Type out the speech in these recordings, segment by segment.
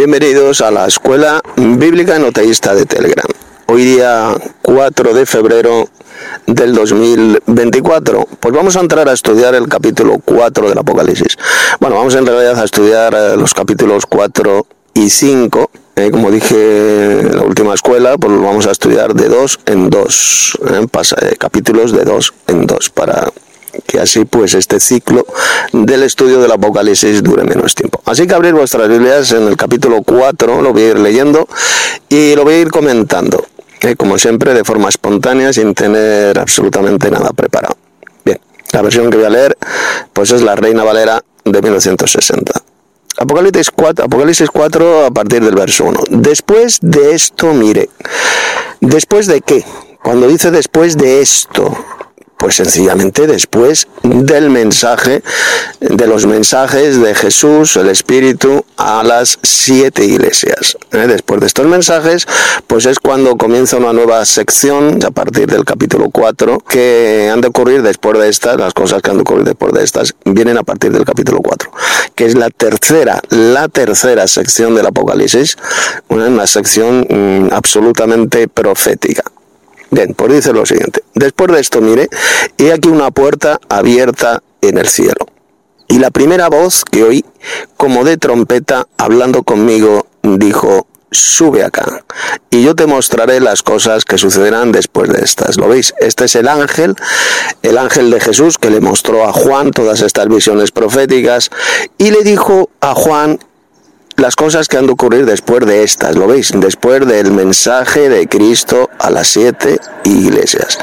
Bienvenidos a la Escuela Bíblica Enoteísta de Telegram. Hoy día 4 de febrero del 2024. Pues vamos a entrar a estudiar el capítulo 4 del Apocalipsis. Bueno, vamos en realidad a estudiar los capítulos 4 y 5. Como dije en la última escuela, pues lo vamos a estudiar de 2 en 2. Capítulos de 2 en 2 para que así pues este ciclo del estudio del Apocalipsis dure menos tiempo. Así que abrir vuestras Biblias en el capítulo 4, lo voy a ir leyendo y lo voy a ir comentando, como siempre de forma espontánea, sin tener absolutamente nada preparado. Bien, la versión que voy a leer pues es la Reina Valera de 1960. Apocalipsis 4 a partir del verso 1. Después de esto, mire. ¿Después de qué? Cuando dice después de esto, pues sencillamente después del mensaje, de los mensajes de Jesús, el Espíritu, a las 7 iglesias. Después de estos mensajes, pues es cuando comienza una nueva sección, a partir del capítulo 4, que han de ocurrir después de estas, las cosas que han de ocurrir después de estas, vienen a partir del capítulo 4, que es la tercera sección del Apocalipsis, una sección absolutamente profética. Bien, pues dice lo siguiente. Después de esto, mire, he aquí una puerta abierta en el cielo. Y la primera voz que oí, como de trompeta, hablando conmigo, dijo: sube acá, y yo te mostraré las cosas que sucederán después de estas. ¿Lo veis? Este es el ángel de Jesús, que le mostró a Juan todas estas visiones proféticas, y le dijo a Juan las cosas que han de ocurrir después de estas. ¿Lo veis? Después del mensaje de Cristo a las 7 iglesias.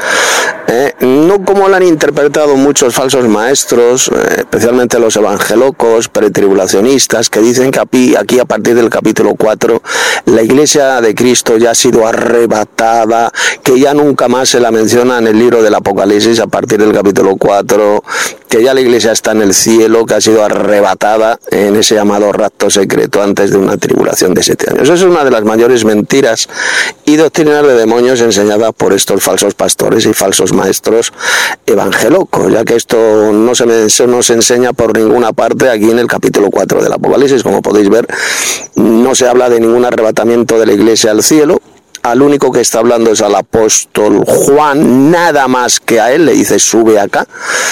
No como lo han interpretado muchos falsos maestros, especialmente los evangelocos, pretribulacionistas, que dicen que aquí a partir del capítulo 4 la iglesia de Cristo ya ha sido arrebatada, que ya nunca más se la menciona en el libro del Apocalipsis a partir del capítulo 4, que ya la iglesia está en el cielo, que ha sido arrebatada en ese llamado rapto secreto antes de una tribulación de 7 años. Eso es una de las mayores mentiras y doctrinas de demonios enseñadas por estos falsos pastores y falsos maestros evangelocos, ya que esto no se enseña por ninguna parte aquí en el capítulo 4 del Apocalipsis. Como podéis ver, no se habla de ningún arrebatamiento de la iglesia al cielo. Al único que está hablando es al apóstol Juan, nada más que a él le dice: sube acá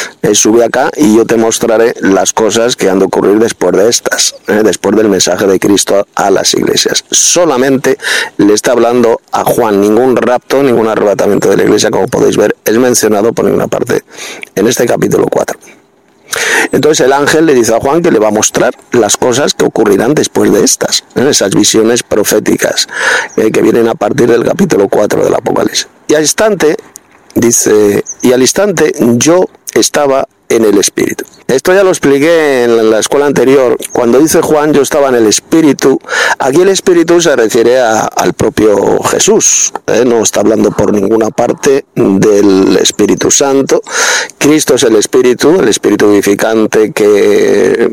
y yo te mostraré las cosas que han de ocurrir después de estas, después del mensaje de Cristo a las iglesias. Solamente le está hablando a Juan, ningún rapto, ningún arrebatamiento de la iglesia, como podéis ver, es mencionado por ninguna parte en este capítulo 4. Entonces el ángel le dice a Juan que le va a mostrar las cosas que ocurrirán después de estas, esas visiones proféticas que vienen a partir del capítulo 4 del Apocalipsis. Y al instante, dice, yo estaba en el Espíritu. Esto ya lo expliqué en la escuela anterior. Cuando dice Juan, yo estaba en el Espíritu, aquí el Espíritu se refiere al propio Jesús. No está hablando por ninguna parte del Espíritu Santo. Cristo es el Espíritu vivificante que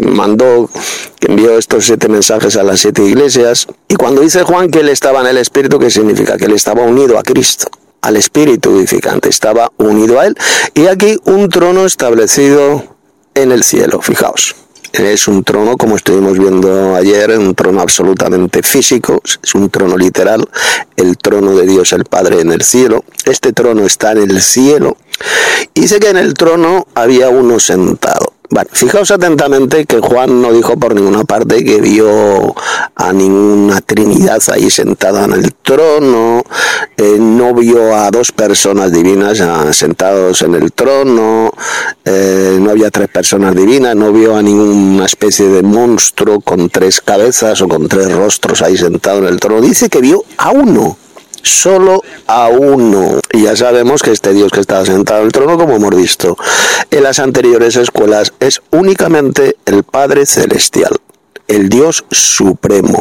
envió estos 7 mensajes a las 7 iglesias. Y cuando dice Juan que él estaba en el Espíritu, ¿qué significa? Que él estaba unido a Cristo, al Espíritu vivificante, estaba unido a él. Y aquí un trono establecido en el cielo, fijaos. Es un trono, como estuvimos viendo ayer, un trono absolutamente físico, es un trono literal, el trono de Dios el Padre en el cielo. Este trono está en el cielo, y dice que en el trono había uno sentado. Bueno, fijaos atentamente que Juan no dijo por ninguna parte que vio a ninguna Trinidad ahí sentada en el trono, no vio a 2 personas divinas sentados en el trono, no había 3 personas divinas, no vio a ninguna especie de monstruo con 3 cabezas o con 3 rostros ahí sentado en el trono. Dice que vio a uno. Solo a uno. Y ya sabemos que este Dios que estaba sentado en el trono, como hemos visto en las anteriores escuelas, es únicamente el Padre Celestial, el Dios Supremo.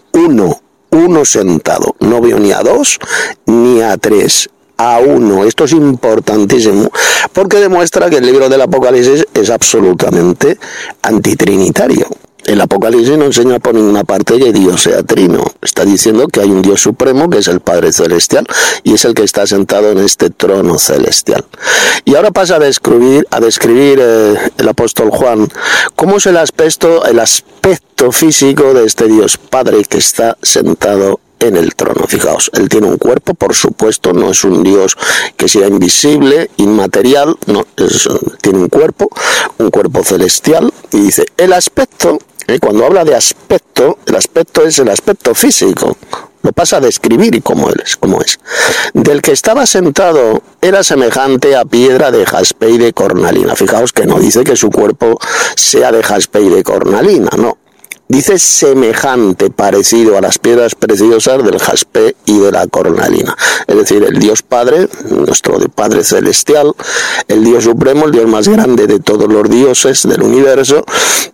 Uno sentado. No vio ni a 2 ni a 3. A uno. Esto es importantísimo porque demuestra que el libro del Apocalipsis es absolutamente antitrinitario. El Apocalipsis no enseña por ninguna parte que Dios sea trino. Está diciendo que hay un Dios supremo, que es el Padre Celestial, y es el que está sentado en este trono celestial. Y ahora pasa a describir el apóstol Juan cómo es el aspecto físico de este Dios Padre que está sentado en el trono. Fijaos, él tiene un cuerpo, por supuesto, no es un Dios que sea invisible, inmaterial, no, tiene un cuerpo celestial, y dice, el aspecto, cuando habla de aspecto, el aspecto es el aspecto físico, lo pasa a describir cómo es. Del que estaba sentado era semejante a piedra de jaspe y de cornalina. Fijaos que no dice que su cuerpo sea de jaspe y de cornalina, no. Dice semejante, parecido a las piedras preciosas del jaspe y de la cornalina. Es decir, el Dios Padre, nuestro Padre Celestial, el Dios Supremo, el Dios más grande de todos los dioses del universo,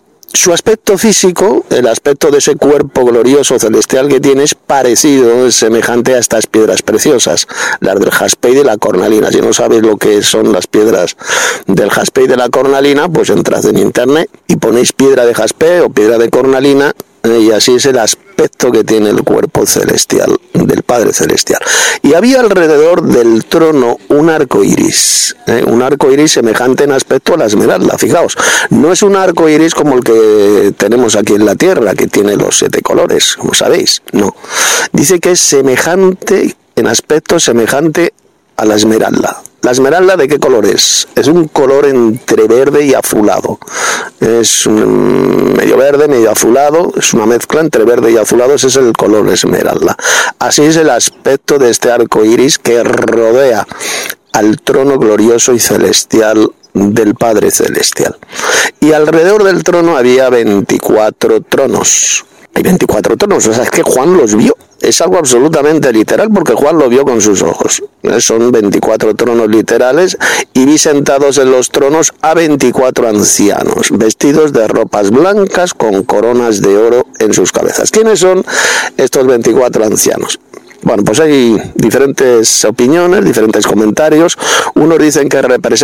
su aspecto físico, el aspecto de ese cuerpo glorioso celestial que tiene, es parecido, es semejante a estas piedras preciosas, las del jaspe y de la cornalina. Si no sabéis lo que son las piedras del jaspe y de la cornalina, pues entrad en internet y ponéis piedra de jaspe o piedra de cornalina, y así es el aspecto que tiene el cuerpo celestial del Padre Celestial. Y había alrededor del trono un arco iris semejante en aspecto a la esmeralda. Fijaos, no es un arco iris como el que tenemos aquí en la tierra, que tiene los 7 colores, como sabéis, no. Dice que es semejante, en aspecto semejante a la esmeralda. ¿La esmeralda de qué color es? Es un color entre verde y azulado. Es medio verde, medio azulado. Es una mezcla entre verde y azulado. Ese es el color esmeralda. Así es el aspecto de este arco iris que rodea al trono glorioso y celestial del Padre Celestial. Y alrededor del trono había 24 tronos. Hay 24 tronos, o sea, es que Juan los vio. Es algo absolutamente literal porque Juan lo vio con sus ojos. Son 24 tronos literales y vi sentados en los tronos a 24 ancianos, vestidos de ropas blancas con coronas de oro en sus cabezas. ¿Quiénes son estos 24 ancianos? Bueno, pues hay diferentes opiniones, diferentes comentarios. Unos dicen que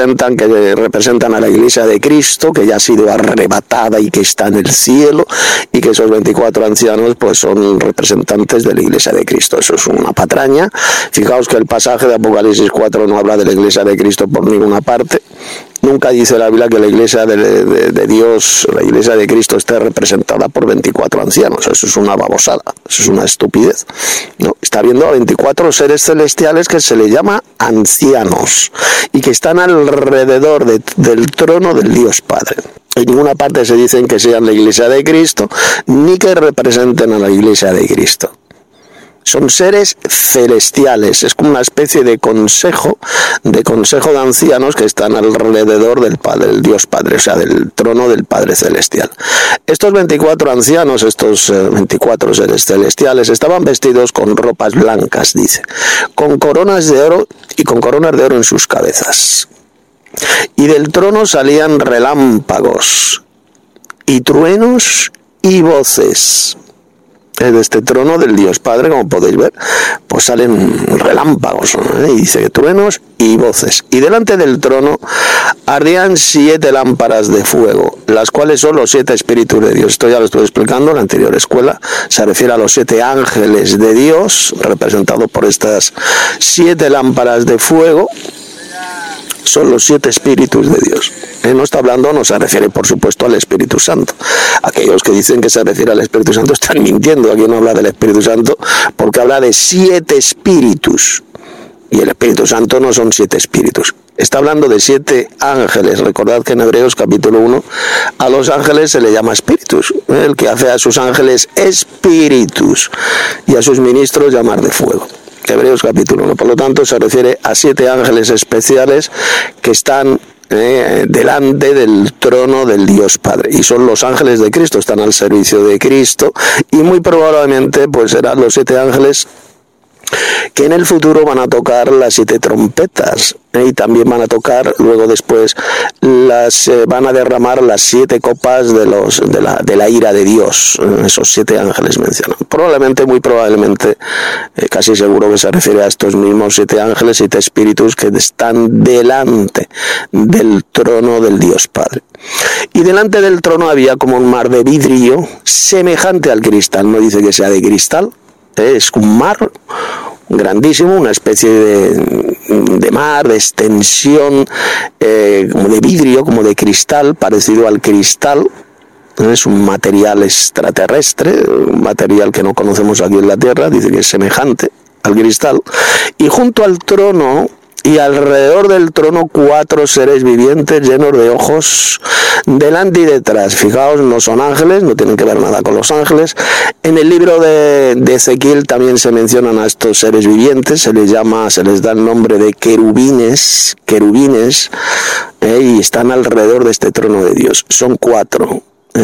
representan a la Iglesia de Cristo, que ya ha sido arrebatada y que está en el cielo, y que esos 24 ancianos pues son representantes de la Iglesia de Cristo. Eso es una patraña. Fijaos que el pasaje de Apocalipsis 4 no habla de la Iglesia de Cristo por ninguna parte. Nunca dice la Biblia que la Iglesia de Dios, la Iglesia de Cristo, esté representada por 24 ancianos. Eso es una babosada, eso es una estupidez. No, está viendo a 24 seres celestiales que se le llama ancianos y que están alrededor del trono del Dios Padre. En ninguna parte se dicen que sean la Iglesia de Cristo ni que representen a la Iglesia de Cristo. Son seres celestiales, es como una especie de consejo de ancianos que están alrededor del Padre, del Dios Padre, o sea, del trono del Padre Celestial. Estos 24 ancianos, estos 24 seres celestiales, estaban vestidos con ropas blancas, dice, con coronas de oro y con coronas de oro en sus cabezas. Y del trono salían relámpagos y truenos y voces. De este trono del Dios Padre, como podéis ver, pues salen relámpagos, ¿no? Y dice truenos y voces. Y delante del trono ardían 7 lámparas de fuego, las cuales son los 7 espíritus de Dios. Esto ya lo estuve explicando en la anterior escuela. Se refiere a los 7 ángeles de Dios, representados por estas 7 lámparas de fuego. Son los 7 espíritus de Dios. No está hablando, no se refiere por supuesto al Espíritu Santo. Aquellos que dicen que se refiere al Espíritu Santo están mintiendo. Aquí no habla del Espíritu Santo porque habla de 7 espíritus. Y el Espíritu Santo no son 7 espíritus. Está hablando de 7 ángeles. Recordad que en Hebreos capítulo 1 a los ángeles se le llama espíritus. El que hace a sus ángeles espíritus y a sus ministros llamar de fuego. Hebreos capítulo 1. Por lo tanto, se refiere a 7 ángeles especiales que están delante del trono del Dios Padre. Y son los ángeles de Cristo, están al servicio de Cristo. Y muy probablemente, pues serán los 7 ángeles que en el futuro van a tocar las 7 trompetas, y también van a tocar luego después van a derramar las 7 copas de la ira de Dios. Esos 7 ángeles mencionan. Probablemente, muy probablemente, casi seguro que se refiere a estos mismos 7 ángeles, 7 espíritus que están delante del trono del Dios Padre. Y delante del trono había como un mar de vidrio semejante al cristal. No dice que sea de cristal, es un mar grandísimo, una especie de mar, de extensión, como de vidrio, como de cristal, parecido al cristal. Es un material extraterrestre, un material que no conocemos aquí en la Tierra, dice que es semejante al cristal. Y junto al trono y alrededor del trono 4 seres vivientes llenos de ojos delante y detrás. Fijaos, no son ángeles, no tienen que ver nada con los ángeles. En el libro de Ezequiel también se mencionan a estos seres vivientes, se les da el nombre de querubines, y están alrededor de este trono de Dios. Son 4,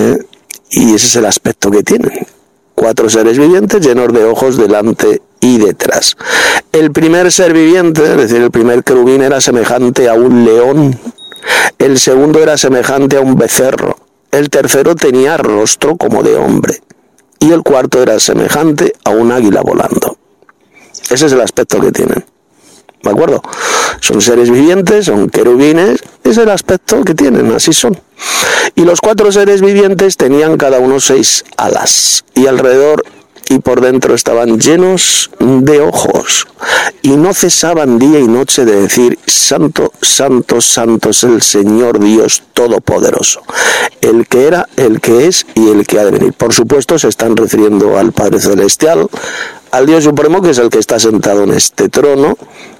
y ese es el aspecto que tienen. 4 seres vivientes llenos de ojos delante y detrás. El primer ser viviente, es decir, el primer querubín, era semejante a un león. El segundo era semejante a un becerro. El tercero tenía rostro como de hombre. Y el cuarto era semejante a un águila volando. Ese es el aspecto que tienen. ¿De acuerdo? Son seres vivientes, son querubines, es el aspecto que tienen, así son. Y los 4 seres vivientes tenían cada uno 6 alas, y alrededor y por dentro estaban llenos de ojos, y no cesaban día y noche de decir: Santo, Santo, Santo es el Señor Dios Todopoderoso, el que era, el que es y el que ha de venir. Por supuesto se están refiriendo al Padre Celestial, al Dios Supremo, que es el que está sentado en este trono.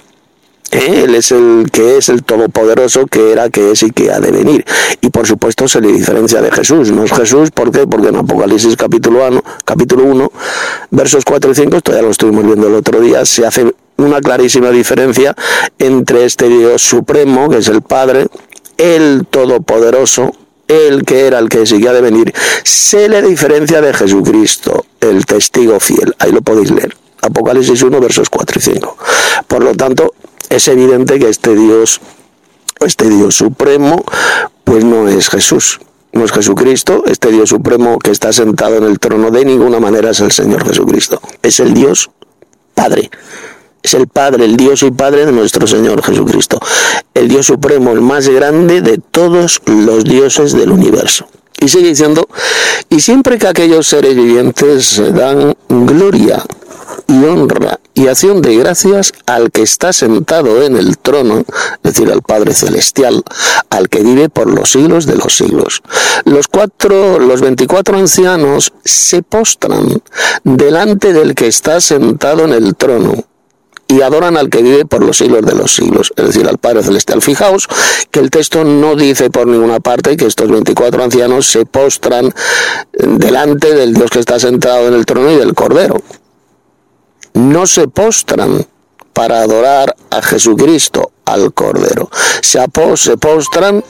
Él es el que es el Todopoderoso, que era, que es y que ha de venir. Y por supuesto se le diferencia de Jesús. No es Jesús, ¿por qué? Porque en Apocalipsis capítulo 1, versos 4 y 5, esto ya lo estuvimos viendo el otro día, se hace una clarísima diferencia entre este Dios Supremo, que es el Padre, el Todopoderoso, el que era, el que es y que ha de venir. Se le diferencia de Jesucristo, el testigo fiel. Ahí lo podéis leer. Apocalipsis 1, versos 4 y 5. Por lo tanto, es evidente que este Dios Supremo, pues no es Jesús, no es Jesucristo. Este Dios Supremo que está sentado en el trono de ninguna manera es el Señor Jesucristo. Es el Dios Padre. Es el Padre, el Dios y Padre de nuestro Señor Jesucristo. El Dios Supremo, el más grande de todos los dioses del universo. Y sigue diciendo: y siempre que aquellos seres vivientes dan gloria y honra y acción de gracias al que está sentado en el trono, es decir, al Padre Celestial, al que vive por los siglos de los siglos. Los 24 ancianos se postran delante del que está sentado en el trono y adoran al que vive por los siglos de los siglos, es decir, al Padre Celestial. Fijaos que el texto no dice por ninguna parte que estos 24 ancianos se postran delante del Dios que está sentado en el trono y del Cordero. No se postran para adorar a Jesucristo, al Cordero. Se postran...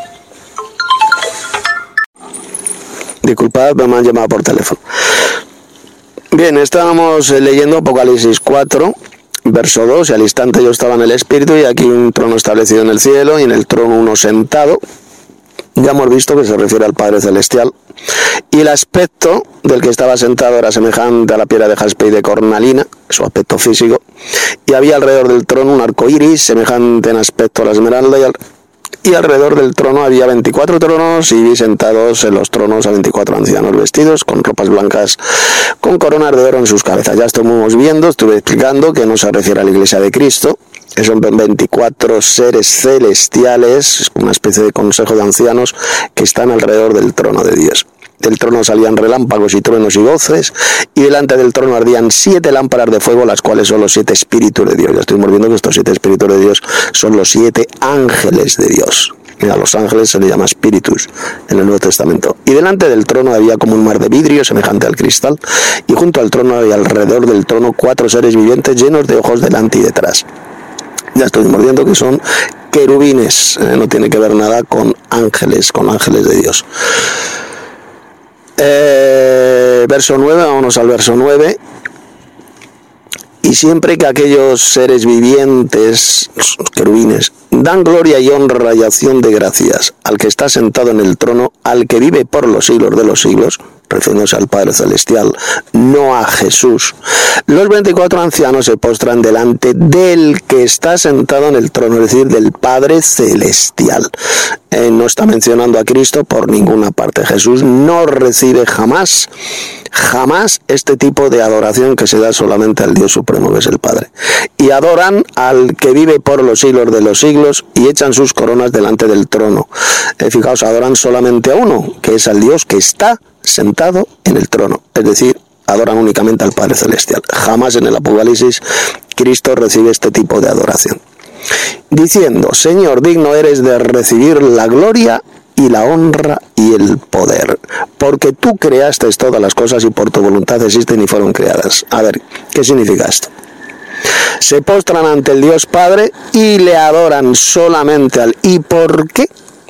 Disculpad, me han llamado por teléfono. Bien, estábamos leyendo Apocalipsis 4, verso 2, y al instante yo estaba en el Espíritu, y aquí un trono establecido en el cielo, y en el trono uno sentado. Ya hemos visto que se refiere al Padre Celestial. Y el aspecto del que estaba sentado era semejante a la piedra de jaspe y de cornalina, su aspecto físico. Y había alrededor del trono un arco iris, semejante en aspecto a la esmeralda, y alrededor del trono había 24 tronos, y vi sentados en los tronos a 24 ancianos vestidos con ropas blancas, con coronas de oro en sus cabezas. Ya estuvimos viendo, estuve explicando que no se refiere a la Iglesia de Cristo, que son 24 seres celestiales, una especie de consejo de ancianos que están alrededor del trono de Dios. Del trono salían relámpagos y truenos y voces, y delante del trono ardían 7 lámparas de fuego, las cuales son los 7 espíritus de Dios. Ya estuvimos viendo que estos 7 espíritus de Dios son los 7 ángeles de Dios. A los ángeles se les llama espíritus en el Nuevo Testamento. Y delante del trono había como un mar de vidrio semejante al cristal, y junto al trono había alrededor del trono 4 seres vivientes llenos de ojos delante y detrás. Ya estuvimos viendo que son querubines, no tiene que ver nada con ángeles de Dios. Verso 9, vámonos al verso 9. Y siempre que aquellos seres vivientes, los querubines, dan gloria y honra y acción de gracias al que está sentado en el trono, al que vive por los siglos de los siglos, refiriéndose al Padre Celestial, no a Jesús, los 24 ancianos se postran delante del que está sentado en el trono, es decir, del Padre Celestial. No está mencionando a Cristo por ninguna parte. Jesús no recibe jamás este tipo de adoración que se da solamente al Dios Supremo, que es el Padre. Y adoran al que vive por los siglos de los siglos y echan sus coronas delante del trono. Fijaos, adoran solamente a uno, que es al Dios que está sentado en el trono, es decir, adoran únicamente al Padre Celestial. Jamás en el Apocalipsis Cristo recibe este tipo de adoración. Diciendo, Señor, digno eres de recibir la gloria y la honra y el poder, porque tú creaste todas las cosas y por tu voluntad existen y fueron creadas. A ver, ¿qué significa esto? Se postran ante el Dios Padre y le adoran solamente al... ¿Y por qué?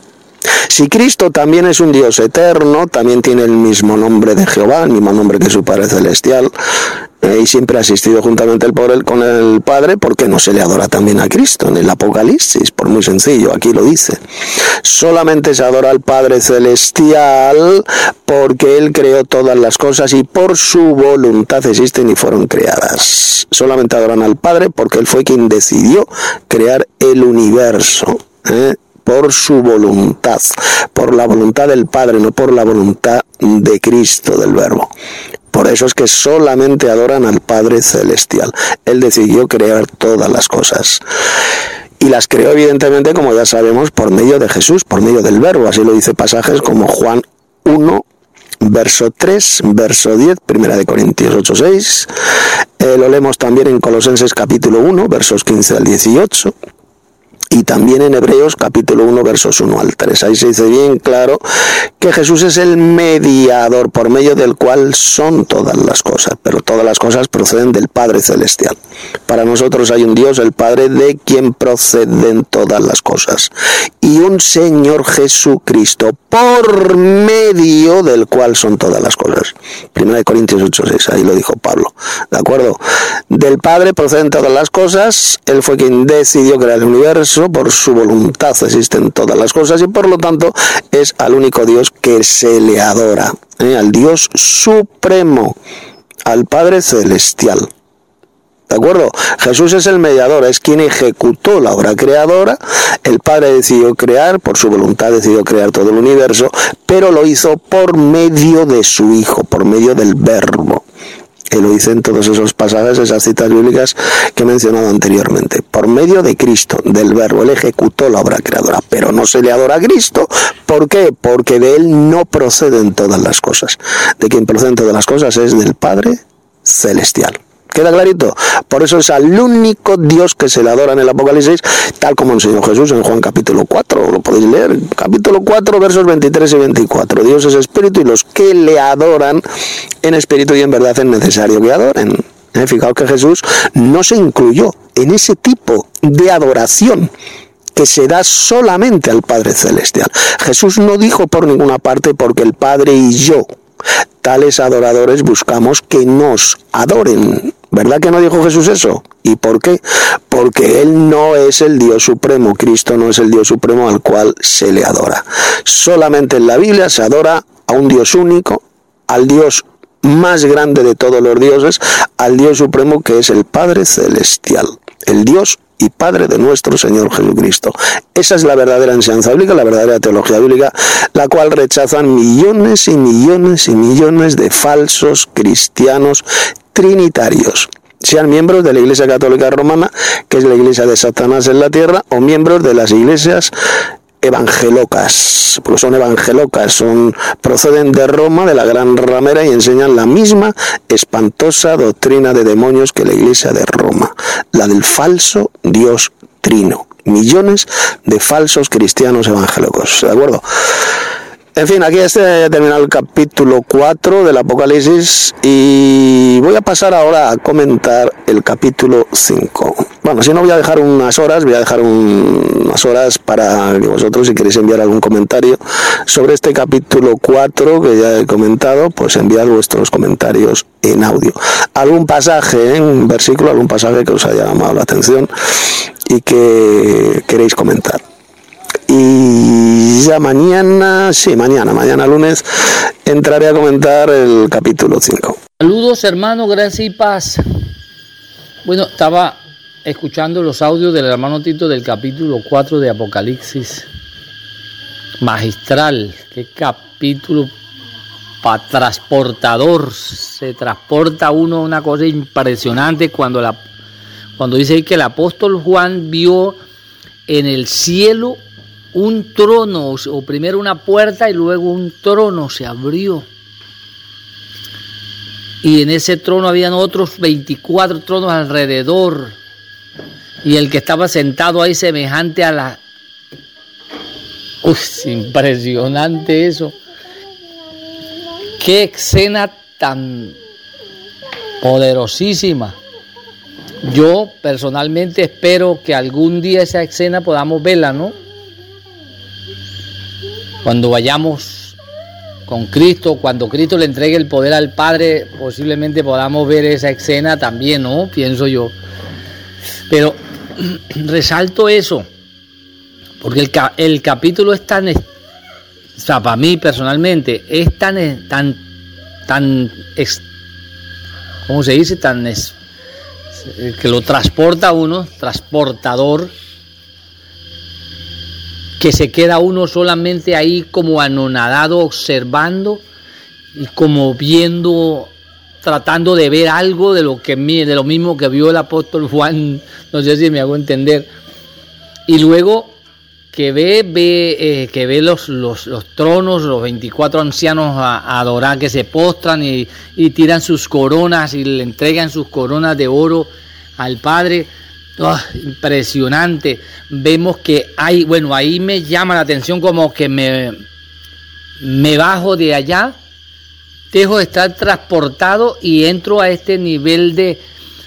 Si Cristo también es un Dios eterno, también tiene el mismo nombre de Jehová, el mismo nombre que su Padre Celestial, y siempre ha asistido juntamente con el Padre, ¿por qué no se le adora también a Cristo en el Apocalipsis? Por muy sencillo, aquí lo dice. Solamente se adora al Padre Celestial porque Él creó todas las cosas y por su voluntad existen y fueron creadas. Solamente adoran al Padre porque Él fue quien decidió crear el universo, por su voluntad, por la voluntad del Padre, no por la voluntad de Cristo, del Verbo. Por eso es que solamente adoran al Padre Celestial. Él decidió crear todas las cosas. Y las creó evidentemente, como ya sabemos, por medio de Jesús, por medio del Verbo. Así lo dice pasajes como Juan 1, verso 3, verso 10, 1 Corintios 8, 6. Lo leemos también en Colosenses capítulo 1, versos 15 al 18. Y también en Hebreos capítulo 1 versos 1 al 3. Ahí se dice bien claro que Jesús es el mediador por medio del cual son todas las cosas, pero todas las cosas proceden del Padre Celestial. Para nosotros hay un Dios, el Padre, de quien proceden todas las cosas, y un Señor Jesucristo por medio del cual son todas las cosas. 1 Corintios 8, 6, ahí lo dijo Pablo, ¿de acuerdo? Del Padre proceden todas las cosas, Él fue quien decidió crear el universo, por su voluntad existen todas las cosas y por lo tanto es al único Dios que se le adora, al Dios Supremo, al Padre Celestial. ¿De acuerdo? Jesús es el mediador, es quien ejecutó la obra creadora. El Padre decidió crear, por su voluntad decidió crear todo el universo, pero lo hizo por medio de su Hijo, por medio del Verbo. Que lo dice en todos esos pasajes, esas citas bíblicas que he mencionado anteriormente. Por medio de Cristo, del Verbo, Él ejecutó la obra creadora, pero no se le adora a Cristo. ¿Por qué? Porque de Él no proceden todas las cosas. De quien proceden todas las cosas es del Padre Celestial. ¿Queda clarito? Por eso es al único Dios que se le adora en el Apocalipsis, tal como enseñó Jesús en Juan capítulo 4, lo podéis leer, capítulo 4, versos 23 y 24. Dios es espíritu y los que le adoran en espíritu y en verdad es necesario que adoren. Fijaos que Jesús no se incluyó en ese tipo de adoración que se da solamente al Padre Celestial. Jesús no dijo por ninguna parte porque el Padre y yo, tales adoradores, buscamos que nos adoren. ¿Verdad que no dijo Jesús eso? ¿Y por qué? Porque Él no es el Dios Supremo, Cristo no es el Dios Supremo al cual se le adora. Solamente en la Biblia se adora a un Dios único, al Dios más grande de todos los dioses, al Dios Supremo que es el Padre Celestial, el Dios y Padre de nuestro Señor Jesucristo. Esa es la verdadera enseñanza bíblica, la verdadera teología bíblica, la cual rechazan millones y millones y millones de falsos cristianos trinitarios, sean miembros de la Iglesia Católica Romana, que es la iglesia de Satanás en la tierra, o miembros de las iglesias evangelocas, porque son evangelocas, proceden de Roma, de la gran ramera, y enseñan la misma espantosa doctrina de demonios que la iglesia de Roma, la del falso Dios trino. Millones de falsos cristianos evangélicos, ¿de acuerdo? En fin, aquí ha terminado el capítulo 4 del Apocalipsis y voy a pasar ahora a comentar el capítulo 5. Bueno, si no voy a dejar unas horas para que vosotros, si queréis enviar algún comentario sobre este capítulo 4 que ya he comentado, pues enviad vuestros comentarios en audio. Algún pasaje, un versículo, algún pasaje que os haya llamado la atención y que queréis comentar. Y ya mañana lunes, entraré a comentar el capítulo 5. Saludos, hermano, gracia y paz. Bueno, estaba escuchando los audios del hermano Tito del capítulo 4 de Apocalipsis. Magistral, qué capítulo transportador. Se transporta uno, una cosa impresionante cuando dice que el apóstol Juan vio en el cielo un trono, o primero una puerta y luego un trono se abrió. Y en ese trono habían otros 24 tronos alrededor. Y el que estaba sentado ahí semejante a la... impresionante eso. Qué escena tan poderosísima. Yo personalmente espero que algún día esa escena podamos verla, ¿no? Cuando vayamos con Cristo, cuando Cristo le entregue el poder al Padre, posiblemente podamos ver esa escena también, ¿no? Pienso yo. Pero resalto eso, porque el capítulo es tan, o sea, para mí personalmente, es ¿cómo se dice? Que lo transporta a uno, transportador, que se queda uno solamente ahí como anonadado observando y como viendo, tratando de ver algo de lo mismo que vio el apóstol Juan, no sé si me hago entender. Y luego que ve los tronos, los 24 ancianos a adorar, que se postran y tiran sus coronas y le entregan sus coronas de oro al Padre. Impresionante. Vemos que ahí me llama la atención, como que me bajo de allá, dejo de estar transportado y entro a este nivel de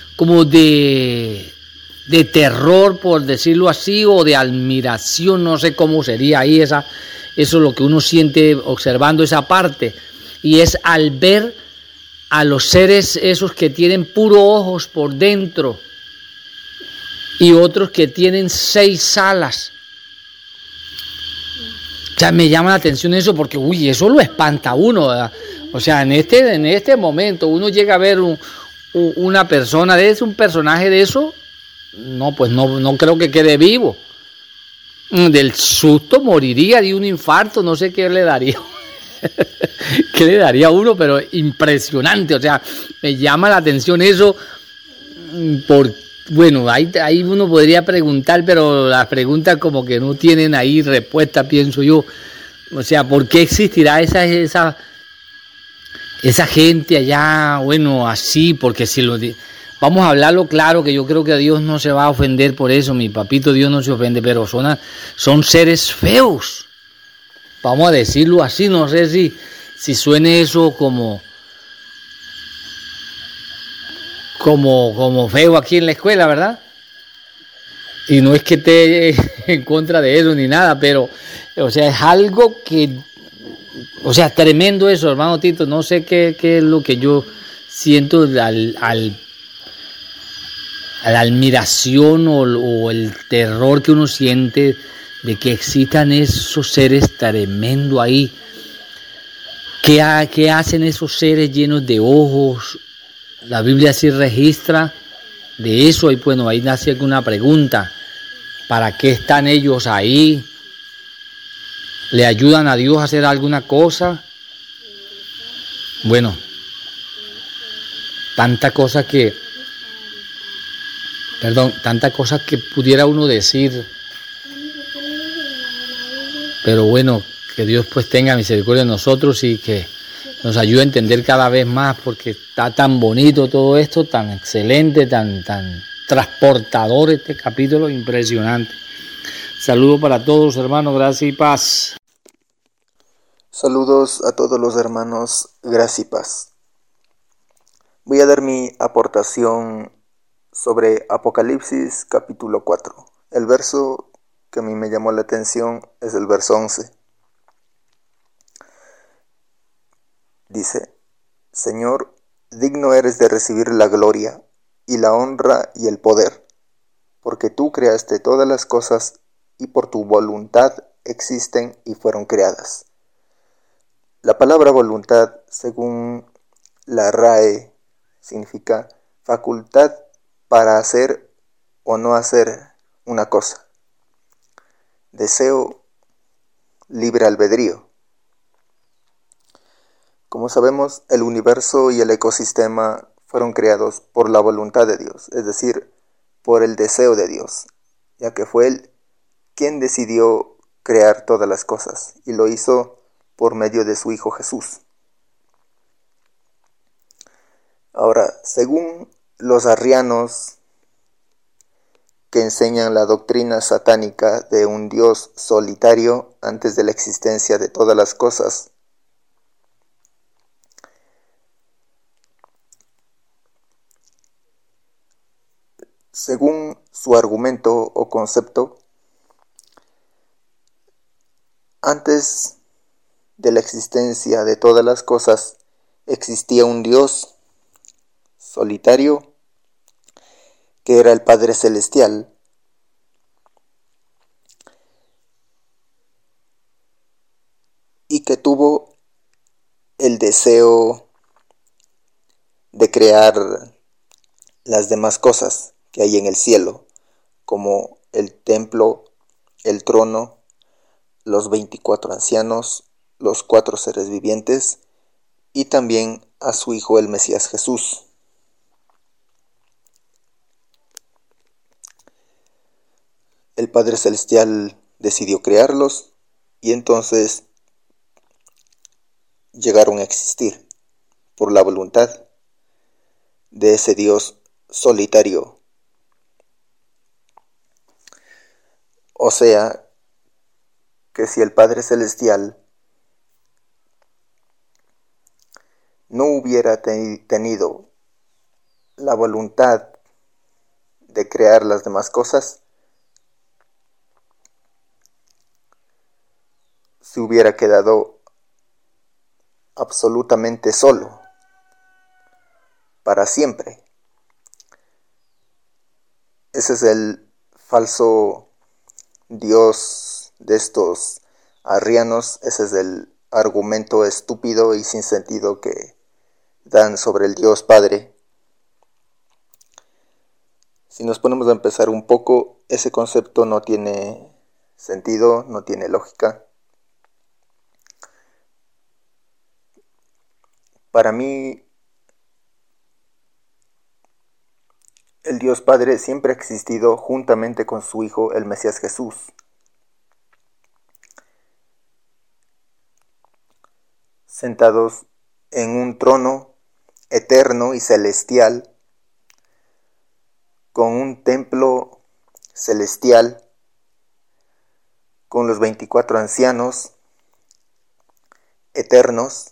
terror, por decirlo así, o de admiración, no sé cómo sería ahí eso es lo que uno siente observando esa parte, y es al ver a los seres esos que tienen puros ojos por dentro y otros que tienen 6 alas. O sea, me llama la atención eso porque, eso lo espanta a uno, ¿verdad? O sea, en este momento uno llega a ver una persona de eso, un personaje de eso, no, pues no creo que quede vivo. Del susto moriría, de un infarto, no sé qué le daría. ¿Qué le daría a uno? Pero impresionante, o sea, me llama la atención eso porque, bueno, ahí uno podría preguntar, pero las preguntas como que no tienen ahí respuesta, pienso yo. O sea, ¿por qué existirá esa gente allá? Bueno, así, porque vamos a hablarlo claro, que yo creo que Dios no se va a ofender por eso, mi papito Dios no se ofende, pero son seres feos. Vamos a decirlo así, no sé si suene eso como feo aquí en la escuela, ¿verdad? Y no es que esté en contra de eso ni nada, pero, o sea, es algo que, o sea, tremendo eso, hermano Tito. No sé qué es lo que yo siento a la admiración o el terror que uno siente de que existan esos seres tremendo ahí. ¿Qué hacen esos seres llenos de ojos? La Biblia sí registra de eso, y bueno, ahí nace alguna pregunta. ¿Para qué están ellos ahí? ¿Le ayudan a Dios a hacer alguna cosa? Bueno, tanta cosa que pudiera uno decir. Pero bueno, que Dios pues tenga misericordia de nosotros y que nos ayude a entender cada vez más, porque está tan bonito todo esto, tan excelente, tan transportador este capítulo, impresionante. Saludos para todos, hermanos, gracias y paz. Saludos a todos los hermanos, gracia y paz. Voy a dar mi aportación sobre Apocalipsis capítulo 4. El verso que a mí me llamó la atención es el verso 11. Dice: Señor, digno eres de recibir la gloria y la honra y el poder, porque tú creaste todas las cosas y por tu voluntad existen y fueron creadas. La palabra voluntad, según la RAE, significa facultad para hacer o no hacer una cosa. Deseo, libre albedrío. Como sabemos, el universo y el ecosistema fueron creados por la voluntad de Dios, es decir, por el deseo de Dios, ya que fue Él quien decidió crear todas las cosas y lo hizo por medio de su Hijo Jesús. Ahora, según los arrianos que enseñan la doctrina satánica de un Dios solitario antes de la existencia de todas las cosas, según su argumento o concepto, antes de la existencia de todas las cosas existía un Dios solitario que era el Padre Celestial, y que tuvo el deseo de crear las demás cosas que hay en el cielo, como el templo, el trono, los 24 ancianos, los 4 seres vivientes y también a su Hijo el Mesías Jesús. El Padre Celestial decidió crearlos y entonces llegaron a existir por la voluntad de ese Dios solitario. O sea, que si el Padre Celestial no hubiera tenido la voluntad de crear las demás cosas, se hubiera quedado absolutamente solo para siempre. Ese es el falso Dios de estos arrianos, ese es el argumento estúpido y sin sentido que dan sobre el Dios Padre. Si nos ponemos a empezar un poco, ese concepto no tiene sentido, no tiene lógica. Para mí, el Dios Padre siempre ha existido juntamente con su Hijo, el Mesías Jesús. Sentados en un trono eterno y celestial, con un templo celestial, con los 24 ancianos eternos,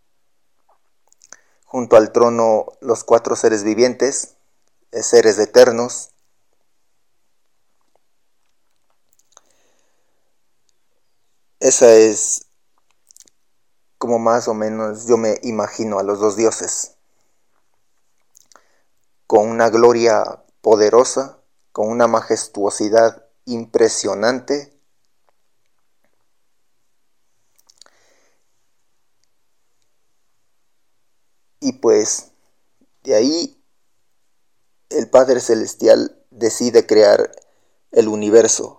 junto al trono los 4 seres vivientes, seres eternos. Esa es como más o menos yo me imagino a los dos dioses, con una gloria poderosa, con una majestuosidad impresionante, y pues de ahí el Padre Celestial decide crear el universo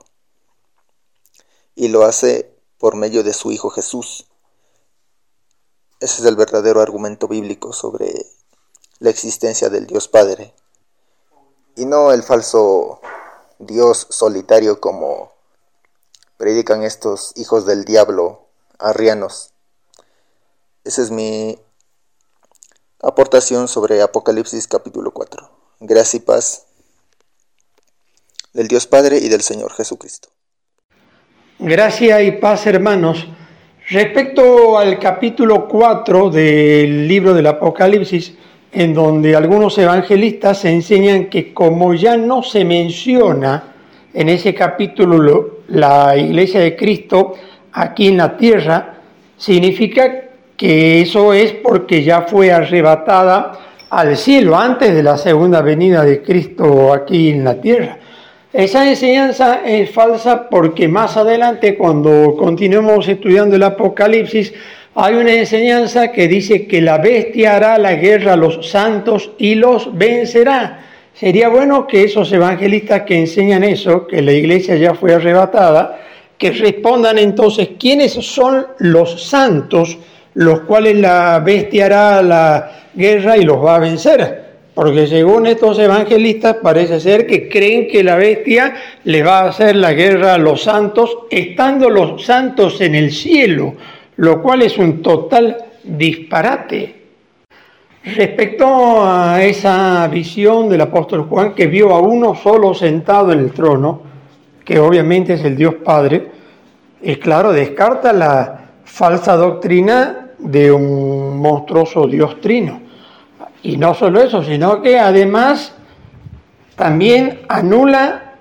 y lo hace por medio de su Hijo Jesús. Ese es el verdadero argumento bíblico sobre la existencia del Dios Padre, y no el falso Dios solitario como predican estos hijos del diablo arrianos. Esa es mi aportación sobre Apocalipsis capítulo 4. Gracia y paz del Dios Padre y del Señor Jesucristo. Gracia y paz, hermanos. Respecto al capítulo 4 del libro del Apocalipsis, en donde algunos evangelistas enseñan que como ya no se menciona en ese capítulo la iglesia de Cristo aquí en la tierra, significa que eso es porque ya fue arrebatada al cielo antes de la segunda venida de Cristo aquí en la tierra. Esa enseñanza es falsa porque más adelante, cuando continuemos estudiando el Apocalipsis, hay una enseñanza que dice que la bestia hará la guerra a los santos y los vencerá. Sería bueno que esos evangelistas que enseñan eso, que la iglesia ya fue arrebatada, que respondan entonces quiénes son los santos, los cuales la bestia hará la guerra y los va a vencer. Porque según estos evangelistas parece ser que creen que la bestia le va a hacer la guerra a los santos, estando los santos en el cielo, lo cual es un total disparate. Respecto a esa visión del apóstol Juan, que vio a uno solo sentado en el trono, que obviamente es el Dios Padre, es claro, descarta la falsa doctrina de un monstruoso Dios trino. Y no solo eso, sino que además también anula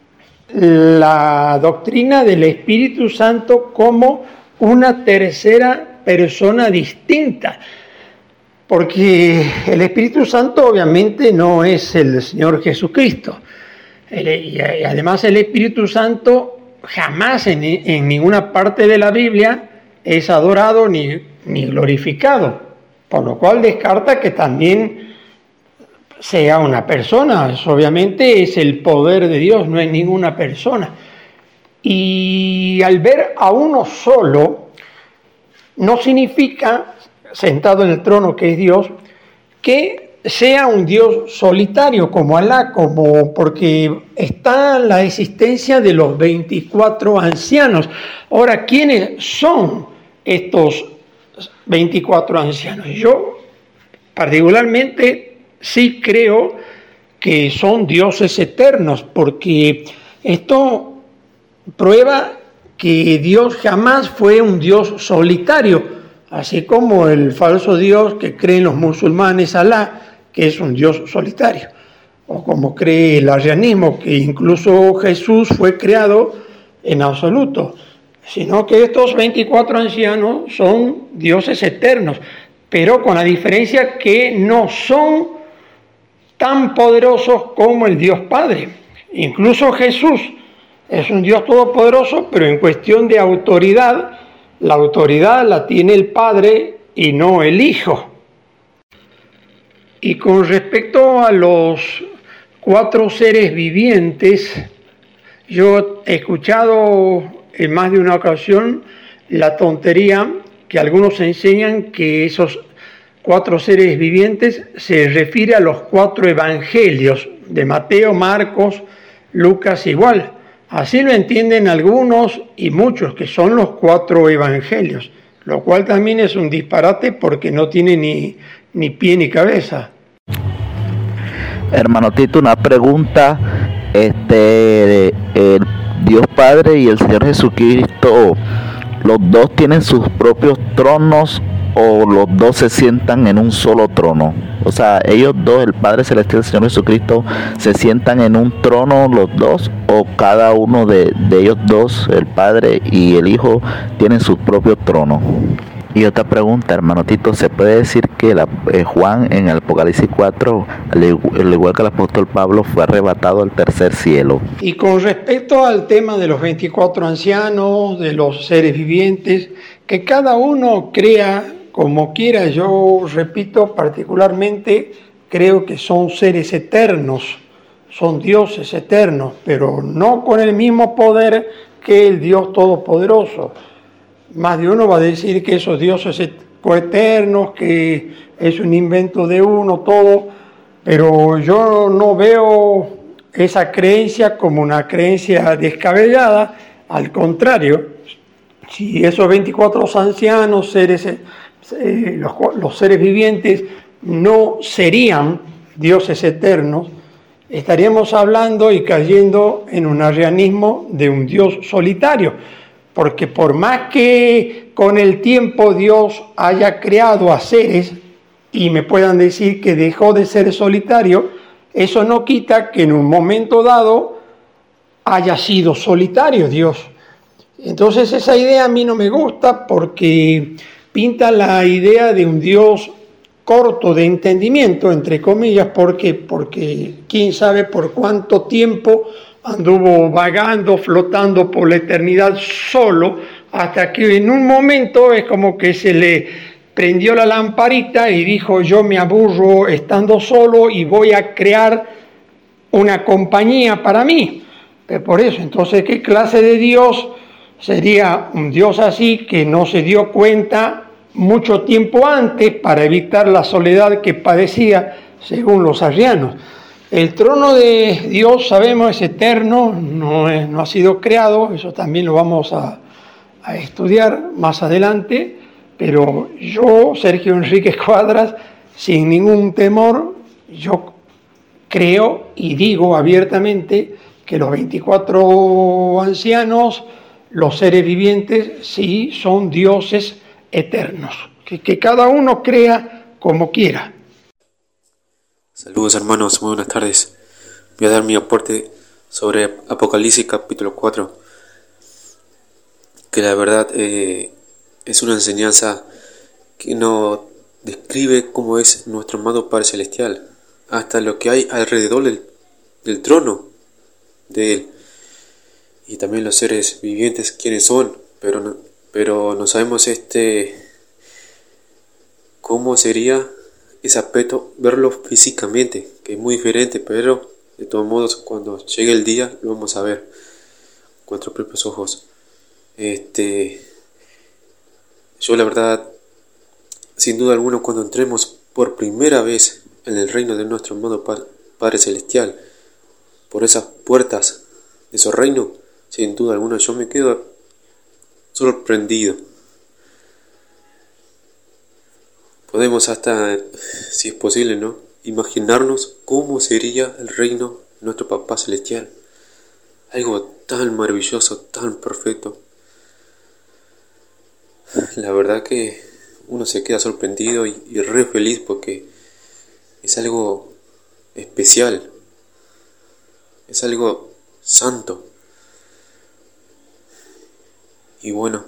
la doctrina del Espíritu Santo como una tercera persona distinta. Porque el Espíritu Santo obviamente no es el Señor Jesucristo. Y además el Espíritu Santo jamás en ninguna parte de la Biblia es adorado ni glorificado. Por lo cual descarta que también sea una persona. Eso obviamente es el poder de Dios, no es ninguna persona. Y al ver a uno solo, no significa, sentado en el trono que es Dios, que sea un Dios solitario como Alá, porque está la existencia de los 24 ancianos. Ahora, ¿quiénes son estos 24 ancianos? Yo particularmente sí creo que son dioses eternos, porque esto prueba que Dios jamás fue un Dios solitario, así como el falso Dios que creen los musulmanes, Alá, que es un Dios solitario, o como cree el arrianismo, que incluso Jesús fue creado en absoluto, sino que estos 24 ancianos son dioses eternos, pero con la diferencia que no son tan poderosos como el Dios Padre. Incluso Jesús es un Dios todopoderoso, pero en cuestión de autoridad, la autoridad la tiene el Padre y no el Hijo. Y con respecto a los 4 seres vivientes, yo he escuchado en más de una ocasión la tontería que algunos enseñan que esos 4 seres vivientes se refiere a los 4 evangelios de Mateo, Marcos, Lucas igual. Así lo entienden algunos y muchos, que son los 4 evangelios, lo cual también es un disparate porque no tiene ni pie ni cabeza. Hermano Tito, una pregunta, el Dios Padre y el Señor Jesucristo, ¿los dos tienen sus propios tronos o los dos se sientan en un solo trono? O sea, ellos dos, el Padre Celestial y el Señor Jesucristo, ¿se sientan en un trono los dos o cada uno de ellos dos, el Padre y el Hijo, tienen su propio trono? Y otra pregunta, hermano Tito, ¿se puede decir que Juan en el Apocalipsis 4, al igual que el apóstol Pablo, fue arrebatado al tercer cielo? Y con respecto al tema de los 24 ancianos, de los seres vivientes, que cada uno crea como quiera, yo repito, particularmente creo que son seres eternos, son dioses eternos, pero no con el mismo poder que el Dios Todopoderoso. Más de uno va a decir que esos dioses coeternos, que es un invento de uno, todo, pero yo no veo esa creencia como una creencia descabellada. Al contrario, si esos 24 ancianos, los seres vivientes, no serían dioses eternos, estaríamos hablando y cayendo en un arrianismo de un Dios solitario. porque por más que con el tiempo Dios haya creado a seres y me puedan decir que dejó de ser solitario, eso no quita que en un momento dado haya sido solitario Dios. Entonces esa idea a mí no me gusta porque pinta la idea de un Dios corto de entendimiento, entre comillas. ¿Por qué? Porque quién sabe por cuánto tiempo anduvo vagando, flotando por la eternidad solo, hasta que en un momento es como que se le prendió la lamparita y dijo: yo me aburro estando solo y voy a crear una compañía para mí. Por eso, entonces, ¿qué clase de Dios sería un Dios así que no se dio cuenta mucho tiempo antes para evitar la soledad que padecía, según los arrianos? El trono de Dios, sabemos, es eterno, no ha sido creado, eso también lo vamos a estudiar más adelante, pero yo, Sergio Enrique Cuadras, sin ningún temor, yo creo y digo abiertamente que los 24 ancianos, los seres vivientes, sí son dioses eternos, que cada uno crea como quiera. Saludos hermanos, muy buenas tardes. Voy a dar mi aporte sobre Apocalipsis capítulo 4, que la verdad es una enseñanza que nos describe cómo es nuestro amado Padre Celestial, hasta lo que hay alrededor del trono de Él, y también los seres vivientes quiénes son, pero no sabemos cómo sería ese aspecto, verlo físicamente, que es muy diferente, pero de todos modos cuando llegue el día lo vamos a ver con nuestros propios ojos. Yo la verdad, sin duda alguna, cuando entremos por primera vez en el reino de nuestro amado Padre Celestial, por esas puertas de su reino, sin duda alguna yo me quedo sorprendido. Podemos hasta, si es posible, ¿no?, imaginarnos cómo sería el reino de nuestro Papá Celestial. Algo tan maravilloso, tan perfecto. La verdad que uno se queda sorprendido y re feliz porque es algo especial. Es algo santo. Y bueno,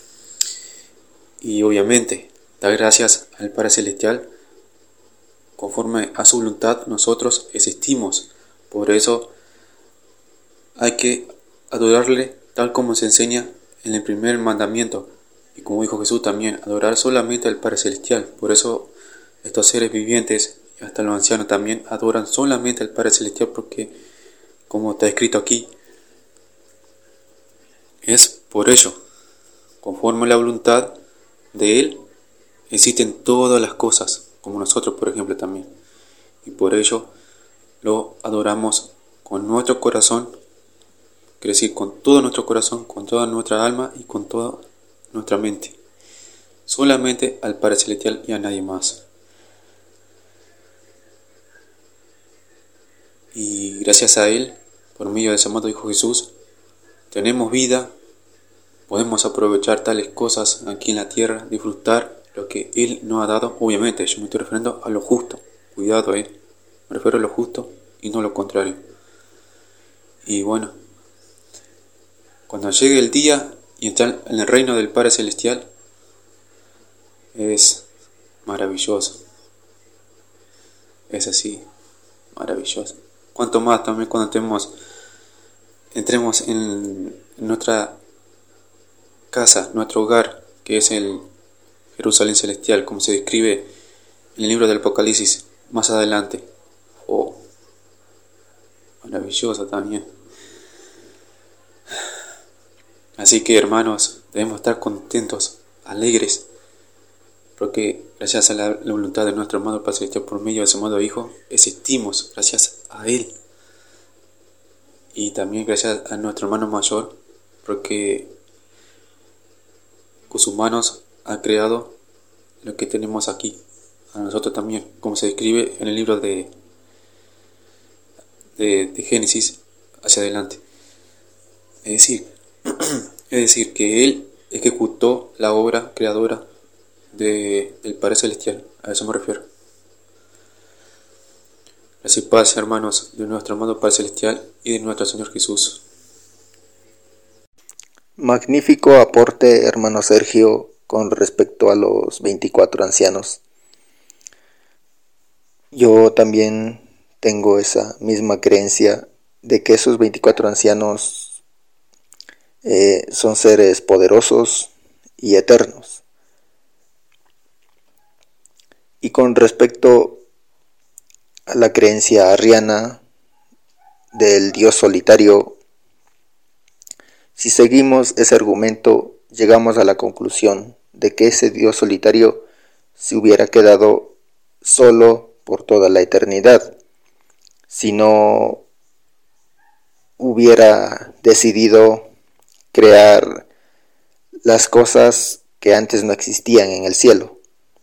y obviamente da gracias al Padre Celestial. Conforme a su voluntad nosotros existimos. Por eso hay que adorarle tal como se enseña en el primer mandamiento. Y como dijo Jesús también, adorar solamente al Padre Celestial. Por eso estos seres vivientes, y hasta los ancianos también, adoran solamente al Padre Celestial, porque como está escrito aquí, es por ello, conforme a la voluntad de Él, existen todas las cosas, como nosotros por ejemplo también. Y por ello lo adoramos con nuestro corazón, quiere decir con todo nuestro corazón, con toda nuestra alma y con toda nuestra mente. Solamente al Padre Celestial y a nadie más. Y gracias a Él, por medio de su amado Hijo Jesús, tenemos vida, podemos aprovechar tales cosas aquí en la tierra, disfrutar lo que Él nos ha dado. Obviamente, yo me estoy refiriendo a lo justo, cuidado, me refiero a lo justo y no a lo contrario. Y bueno, cuando llegue el día y entrar en el reino del Padre Celestial, es maravilloso. Es así, maravilloso. Cuanto más también cuando entremos en nuestra casa, nuestro hogar, que es el Jerusalén Celestial, como se describe en el libro del Apocalipsis más adelante. Oh, maravilloso también. Así que hermanos, debemos estar contentos, alegres, porque gracias a la voluntad de nuestro amado Padre Celestial, por medio de su amado Hijo, existimos gracias a Él. Y también gracias a nuestro hermano mayor, porque con sus manos ha creado lo que tenemos aquí, a nosotros también, como se describe en el libro de Génesis hacia adelante. Es decir, Es decir, que Él ejecutó la obra creadora del Padre Celestial. A eso me refiero. Gracias y paz, hermanos, de nuestro amado Padre Celestial y de nuestro Señor Jesús. Magnífico aporte, hermano Sergio, con respecto a los 24 ancianos. Yo también tengo esa misma creencia de que esos 24 ancianos son seres poderosos y eternos. Y con respecto a la creencia arriana del Dios solitario, si seguimos ese argumento, llegamos a la conclusión de que ese Dios solitario se hubiera quedado solo por toda la eternidad, si no hubiera decidido crear las cosas que antes no existían en el cielo.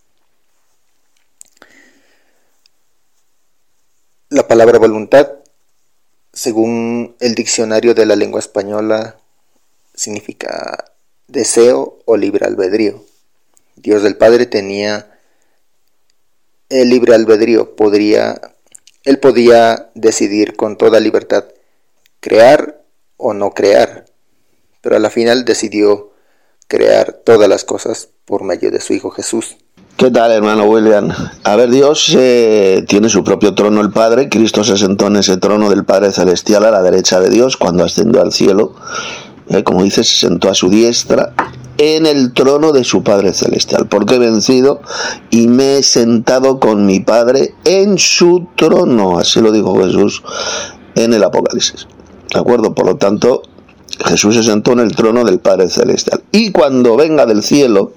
La palabra voluntad, según el diccionario de la lengua española, significa deseo o libre albedrío. Dios del Padre tenía el libre albedrío, Él podía decidir con toda libertad crear o no crear, pero a la final decidió crear todas las cosas por medio de su Hijo Jesús. ¿Qué tal, hermano William? A ver, Dios tiene su propio trono, el Padre. Cristo se sentó en ese trono del Padre Celestial a la derecha de Dios cuando ascendió al cielo. Como dice, se sentó a su diestra en el trono de su Padre Celestial. Porque he vencido y me he sentado con mi Padre en su trono. Así lo dijo Jesús en el Apocalipsis. ¿De acuerdo? Por lo tanto, Jesús se sentó en el trono del Padre Celestial. Y cuando venga del cielo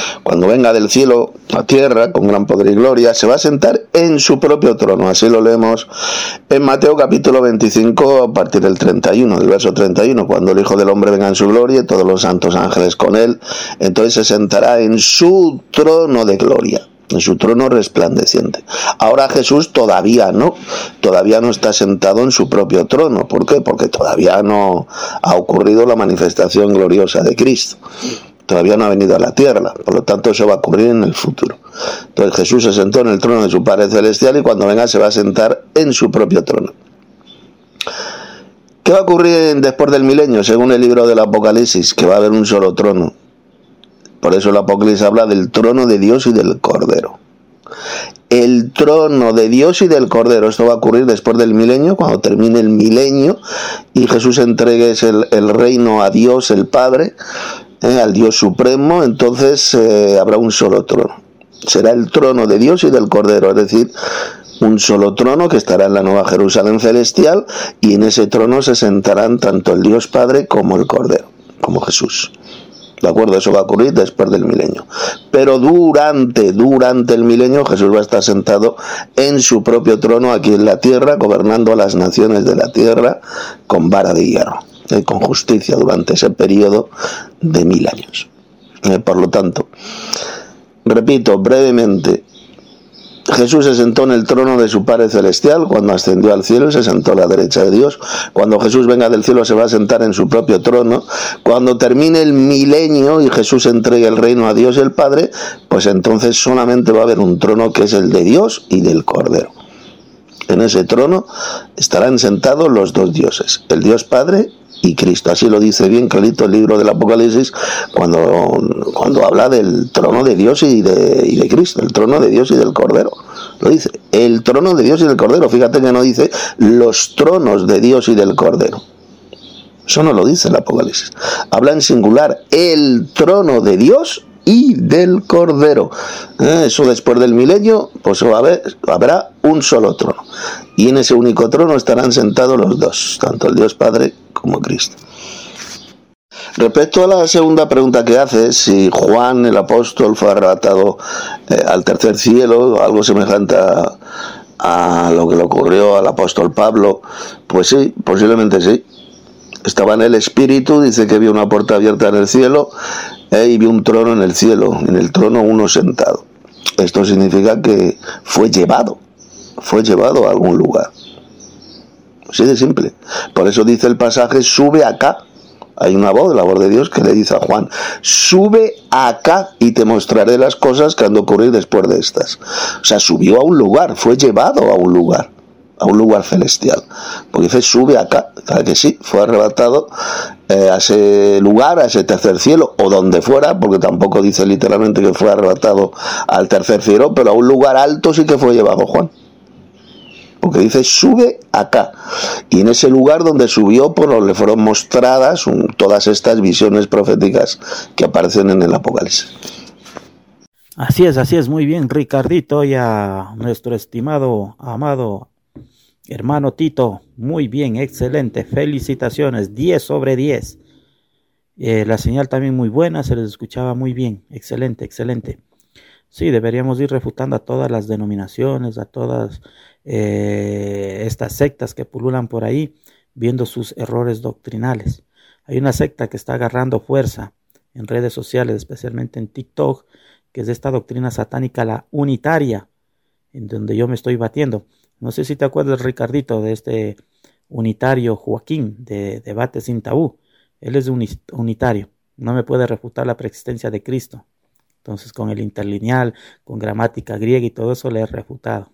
a tierra, con gran poder y gloria, se va a sentar en su propio trono. Así lo leemos en Mateo capítulo 25, a partir del 31, del verso 31. Cuando el Hijo del Hombre venga en su gloria y todos los santos ángeles con él, entonces se sentará en su trono de gloria, en su trono resplandeciente. Ahora Jesús todavía no está sentado en su propio trono. ¿Por qué? Porque todavía no ha ocurrido la manifestación gloriosa de Cristo. Todavía no ha venido a la tierra, por lo tanto eso va a ocurrir en el futuro. Entonces Jesús se sentó en el trono de su Padre Celestial y cuando venga se va a sentar en su propio trono. ¿Qué va a ocurrir después del milenio? Según el libro del Apocalipsis, que va a haber un solo trono. Por eso el Apocalipsis habla del trono de Dios y del Cordero. El trono de Dios y del Cordero. Esto va a ocurrir después del milenio, cuando termine el milenio y Jesús entregue el reino a Dios el Padre, al Dios Supremo. Entonces habrá un solo trono. Será el trono de Dios y del Cordero, es decir, un solo trono que estará en la Nueva Jerusalén celestial, y en ese trono se sentarán tanto el Dios Padre como el Cordero, como Jesús. ¿De acuerdo? Eso va a ocurrir después del milenio. Pero durante el milenio Jesús va a estar sentado en su propio trono aquí en la tierra, gobernando a las naciones de la tierra con vara de hierro, con justicia durante ese periodo de 1000 años. Por lo tanto, repito brevemente, Jesús se sentó en el trono de su Padre Celestial cuando ascendió al cielo y se sentó a la derecha de Dios. Cuando Jesús venga del cielo se va a sentar en su propio trono. Cuando termine el milenio y Jesús entregue el reino a Dios el Padre, pues entonces solamente va a haber un trono que es el de Dios y del Cordero. En ese trono estarán sentados los dos dioses, el Dios Padre y Cristo. Así lo dice bien clarito el libro del Apocalipsis cuando habla del trono de Dios y de Cristo, el trono de Dios y del Cordero. Lo dice, el trono de Dios y del Cordero. Fíjate que no dice los tronos de Dios y del Cordero. Eso no lo dice el Apocalipsis. Habla en singular, el trono de Dios y del Cordero. Eso después del milenio, pues habrá un solo trono. Y en ese único trono estarán sentados los dos, tanto el Dios Padre como Cristo. Respecto a la segunda pregunta que hace, si Juan el apóstol fue arrebatado al tercer cielo, algo semejante a lo que le ocurrió al apóstol Pablo, pues sí, posiblemente sí. Estaba en el espíritu, dice que vio una puerta abierta en el cielo y vio un trono en el cielo, en el trono uno sentado. Esto significa que fue llevado a algún lugar. Así de simple. Por eso dice el pasaje, sube acá Hay una voz, la voz de Dios, que le dice a Juan: sube acá y te mostraré las cosas que han de ocurrir después de estas. O sea, subió a un lugar, fue llevado a un lugar celestial. Porque dice: sube acá. Claro que sí, fue arrebatado a ese lugar, a ese tercer cielo, o donde fuera, porque tampoco dice literalmente que fue arrebatado al tercer cielo, pero a un lugar alto sí que fue llevado Juan. Porque dice: sube acá. Y en ese lugar donde subió, pues le fueron mostradas todas estas visiones proféticas que aparecen en el Apocalipsis. Así es, muy bien, Ricardito, y a nuestro estimado, amado hermano Tito, muy bien, excelente, felicitaciones, 10 sobre 10. La señal también muy buena, se les escuchaba muy bien, excelente. Sí, deberíamos ir refutando a todas las denominaciones, a todas estas sectas que pululan por ahí, viendo sus errores doctrinales. Hay una secta que está agarrando fuerza en redes sociales, especialmente en TikTok, que es de esta doctrina satánica, la unitaria, en donde yo me estoy batiendo. No sé si te acuerdas, Ricardito, de este unitario Joaquín, de Debate Sin Tabú. Él es unitario, no me puede refutar la preexistencia de Cristo. Entonces, con el interlineal, con gramática griega y todo eso le he refutado.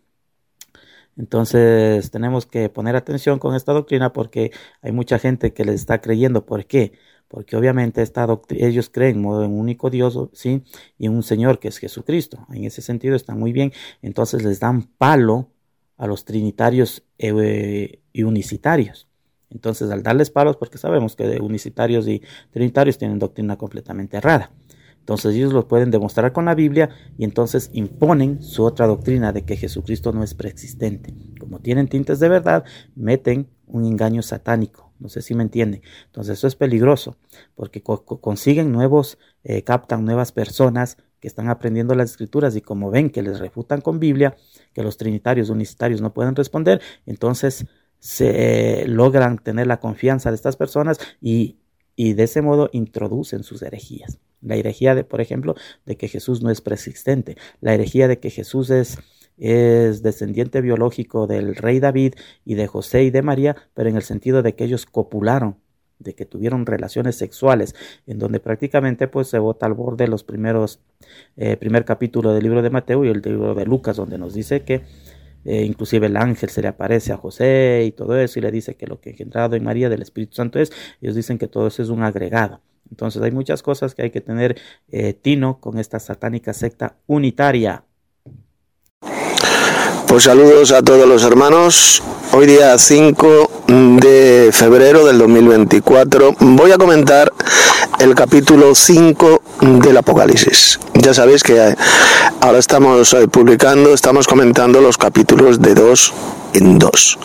Entonces, tenemos que poner atención con esta doctrina porque hay mucha gente que les está creyendo. ¿Por qué? Porque obviamente ellos creen en un único Dios, ¿sí? Y en un Señor que es Jesucristo. En ese sentido están muy bien. Entonces les dan palo a los trinitarios y unicitarios. Entonces, al darles palos, porque sabemos que unicitarios y trinitarios tienen doctrina completamente errada. Entonces ellos lo pueden demostrar con la Biblia y entonces imponen su otra doctrina de que Jesucristo no es preexistente. Como tienen tintes de verdad, meten un engaño satánico. No sé si me entienden. Entonces eso es peligroso porque consiguen captan nuevas personas que están aprendiendo las escrituras y como ven que les refutan con Biblia, que los trinitarios, unicitarios no pueden responder, entonces se logran tener la confianza de estas personas y de ese modo introducen sus herejías. La herejía por ejemplo, de que Jesús no es preexistente. La herejía de que Jesús es descendiente biológico del rey David y de José y de María, pero en el sentido de que ellos copularon, de que tuvieron relaciones sexuales, en donde prácticamente pues se bota al borde los primer capítulo del libro de Mateo y el libro de Lucas, donde nos dice que inclusive el ángel se le aparece a José y todo eso, y le dice que lo que engendrado en María del Espíritu Santo es. Ellos dicen que todo eso es un agregado. Entonces hay muchas cosas que hay que tener tino con esta satánica secta unitaria. Pues saludos a todos los hermanos. Hoy día 5 de febrero del 2024 voy a comentar el capítulo 5 del Apocalipsis. Ya sabéis que ahora estamos estamos comentando los capítulos de 2 en 2.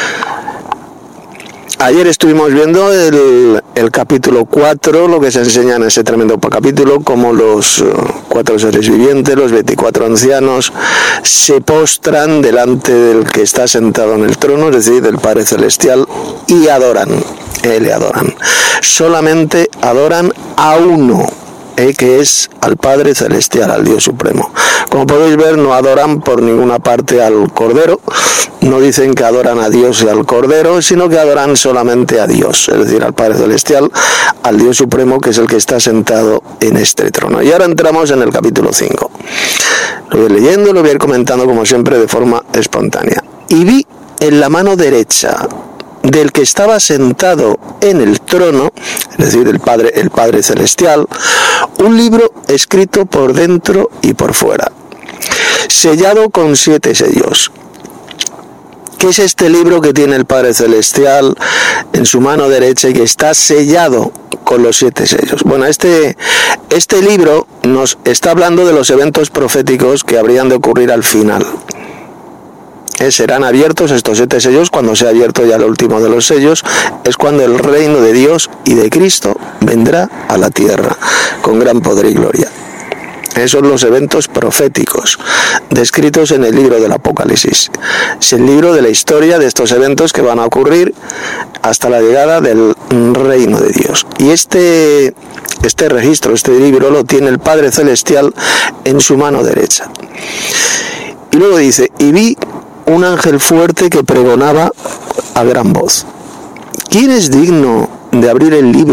Ayer estuvimos viendo el capítulo 4, lo que se enseña en ese tremendo capítulo, como los 4 seres vivientes, los 24 ancianos, se postran delante del que está sentado en el trono, es decir, del Padre Celestial, y le adoran. Solamente adoran a uno, que es al Padre Celestial, al Dios Supremo. Como podéis ver, no adoran por ninguna parte al Cordero, no dicen que adoran a Dios y al Cordero, sino que adoran solamente a Dios, es decir, al Padre Celestial, al Dios Supremo, que es el que está sentado en este trono. Y ahora entramos en el capítulo 5. Lo voy leyendo, lo voy a ir comentando como siempre de forma espontánea. Y vi en la mano derecha del que estaba sentado en el trono, es decir, el Padre Celestial, un libro escrito por dentro y por fuera, sellado con 7 sellos. ¿Qué es este libro que tiene el Padre Celestial en su mano derecha y que está sellado con los 7 sellos? Bueno, este libro nos está hablando de los eventos proféticos que habrían de ocurrir al final. Serán abiertos estos 7 sellos. Cuando sea abierto ya el último de los sellos, es cuando el reino de Dios y de Cristo vendrá a la tierra con gran poder y gloria. Esos son los eventos proféticos descritos en el libro del Apocalipsis. Es el libro de la historia de estos eventos que van a ocurrir hasta la llegada del reino de Dios. Y este registro, este libro, lo tiene el Padre Celestial en su mano derecha. Y luego dice: y vi un ángel fuerte que pregonaba a gran voz: ¿quién es digno de abrir el libro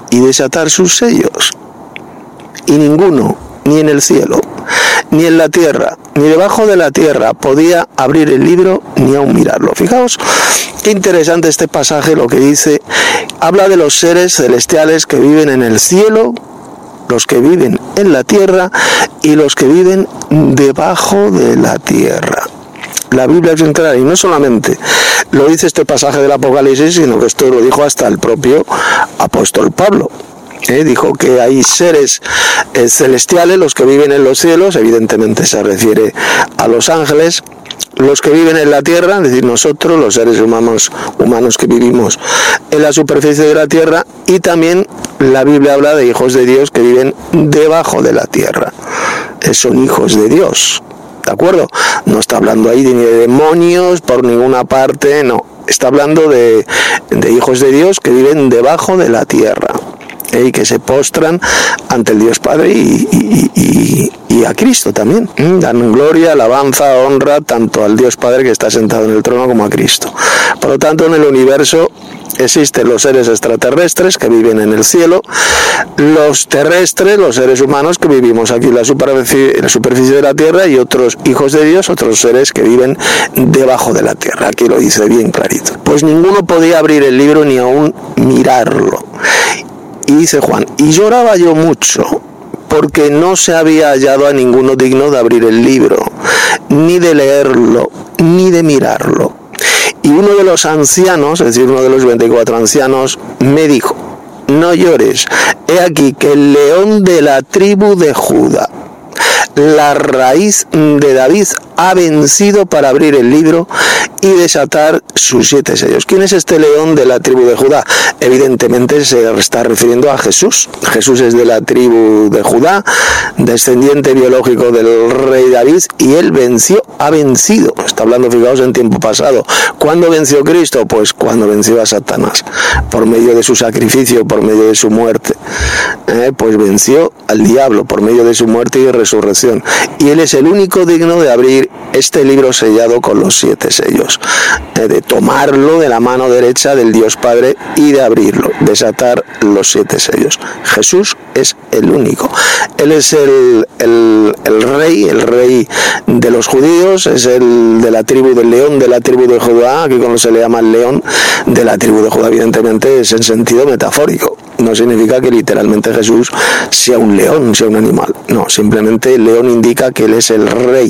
y desatar sus sellos. Y ninguno, ni en el cielo, ni en la tierra, ni debajo de la tierra, podía abrir el libro ni aun mirarlo. Fijaos qué interesante este pasaje, lo que dice. Habla de los seres celestiales que viven en el cielo, los que viven en la tierra y los que viven debajo de la tierra. La Biblia es clara, y no solamente lo dice este pasaje del Apocalipsis, sino que esto lo dijo hasta el propio apóstol Pablo. Dijo que hay seres celestiales, los que viven en los cielos, evidentemente se refiere a los ángeles, los que viven en la tierra, es decir, nosotros, los seres humanos que vivimos en la superficie de la tierra, y también la Biblia habla de hijos de Dios que viven debajo de la tierra. Son hijos de Dios, ¿de acuerdo? No está hablando ahí ni de demonios por ninguna parte, no. Está hablando de hijos de Dios que viven debajo de la tierra. Y que se postran ante el Dios Padre y a Cristo también. Dan gloria, alabanza, honra tanto al Dios Padre que está sentado en el trono como a Cristo. Por lo tanto, en el universo existen los seres extraterrestres que viven en el cielo, los terrestres, los seres humanos que vivimos aquí en la superficie de la tierra, y otros hijos de Dios, otros seres que viven debajo de la tierra. Aquí lo dice bien clarito. Pues ninguno podía abrir el libro ni aún mirarlo. Y dice Juan, y lloraba yo mucho, porque no se había hallado a ninguno digno de abrir el libro, ni de leerlo, ni de mirarlo. Y uno de los ancianos, es decir, uno de los 24 ancianos, me dijo, no llores, he aquí que el león de la tribu de Judá, la raíz de David, ha vencido para abrir el libro y desatar sus 7 sellos. ¿Quién es este león de la tribu de Judá? Evidentemente se está refiriendo a Jesús. Jesús es de la tribu de Judá, descendiente biológico del rey David, y él ha vencido. Está hablando, fijaos, en tiempo pasado. ¿Cuándo venció Cristo? Pues cuando venció a Satanás, por medio de su sacrificio, por medio de su muerte. Pues venció al diablo por medio de su muerte y resurrección. Y él es el único digno de abrir este libro sellado con los 7 sellos, de tomarlo de la mano derecha del Dios Padre y de abrirlo, desatar los 7 sellos. Jesús es el único. Él es el rey de los judíos, es el de la tribu del león de la tribu de Judá. Aquí cuando se le llama el león de la tribu de Judá, evidentemente es en sentido metafórico. No significa que literalmente Jesús sea un león, sea un animal. No, simplemente el león indica que él es el rey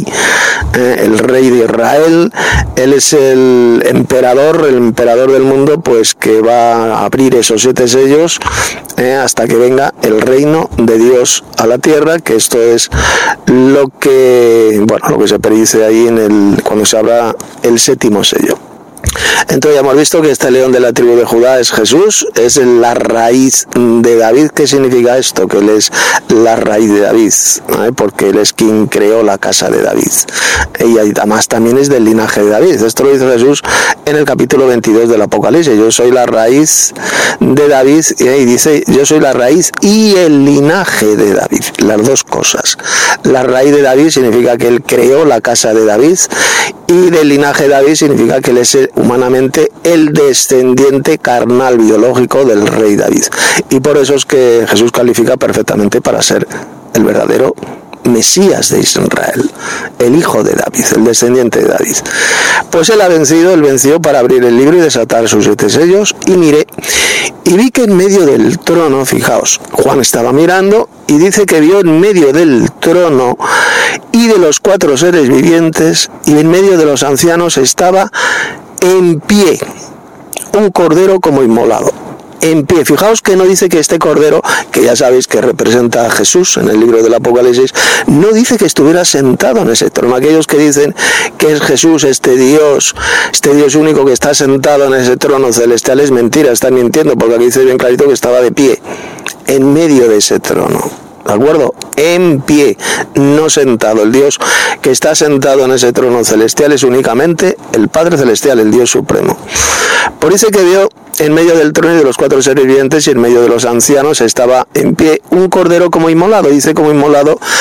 de Israel. Él es el emperador del mundo, pues que va a abrir esos 7 sellos hasta que venga el reino de Dios a la tierra, que esto es lo que se predice ahí cuando se abra el 7º sello. Entonces ya hemos visto que este león de la tribu de Judá es Jesús, es la raíz de David. ¿Qué significa esto? Que él es la raíz de David, porque él es quien creó la casa de David. Y además también es del linaje de David. Esto lo dice Jesús en el capítulo 22 del Apocalipsis. Yo soy la raíz de David, y dice, yo soy la raíz y el linaje de David. Las dos cosas. La raíz de David significa que él creó la casa de David, y del linaje de David significa que él es humanamente el descendiente carnal biológico del rey David. Y por eso es que Jesús califica perfectamente para ser el verdadero Mesías de Israel, el hijo de David, el descendiente de David. Pues él venció para abrir el libro y desatar sus 7 sellos, y miré y vi que en medio del trono, fijaos, Juan estaba mirando y dice que vio en medio del trono y de los 4 seres vivientes y en medio de los ancianos estaba en pie un cordero como inmolado. En pie. Fijaos que no dice que este cordero, que ya sabéis que representa a Jesús en el libro del Apocalipsis, no dice que estuviera sentado en ese trono. Aquellos que dicen que es Jesús, este Dios único que está sentado en ese trono celestial, es mentira, están mintiendo, porque aquí dice bien clarito que estaba de pie, en medio de ese trono. ¿De acuerdo? En pie, no sentado. El Dios que está sentado en ese trono celestial es únicamente el Padre Celestial, el Dios Supremo. Por eso que vio en medio del trono y de los 4 seres vivientes y en medio de los ancianos estaba en pie un cordero como inmolado. Dice como inmolado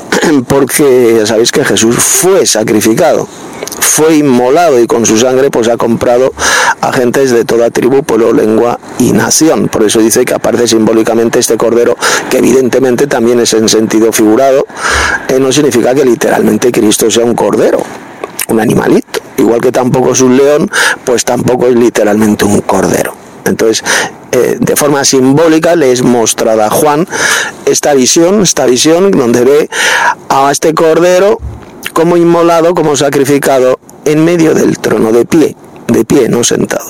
porque ya sabéis que Jesús fue sacrificado, fue inmolado y con su sangre pues ha comprado a gentes de toda tribu, pueblo, lengua y nación. Por eso dice que aparece simbólicamente este cordero, que evidentemente también es en sentido figurado. No significa que literalmente Cristo sea un cordero, un animalito, igual que tampoco es un león, pues tampoco es literalmente un cordero. Entonces, de forma simbólica le es mostrada a Juan esta visión donde ve a este cordero como inmolado, como sacrificado en medio del trono, de pie, no sentado,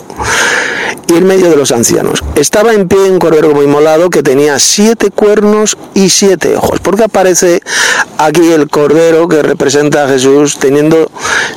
y en medio de los ancianos. Estaba en pie un cordero como inmolado que tenía 7 cuernos y 7 ojos, porque aparece aquí el cordero que representa a Jesús teniendo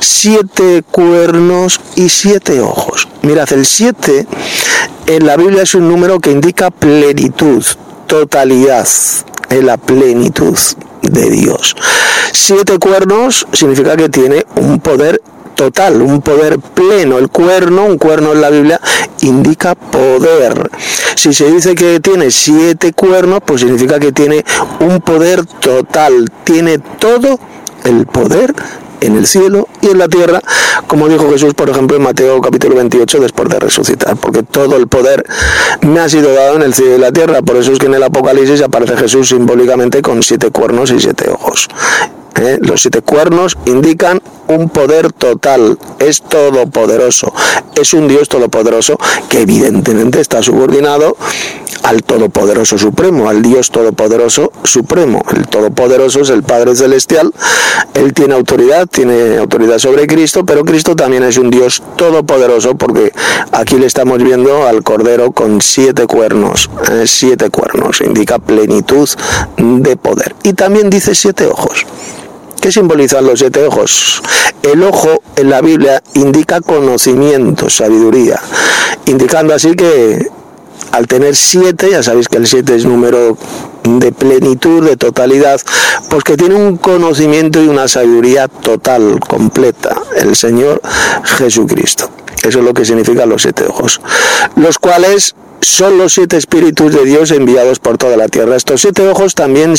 7 cuernos y 7 ojos. Mirad, el 7 en la Biblia es un número que indica plenitud, totalidad, en la plenitud de Dios. 7 cuernos significa que tiene un poder total, un poder pleno. Un cuerno en la Biblia indica poder. Si se dice que tiene 7 cuernos, pues significa que tiene un poder total, tiene todo el poder en el cielo y en la tierra, como dijo Jesús, por ejemplo, en Mateo capítulo 28, después de resucitar, porque todo el poder me ha sido dado en el cielo y la tierra. Por eso es que en el Apocalipsis aparece Jesús simbólicamente con 7 cuernos y 7 ojos. Los 7 cuernos indican un poder total, es todopoderoso, es un Dios todopoderoso que evidentemente está subordinado al Todopoderoso Supremo, al Dios Todopoderoso Supremo. El Todopoderoso es el Padre Celestial, Él tiene autoridad sobre Cristo, pero Cristo también es un Dios todopoderoso, porque aquí le estamos viendo al Cordero con 7 cuernos, 7 cuernos, indica plenitud de poder. Y también dice 7 ojos. ¿Qué simbolizan los 7 ojos? El ojo en la Biblia indica conocimiento, sabiduría, indicando así que al tener 7, ya sabéis que el 7 es número de plenitud, de totalidad, pues que tiene un conocimiento y una sabiduría total, completa, el Señor Jesucristo. Eso es lo que significan los 7 ojos, los cuales son los 7 espíritus de Dios enviados por toda la tierra. Estos 7 ojos también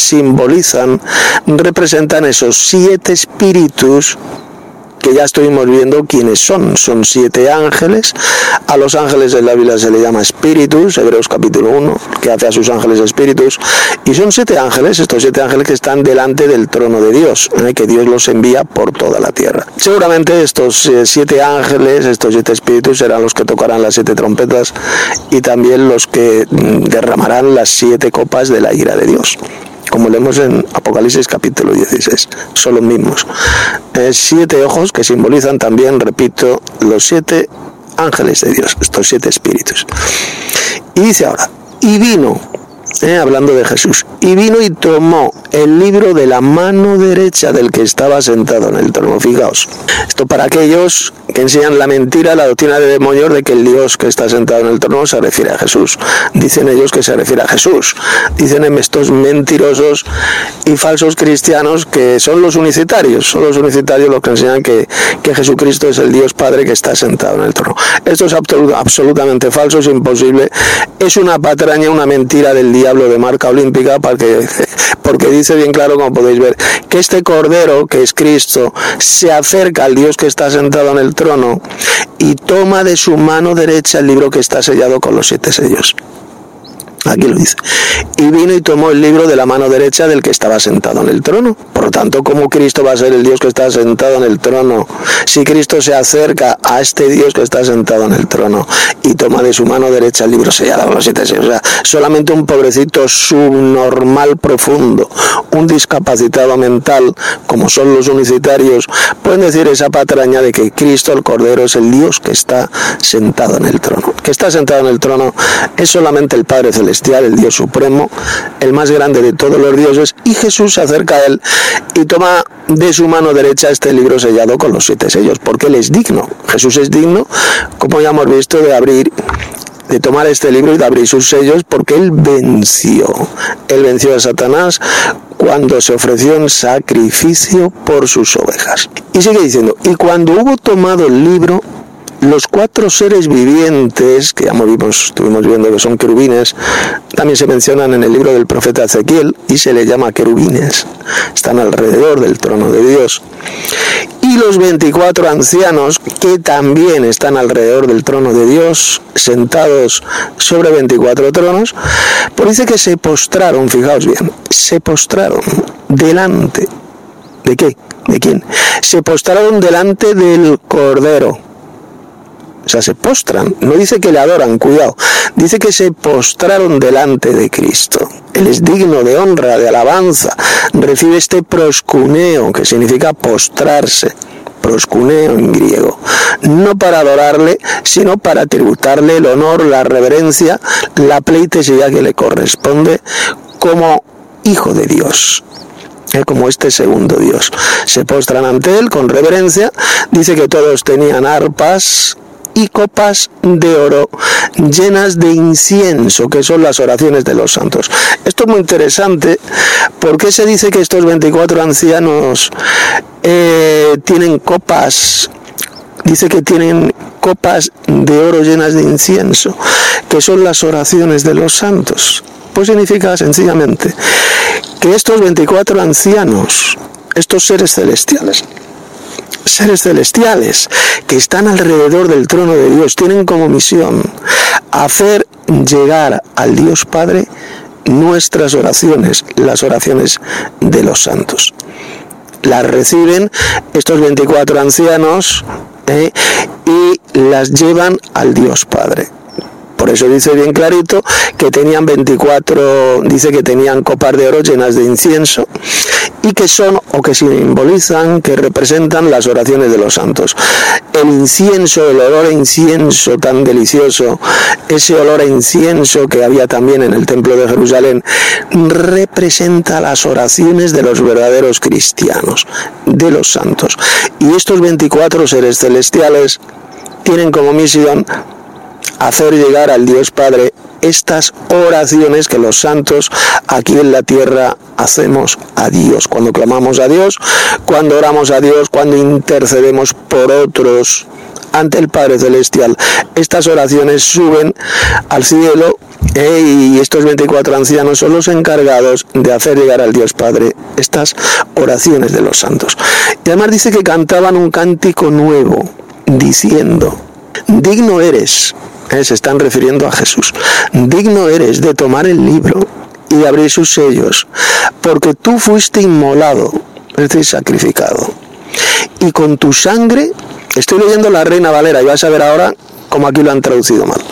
representan esos 7 espíritus que ya estuvimos viendo quiénes son. Son 7 ángeles. A los ángeles en la Biblia se le llama espíritus, Hebreos capítulo 1, que hace a sus ángeles espíritus. Y son 7 ángeles, estos 7 ángeles que están delante del trono de Dios, que Dios los envía por toda la tierra. Seguramente estos 7 ángeles, estos 7 espíritus, serán los que tocarán las 7 trompetas y también los que derramarán las 7 copas de la ira de Dios, como leemos en Apocalipsis capítulo 16, son los mismos. 7 ojos que simbolizan también, repito, los 7 ángeles de Dios, estos 7 espíritus. Y dice ahora, y vino, hablando de Jesús, y vino y tomó el libro de la mano derecha del que estaba sentado en el trono. Fijaos, esto para aquellos que enseñan la mentira, la doctrina de demonios de que el Dios que está sentado en el trono se refiere a Jesús. Dicen ellos que se refiere a Jesús. Dicen estos mentirosos y falsos cristianos que son los unicitarios los que enseñan que Jesucristo es el Dios Padre que está sentado en el trono. Esto es absolutamente falso, es imposible. Es una patraña, una mentira del diablo de marca olímpica, porque dice bien claro, como podéis ver, que este Cordero, que es Cristo, se acerca al Dios que está sentado en el trono y toma de su mano derecha el libro que está sellado con los 7 sellos. Aquí lo dice. Y vino y tomó el libro de la mano derecha del que estaba sentado en el trono. Por lo tanto, ¿cómo Cristo va a ser el Dios que está sentado en el trono? Si Cristo se acerca a este Dios que está sentado en el trono y toma de su mano derecha el libro sellado con los 7 sellos. O sea, solamente un pobrecito subnormal profundo, un discapacitado mental, como son los unicitarios, pueden decir esa patraña de que Cristo, el Cordero, es el Dios que está sentado en el trono. Que está sentado en el trono es solamente el Padre Celestial, el Dios Supremo, el más grande de todos los dioses, y Jesús se acerca a él y toma de su mano derecha este libro sellado con los 7 sellos, porque él es digno. Jesús es digno, como ya hemos visto, de tomar este libro y de abrir sus sellos, porque él venció a Satanás cuando se ofreció en sacrificio por sus ovejas. Y sigue diciendo, y cuando hubo tomado el libro, Los 4 seres vivientes, que ya estuvimos viendo que son querubines, también se mencionan en el libro del profeta Ezequiel y se les llama querubines. Están alrededor del trono de Dios. Y los 24 ancianos, que también están alrededor del trono de Dios, sentados sobre 24 tronos, pues dice que se postraron, fijaos bien, se postraron delante. ¿De qué? ¿De quién? Se postraron delante del Cordero. O sea, se postran, no dice que le adoran, cuidado, dice que se postraron delante de Cristo. Él es digno de honra, de alabanza, recibe este proscuneo, que significa postrarse, proscuneo en griego, no para adorarle, sino para tributarle el honor, la reverencia, la pleitesía que le corresponde como hijo de Dios. Como este segundo Dios. Se postran ante él con reverencia. Dice que todos tenían arpas y copas de oro llenas de incienso, que son las oraciones de los santos. Esto es muy interesante, porque se dice que estos 24 ancianos tienen copas. Dice que tienen copas de oro llenas de incienso, que son las oraciones de los santos. Pues significa sencillamente que estos 24 ancianos, estos seres celestiales que están alrededor del trono de Dios, tienen como misión hacer llegar al Dios Padre nuestras oraciones, las oraciones de los santos. Las reciben estos 24 ancianos y las llevan al Dios Padre. Por eso dice bien clarito que tenían 24, dice que tenían copas de oro llenas de incienso y que son, o que simbolizan, que representan las oraciones de los santos. El incienso, el olor a incienso tan delicioso, ese olor a incienso que había también en el templo de Jerusalén, representa las oraciones de los verdaderos cristianos, de los santos. Y estos 24 seres celestiales tienen como misión hacer llegar al Dios Padre estas oraciones que los santos aquí en la tierra hacemos a Dios. Cuando clamamos a Dios, cuando oramos a Dios, cuando intercedemos por otros ante el Padre Celestial, estas oraciones suben al cielo y estos 24 ancianos son los encargados de hacer llegar al Dios Padre estas oraciones de los santos. Y además dice que cantaban un cántico nuevo, diciendo: digno eres, se están refiriendo a Jesús, digno eres de tomar el libro y de abrir sus sellos, porque tú fuiste inmolado, es decir, sacrificado, y con tu sangre, estoy leyendo la Reina Valera y vas a ver ahora cómo aquí lo han traducido mal,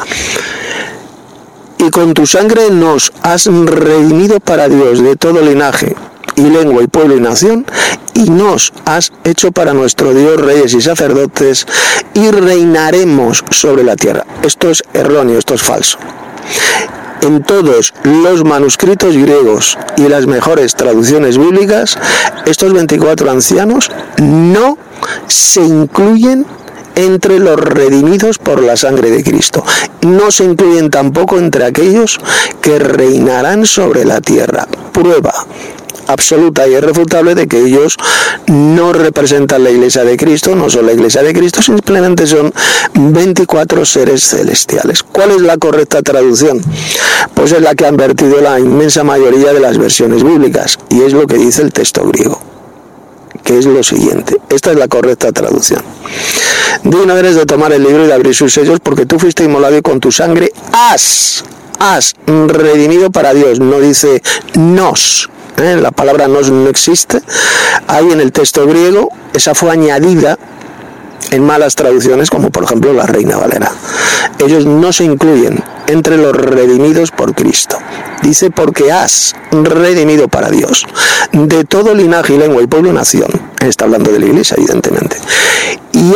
y con tu sangre nos has redimido para Dios de todo linaje y lengua y pueblo y nación, y nos has hecho para nuestro Dios reyes y sacerdotes, y reinaremos sobre la tierra. Esto es erróneo, esto es falso. En todos los manuscritos griegos y las mejores traducciones bíblicas, estos 24 ancianos no se incluyen entre los redimidos por la sangre de Cristo. No se incluyen tampoco entre aquellos que reinarán sobre la tierra. Prueba absoluta y irrefutable de que ellos no representan la Iglesia de Cristo, no son la Iglesia de Cristo, simplemente son 24 seres celestiales. ¿Cuál es la correcta traducción? Pues es la que han vertido la inmensa mayoría de las versiones bíblicas, y es lo que dice el texto griego, que es lo siguiente. Esta es la correcta traducción: digno eres de tomar el libro y de abrir sus sellos, porque tú fuiste inmolado y con tu sangre has redimido para Dios. No dice nos. La palabra nos no existe ahí en el texto griego. Esa fue añadida en malas traducciones, como por ejemplo la Reina Valera. Ellos no se incluyen entre los redimidos por Cristo. Dice: porque has redimido para Dios de todo linaje y lengua y pueblo y nación. Está hablando de la Iglesia, evidentemente. Y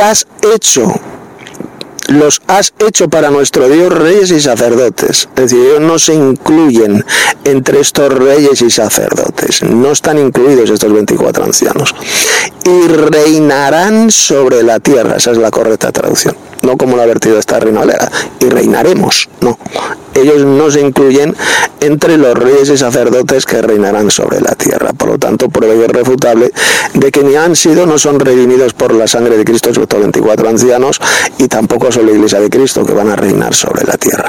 los has hecho para nuestro Dios reyes y sacerdotes. Es decir, ellos no se incluyen entre estos reyes y sacerdotes. No están incluidos estos 24 ancianos. Y reinarán sobre la tierra. Esa es la correcta traducción. No como la ha vertido esta Reina Valera. Y reinaremos. No. ellos no se incluyen entre los reyes y sacerdotes que reinarán sobre la tierra. Por lo tanto, prueba irrefutable de que ni han sido, no son redimidos por la sangre de Cristo, sobre todo 24 ancianos, y tampoco son la iglesia de Cristo que van a reinar sobre la tierra.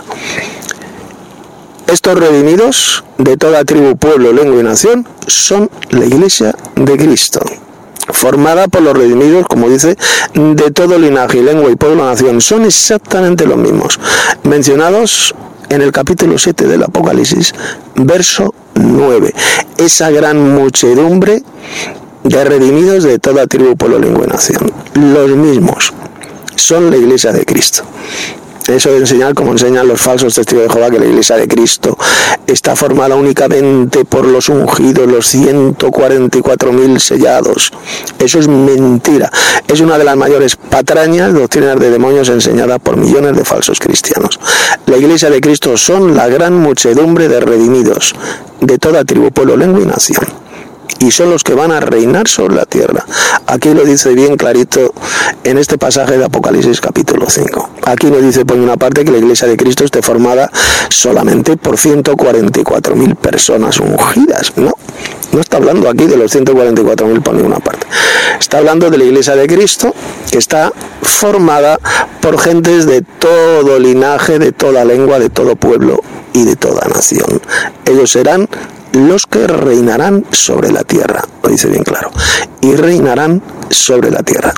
Estos redimidos de toda tribu, pueblo, lengua y nación son la iglesia de Cristo, formada por los redimidos, como dice, de todo linaje, lengua y pueblo, nación. Son exactamente los mismos, mencionados en el capítulo 7 del Apocalipsis, verso 9. Esa gran muchedumbre de redimidos de toda tribu, pueblo, lengua y nación. Los mismos son la iglesia de Cristo. Eso de enseñar, como enseñan los falsos testigos de Jehová, que la iglesia de Cristo está formada únicamente por los ungidos, los 144.000 sellados. Eso es mentira. Es una de las mayores patrañas, doctrinas de demonios enseñadas por millones de falsos cristianos. La iglesia de Cristo son la gran muchedumbre de redimidos de toda tribu, pueblo, lengua y nación. Y son los que van a reinar sobre la tierra. Aquí lo dice bien clarito en este pasaje de Apocalipsis capítulo 5. Aquí no dice por una parte que la iglesia de Cristo esté formada solamente por 144.000 personas ungidas. No está hablando aquí de los 144.000 por ninguna parte. Está hablando de la iglesia de Cristo, que está formada por gentes de todo linaje, de toda lengua, de todo pueblo y de toda nación. Ellos serán los que reinarán sobre la tierra, lo dice bien claro, y reinarán sobre la tierra.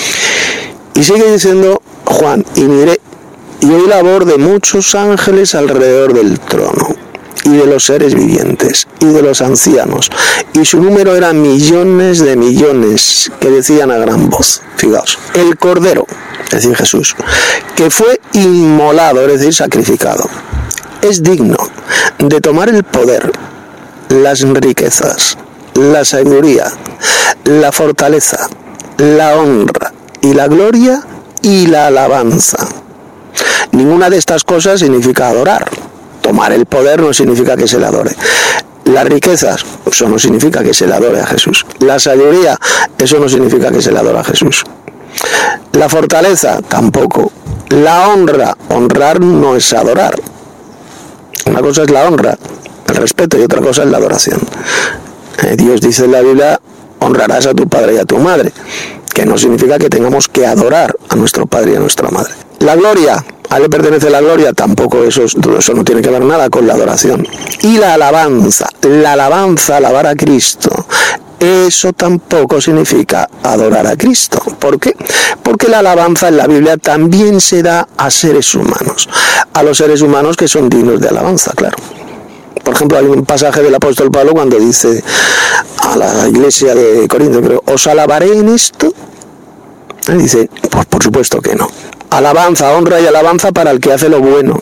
Y sigue diciendo Juan, y miré, y oí la voz de muchos ángeles alrededor del trono, y de los seres vivientes, y de los ancianos, y su número era millones de millones, que decían a gran voz, fijaos, el Cordero, es decir, Jesús, que fue inmolado, es decir, sacrificado, es digno de tomar el poder, las riquezas, la sabiduría, la fortaleza, la honra y la gloria y la alabanza. Ninguna de estas cosas significa adorar. Tomar el poder no significa que se le adore. Las riquezas, eso no significa que se le adore a Jesús. La sabiduría, eso no significa que se le adore a Jesús. La fortaleza, tampoco. La honra, honrar no es adorar. Una cosa es la honra, el respeto, y otra cosa es la adoración. Dios dice en la Biblia, honrarás a tu padre y a tu madre, que no significa que tengamos que adorar a nuestro padre y a nuestra madre. La gloria, ¿a él le pertenece la gloria? Tampoco, eso no tiene que ver nada con la adoración. Y la alabanza, alabar a Cristo, eso tampoco significa adorar a Cristo. ¿Por qué? Porque la alabanza en la Biblia también se da a seres humanos, a los seres humanos que son dignos de alabanza, claro. Por ejemplo, hay un pasaje del apóstol Pablo cuando dice a la iglesia de Corinto, creo, ¿os alabaré en esto? Dice, pues por supuesto que no. Alabanza, honra y alabanza para el que hace lo bueno.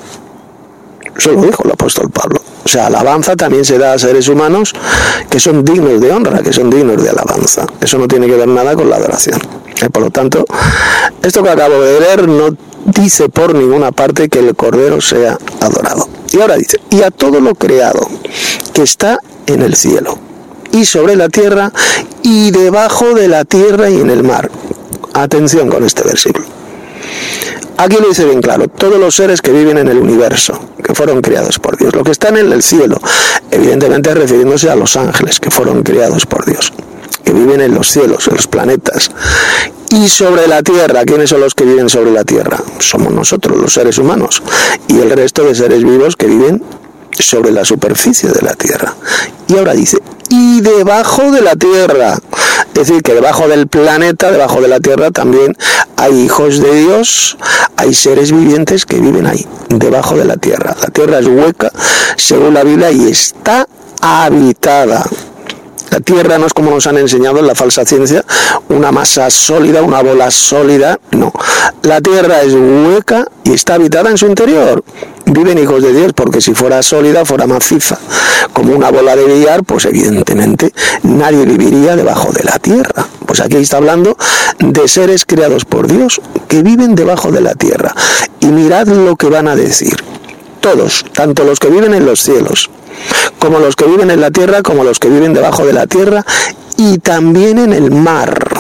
Eso lo dijo el apóstol Pablo. O sea, alabanza también se da a seres humanos que son dignos de honra, que son dignos de alabanza. Eso no tiene que ver nada con la adoración. Por lo tanto, esto que acabo de leer no dice por ninguna parte que el Cordero sea adorado. Y ahora dice, y a todo lo creado que está en el cielo, y sobre la tierra, y debajo de la tierra y en el mar. Atención con este versículo. Aquí lo dice bien claro, todos los seres que viven en el universo, que fueron creados por Dios, lo que están en el cielo, evidentemente refiriéndose a los ángeles, que fueron creados por Dios, que viven en los cielos, en los planetas, y sobre la tierra. ¿Quiénes son los que viven sobre la tierra? Somos nosotros, los seres humanos, y el resto de seres vivos que viven sobre la superficie de la tierra. Y ahora dice, y debajo de la tierra, es decir, que debajo del planeta, debajo de la tierra, también hay hijos de Dios, hay seres vivientes que viven ahí, debajo de la tierra. La tierra es hueca, según la Biblia, y está habitada. La tierra no es, como nos han enseñado en la falsa ciencia, una masa sólida, una bola sólida, no. La tierra es hueca y está habitada en su interior. Viven hijos de Dios, porque si fuera sólida, fuera maciza, como una bola de billar, pues evidentemente nadie viviría debajo de la tierra. Pues aquí está hablando de seres creados por Dios que viven debajo de la tierra. Y mirad lo que van a decir. Todos, tanto los que viven en los cielos, como los que viven en la tierra, como los que viven debajo de la tierra, y también en el mar.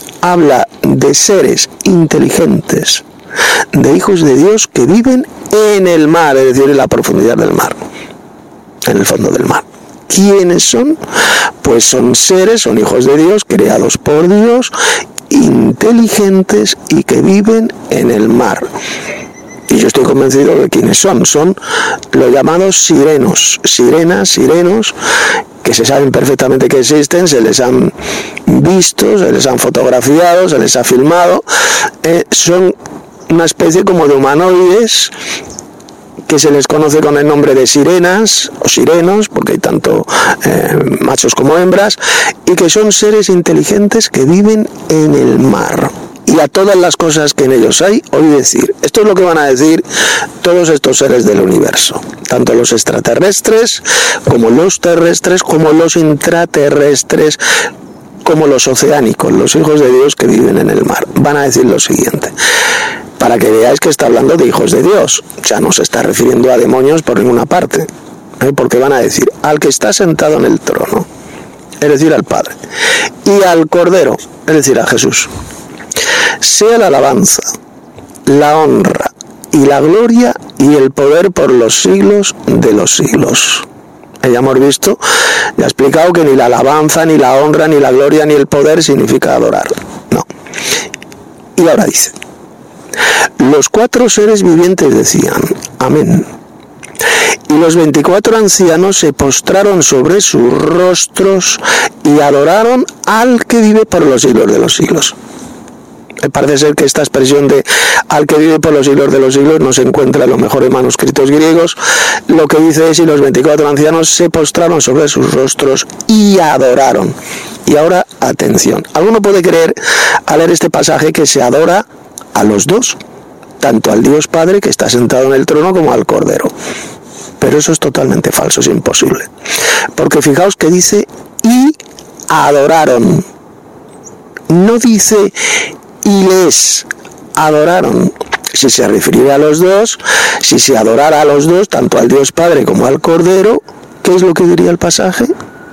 Habla de seres inteligentes, de hijos de Dios que viven en el mar, es decir, en la profundidad del mar, en el fondo del mar. ¿Quiénes son? Pues son seres, son hijos de Dios, creados por Dios, inteligentes y que viven en el mar. Y yo estoy convencido de quiénes son. Son los llamados sirenos, sirenos, que se saben perfectamente que existen, se les han visto, se les han fotografiado, se les ha filmado. Son una especie como de humanoides que se les conoce con el nombre de sirenas o sirenos, porque hay tanto machos como hembras, y que son seres inteligentes que viven en el mar. Y a todas las cosas que en ellos hay, oí decir, esto es lo que van a decir todos estos seres del universo, tanto los extraterrestres, como los terrestres, como los intraterrestres, como los oceánicos, los hijos de Dios que viven en el mar. Van a decir lo siguiente, para que veáis que está hablando de hijos de Dios, ya no se está refiriendo a demonios por ninguna parte, porque van a decir, al que está sentado en el trono, es decir, al Padre, y al Cordero, es decir, a Jesús, sea la alabanza, la honra y la gloria y el poder por los siglos de los siglos. Ya hemos visto, ya he explicado que ni la alabanza, ni la honra, ni la gloria, ni el poder significa adorar. No. Y ahora dice, los 4 seres vivientes decían, amén. Y los 24 ancianos se postraron sobre sus rostros y adoraron al que vive por los siglos de los siglos. Parece ser que esta expresión de al que vive por los siglos de los siglos no se encuentra en los mejores manuscritos griegos. Lo que dice es, y los 24 ancianos se postraron sobre sus rostros y adoraron. Y ahora, atención, alguno puede creer al leer este pasaje que se adora a los dos, tanto al Dios Padre que está sentado en el trono como al Cordero. Pero eso es totalmente falso, es imposible. Porque fijaos que dice, y adoraron. No dice, y les adoraron. Si se refiriera a los dos, si se adorara a los dos, tanto al Dios Padre como al Cordero, ¿qué es lo que diría el pasaje?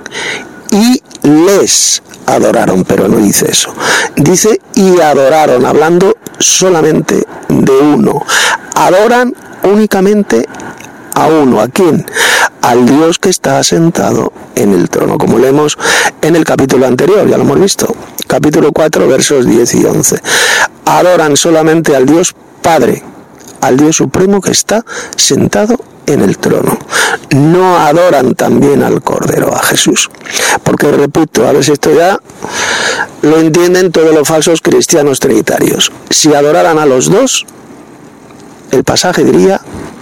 Y les adoraron, pero no dice eso. Dice, y adoraron, hablando solamente de uno. Adoran únicamente a uno. ¿A quién? Al Dios que está sentado en el trono, como leemos en el capítulo anterior, ya lo hemos visto, capítulo 4, versos 10 y 11. Adoran solamente al Dios Padre, al Dios Supremo que está sentado en el trono. No adoran también al Cordero, a Jesús. Porque repito, a ver si esto ya lo entienden todos los falsos cristianos trinitarios. Si adoraran a los dos, el pasaje diría,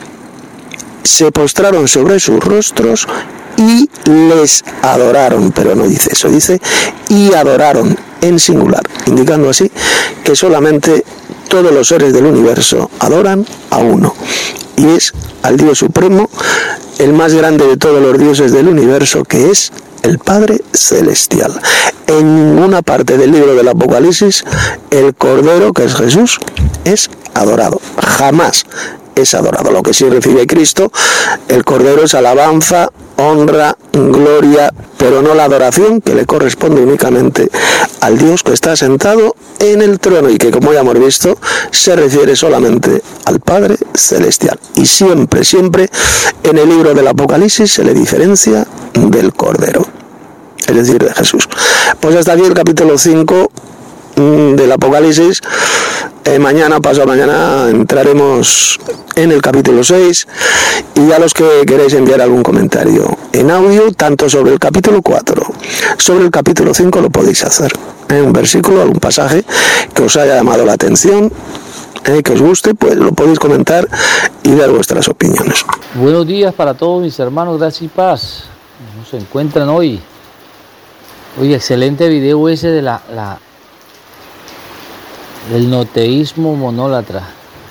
se postraron sobre sus rostros y les adoraron, pero no dice eso, dice y adoraron en singular, indicando así que solamente todos los seres del universo adoran a uno, y es al Dios Supremo, el más grande de todos los dioses del universo, que es el Padre Celestial. En ninguna parte del libro del Apocalipsis el Cordero, que es Jesús, es adorado, jamás es adorado. Lo que sí recibe Cristo, el Cordero, es alabanza, honra, gloria, pero no la adoración que le corresponde únicamente al Dios que está sentado en el trono y que, como ya hemos visto, se refiere solamente al Padre Celestial. Y siempre, siempre en el libro del Apocalipsis se le diferencia del Cordero, es decir, de Jesús. Pues hasta aquí el capítulo 5 del Apocalipsis. Mañana, pasado mañana, entraremos en el capítulo 6, y ya los que queréis enviar algún comentario en audio, tanto sobre el capítulo 4, sobre el capítulo 5, lo podéis hacer. Un versículo, algún pasaje que os haya llamado la atención, que os guste, pues lo podéis comentar y dar vuestras opiniones. Buenos días para todos mis hermanos, gracias y paz. ¿Cómo se encuentran hoy? Oye, excelente video ese de el noteísmo monólatra.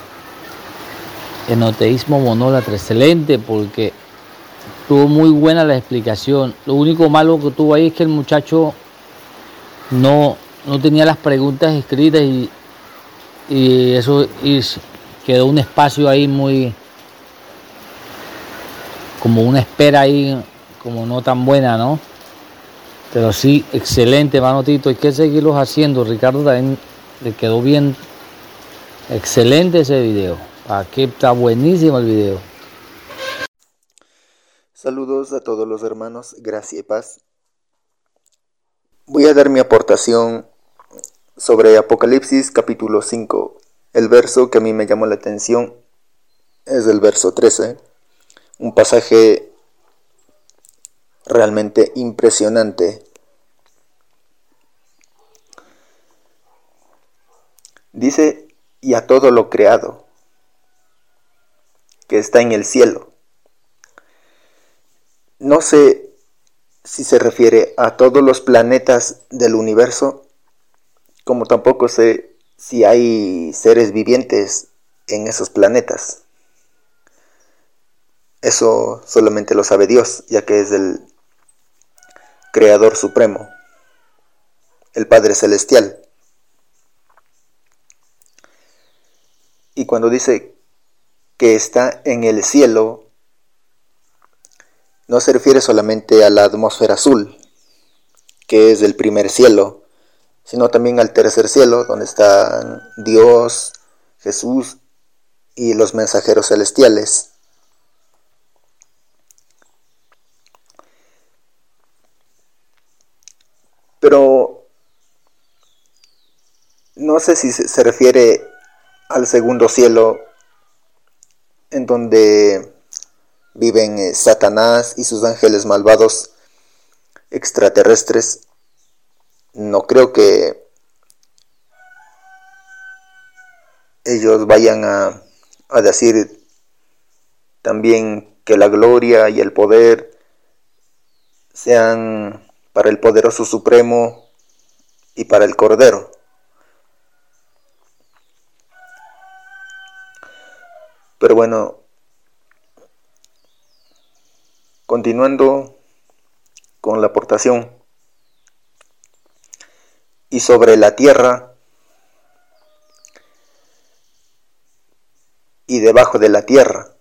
El noteísmo monólatra, excelente, porque tuvo muy buena la explicación. Lo único malo que tuvo ahí es que el muchacho no tenía las preguntas escritas y eso quedó un espacio ahí muy, como una espera ahí, como no tan buena, ¿no? Pero sí, excelente, hermano Tito, hay que seguirlos haciendo. Ricardo también le quedó bien, excelente ese video. Aquí está buenísimo el video. Saludos a todos los hermanos, gracia y paz. Voy a dar mi aportación sobre Apocalipsis capítulo 5. El verso que a mí me llamó la atención es el verso 13. Un pasaje realmente impresionante. Dice, y a todo lo creado que está en el cielo. No sé si se refiere a todos los planetas del universo, como tampoco sé si hay seres vivientes en esos planetas. Eso solamente lo sabe Dios, ya que es el Creador Supremo, el Padre Celestial. Y cuando dice que está en el cielo, no se refiere solamente a la atmósfera azul, que es el primer cielo, sino también al tercer cielo, donde están Dios, Jesús y los mensajeros celestiales. Pero no sé si se refiere al segundo cielo, en donde viven Satanás y sus ángeles malvados extraterrestres. No creo que ellos vayan a decir también que la gloria y el poder sean para el poderoso supremo y para el Cordero. Pero bueno, continuando con la aportación. Y sobre la tierra y debajo de la tierra.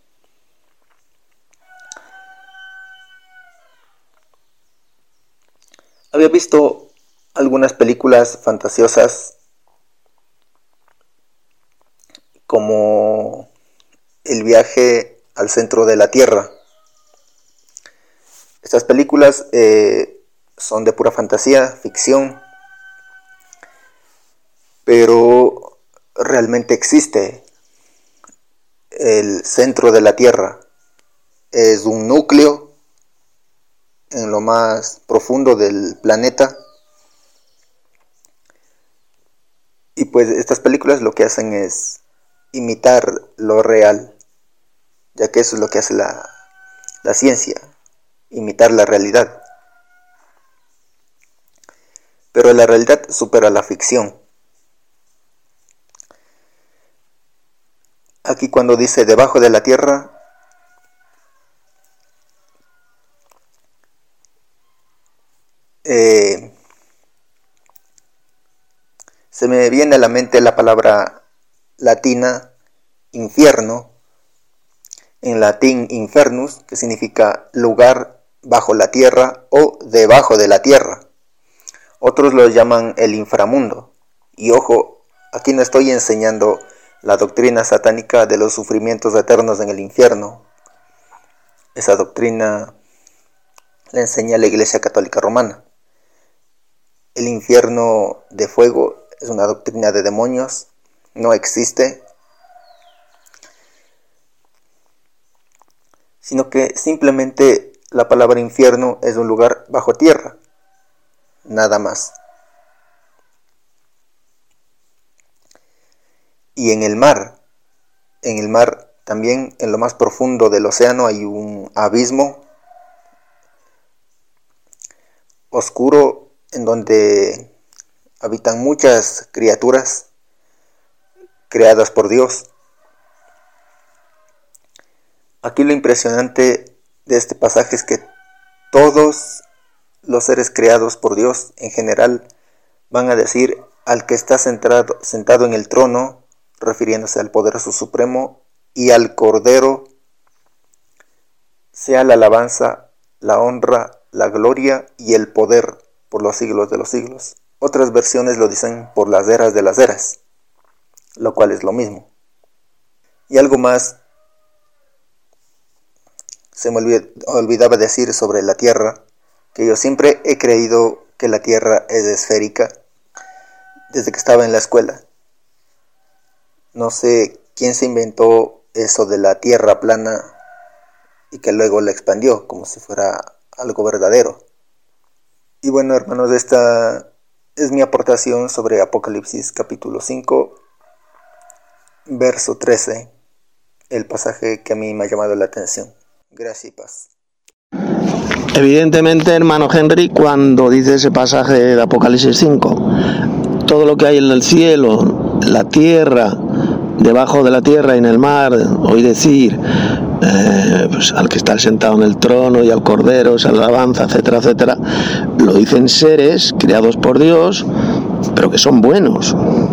Había visto algunas películas fantasiosas como El viaje al centro de la Tierra. Estas películas son de pura fantasía, ficción, pero realmente existe el centro de la Tierra. Es un núcleo en lo más profundo del planeta. Y pues estas películas lo que hacen es imitar lo real, ya que eso es lo que hace la ciencia, imitar la realidad. Pero la realidad supera la ficción. Aquí cuando dice debajo de la tierra, se me viene a la mente la palabra latina infierno, en latín infernus, que significa lugar bajo la tierra o debajo de la tierra. Otros lo llaman el inframundo. Y ojo, aquí no estoy enseñando la doctrina satánica de los sufrimientos eternos en el infierno. Esa doctrina la enseña la Iglesia Católica Romana. El infierno de fuego es una doctrina de demonios, no existe, sino que simplemente la palabra infierno es un lugar bajo tierra, nada más. Y en el mar también, en lo más profundo del océano, hay un abismo oscuro en donde habitan muchas criaturas creadas por Dios. Aquí lo impresionante de este pasaje es que todos los seres creados por Dios en general van a decir al que está sentado en el trono, refiriéndose al poderoso supremo, y al Cordero, sea la alabanza, la honra, la gloria y el poder por los siglos de los siglos. Otras versiones lo dicen por las eras de las eras, lo cual es lo mismo. Y algo más, se me olvidaba decir sobre la Tierra, que yo siempre he creído que la Tierra es esférica desde que estaba en la escuela. No sé quién se inventó eso de la Tierra plana y que luego la expandió como si fuera algo verdadero. Y bueno, hermanos, esta es mi aportación sobre Apocalipsis capítulo 5, verso 13, el pasaje que a mí me ha llamado la atención. Gracias y paz. Evidentemente, hermano Henry, cuando dice ese pasaje de Apocalipsis 5, todo lo que hay en el cielo, la tierra, debajo de la tierra y en el mar, oí decir pues, al que está sentado en el trono y al Cordero, esa alabanza, etcétera, etcétera, lo dicen seres creados por Dios, pero que son buenos,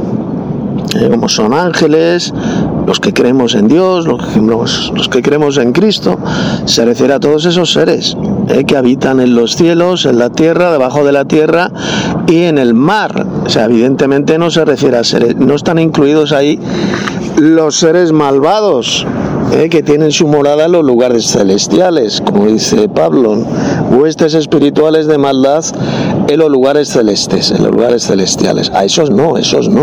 como son ángeles, los que creemos en Dios, los que creemos en Cristo. Se refiere a todos esos seres que habitan en los cielos, en la tierra, debajo de la tierra y en el mar. O sea, evidentemente no se refiere a seres, no están incluidos ahí los seres malvados, que tienen su morada en los lugares celestiales, como dice Pablo, huestes espirituales de maldad en los lugares celestes, en los lugares celestiales. A esos no.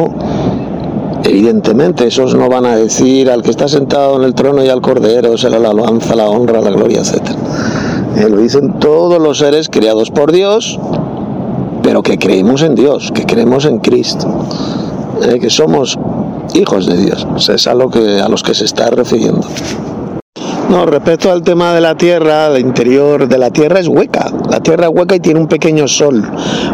Evidentemente, esos no van a decir al que está sentado en el trono y al Cordero, será la alabanza, la honra, la gloria, etc. Lo dicen todos los seres creados por Dios, pero que creemos en Dios, que creemos en Cristo, que somos hijos de Dios. O sea, es a los que se está refiriendo. No, respecto al tema de la Tierra, el interior de la Tierra es hueca. La Tierra es hueca y tiene un pequeño sol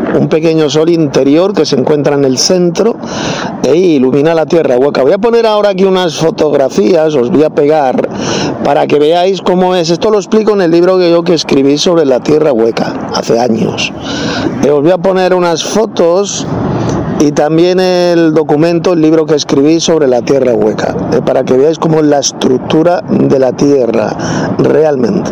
interior que se encuentra en el centro e ilumina la Tierra hueca. Voy a poner ahora aquí unas fotografías, os voy a pegar para que veáis cómo es. Esto lo explico en el libro que escribí sobre la Tierra hueca hace años. Os voy a poner unas fotos y también el libro que escribí sobre la Tierra hueca, para que veáis cómo es la estructura de la Tierra realmente.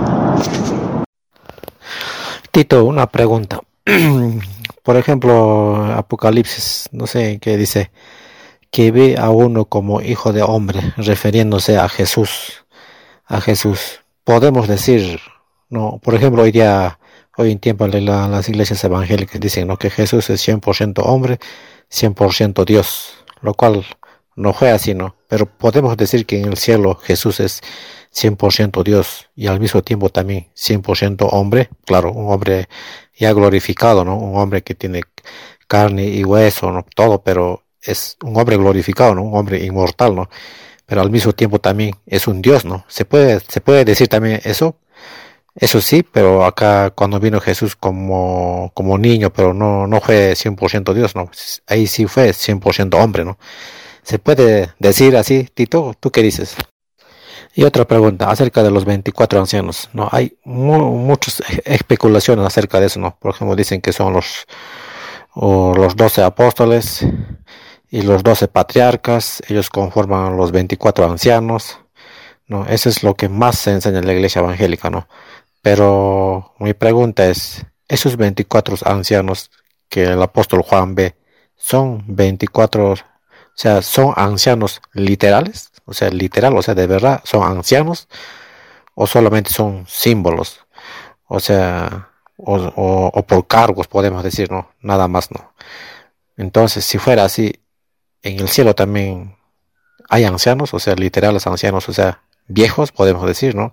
Tito, una pregunta. Por ejemplo, Apocalipsis, no sé qué dice, que ve a uno como hijo de hombre, refiriéndose a Jesús. Podemos decir, no, por ejemplo, hoy en tiempo las iglesias evangélicas dicen, ¿no?, que Jesús es 100% hombre, 100% Dios, lo cual no fue así, ¿no? Pero podemos decir que en el cielo Jesús es 100% Dios y al mismo tiempo también 100% hombre, claro, un hombre ya glorificado, ¿no? Un hombre que tiene carne y hueso, ¿no? Todo, pero es un hombre glorificado, ¿no? Un hombre inmortal, ¿no? Pero al mismo tiempo también es un Dios, ¿no? Se puede decir también eso. Eso sí, pero acá cuando vino Jesús como niño, pero no fue 100% Dios, ¿no? Ahí sí fue 100% hombre, ¿no? ¿Se puede decir así, Tito? ¿Tú qué dices? Y otra pregunta acerca de los 24 ancianos, ¿no? Hay muchas especulaciones acerca de eso, ¿no? Por ejemplo, dicen que son los 12 apóstoles y los 12 patriarcas, ellos conforman los 24 ancianos, ¿no? Eso es lo que más se enseña en la iglesia evangélica, ¿no? Pero mi pregunta es, ¿esos 24 ancianos que el apóstol Juan ve son 24, o sea, son ancianos literales? O sea, de verdad, ¿son ancianos? ¿O solamente son símbolos? O sea, o por cargos, podemos decir, ¿no? Nada más, ¿no? Entonces, si fuera así, en el cielo también hay ancianos, o sea, literales ancianos, o sea, viejos, podemos decir, ¿no?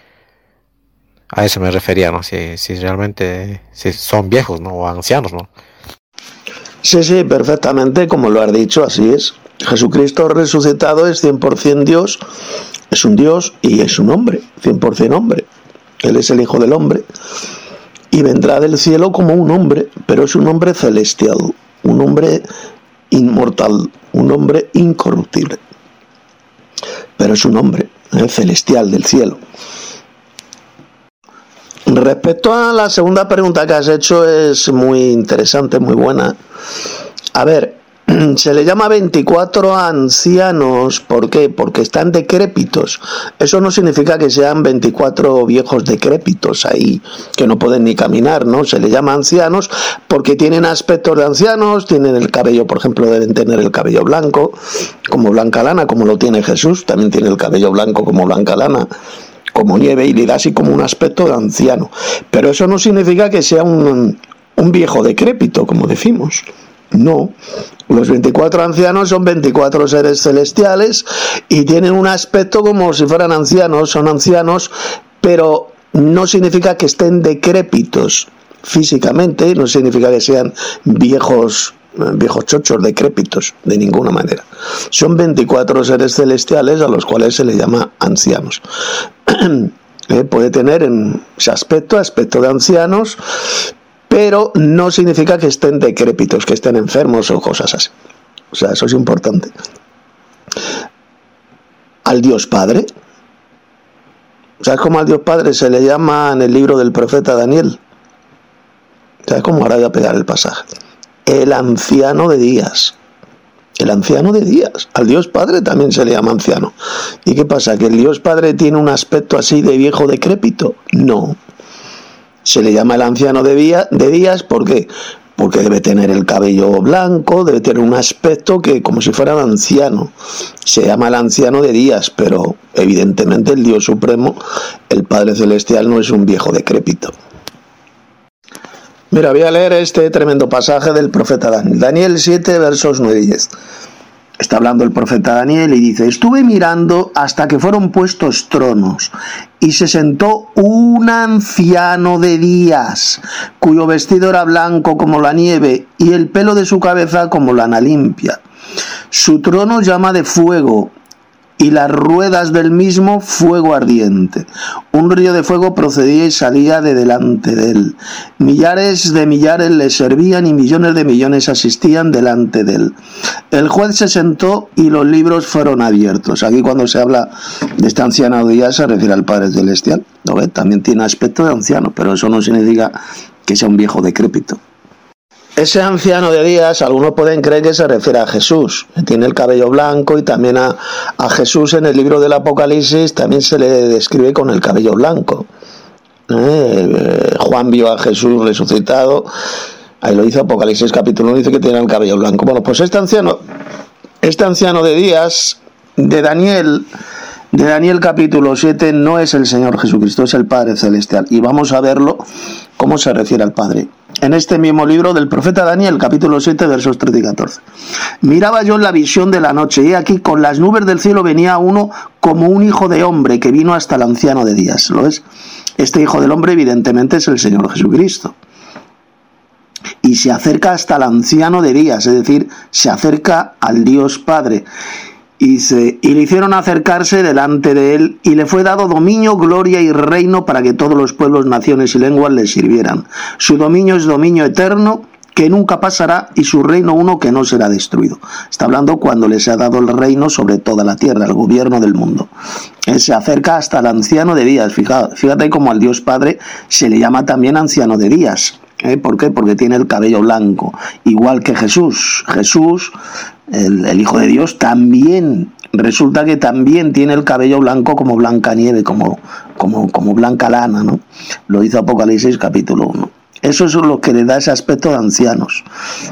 A eso me refería, ¿no? Si realmente si son viejos, ¿no? O ancianos, ¿no? Sí, perfectamente, como lo has dicho, así es. Jesucristo resucitado es 100% Dios, es un Dios y es un hombre, 100% hombre. Él es el Hijo del Hombre y vendrá del cielo como un hombre, pero es un hombre celestial, un hombre inmortal, un hombre incorruptible. Pero es un hombre celestial del cielo. Respecto a la segunda pregunta que has hecho, es muy interesante, muy buena. A ver, Se le llama 24 ancianos, ¿por qué? Porque están decrépitos. Eso no significa que sean 24 viejos decrépitos ahí, que no pueden ni caminar, ¿no? Se le llama ancianos porque tienen aspectos de ancianos, tienen el cabello, por ejemplo, deben tener el cabello blanco, como blanca lana, como lo tiene Jesús, también tiene el cabello blanco como blanca lana, como nieve, y le da así como un aspecto de anciano. Pero eso no significa que sea un viejo decrépito, como decimos. No, los 24 ancianos son 24 seres celestiales y tienen un aspecto como si fueran ancianos, son ancianos, pero no significa que estén decrépitos físicamente, no significa que sean viejos chochos decrépitos, de ninguna manera. Son 24 seres celestiales a los cuales se les llama ancianos. Puede tener ese aspecto de ancianos, pero no significa que estén decrépitos, que estén enfermos o cosas así. O sea, eso es importante. Al Dios Padre, ¿sabes cómo al Dios Padre se le llama en el libro del profeta Daniel? ¿Sabes cómo? Ahora voy a pegar el pasaje. El anciano de días. El anciano de días. Al Dios Padre también se le llama anciano. ¿Y qué pasa? ¿Que el Dios Padre tiene un aspecto así de viejo decrépito? No. Se le llama el anciano de días, ¿por qué? Porque debe tener el cabello blanco, debe tener un aspecto que como si fuera un anciano. Se llama el anciano de días, pero evidentemente el Dios Supremo, el Padre Celestial, no es un viejo decrépito. Mira, voy a leer este tremendo pasaje del profeta Daniel. Daniel 7, versos 9 y 10. Está hablando el profeta Daniel y dice: estuve mirando hasta que fueron puestos tronos, y se sentó un anciano de días, cuyo vestido era blanco como la nieve, y el pelo de su cabeza como lana limpia. Su trono llama de fuego, y las ruedas del mismo fuego ardiente. Un río de fuego procedía y salía de delante de él. Millares de millares le servían y millones de millones asistían delante de él. El juez se sentó y los libros fueron abiertos. Aquí cuando se habla de este anciano de días se refiere al Padre Celestial. ¿No ves? También tiene aspecto de anciano, pero eso no significa que sea un viejo decrépito. Ese anciano de días, algunos pueden creer que se refiere a Jesús, que tiene el cabello blanco, y también a Jesús en el libro del Apocalipsis también se le describe con el cabello blanco. Juan vio a Jesús resucitado, ahí lo dice Apocalipsis capítulo 1, dice que tiene el cabello blanco. Bueno, pues este anciano de días de Daniel capítulo 7 no es el Señor Jesucristo, es el Padre Celestial, y vamos a verlo cómo se refiere al Padre. En este mismo libro del profeta Daniel, capítulo 7, versos 13 y 14. Miraba yo en la visión de la noche, y aquí con las nubes del cielo venía uno como un hijo de hombre que vino hasta el anciano de días. ¿Lo ves? Este hijo del hombre evidentemente es el Señor Jesucristo. Y se acerca hasta el anciano de días, es decir, se acerca al Dios Padre. Y le hicieron acercarse delante de él, y le fue dado dominio, gloria y reino para que todos los pueblos, naciones y lenguas le sirvieran. Su dominio es dominio eterno, que nunca pasará, y su reino uno que no será destruido. Está hablando cuando les ha dado el reino sobre toda la tierra, el gobierno del mundo. Él se acerca hasta el anciano de días. Fíjate cómo al Dios Padre se le llama también anciano de días. ¿Por qué? Porque tiene el cabello blanco, igual que Jesús. Jesús, el Hijo de Dios, también resulta que también tiene el cabello blanco como blanca nieve, como blanca lana, ¿no? Lo dice Apocalipsis capítulo 1. Eso es lo que le da ese aspecto de ancianos,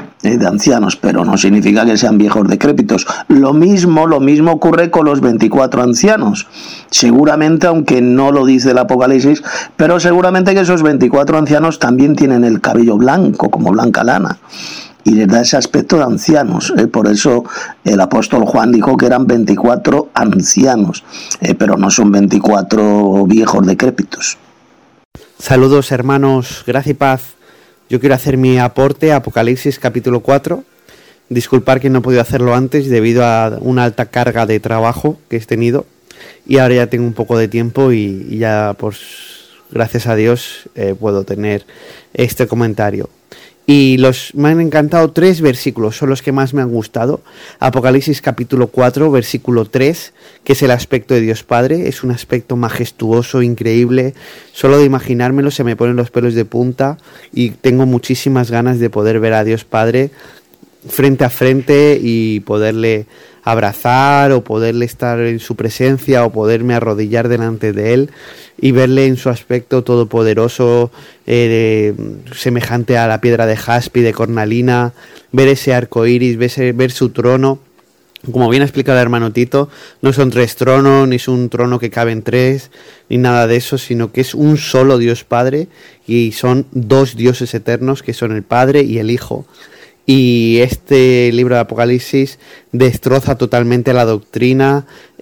pero no significa que sean viejos decrépitos. Lo mismo ocurre con los 24 ancianos. Seguramente, aunque no lo dice el Apocalipsis, pero seguramente que esos 24 ancianos también tienen el cabello blanco, como blanca lana, y les da ese aspecto de ancianos. Por eso el apóstol Juan dijo que eran 24 ancianos, pero no son 24 viejos decrépitos. Saludos hermanos, gracia y paz. Yo quiero hacer mi aporte a Apocalipsis capítulo 4. Disculpar que no he podido hacerlo antes debido a una alta carga de trabajo que he tenido. Y ahora ya tengo un poco de tiempo y ya, pues, gracias a Dios, puedo tener este comentario. Y me han encantado 3 versículos, son los que más me han gustado. Apocalipsis capítulo 4, versículo 3, que es el aspecto de Dios Padre. Es un aspecto majestuoso, increíble. Solo de imaginármelo se me ponen los pelos de punta y tengo muchísimas ganas de poder ver a Dios Padre frente a frente y poderle abrazar o poderle estar en su presencia o poderme arrodillar delante de él y verle en su aspecto todopoderoso, semejante a la piedra de jaspe y de cornalina, ver ese arco iris, ver su trono. Como bien ha explicado el hermano Tito, no son 3 tronos, ni es un trono que caben 3, ni nada de eso, sino que es un solo Dios Padre y son 2 dioses eternos que son el Padre y el Hijo. Y este libro de Apocalipsis destroza totalmente la doctrina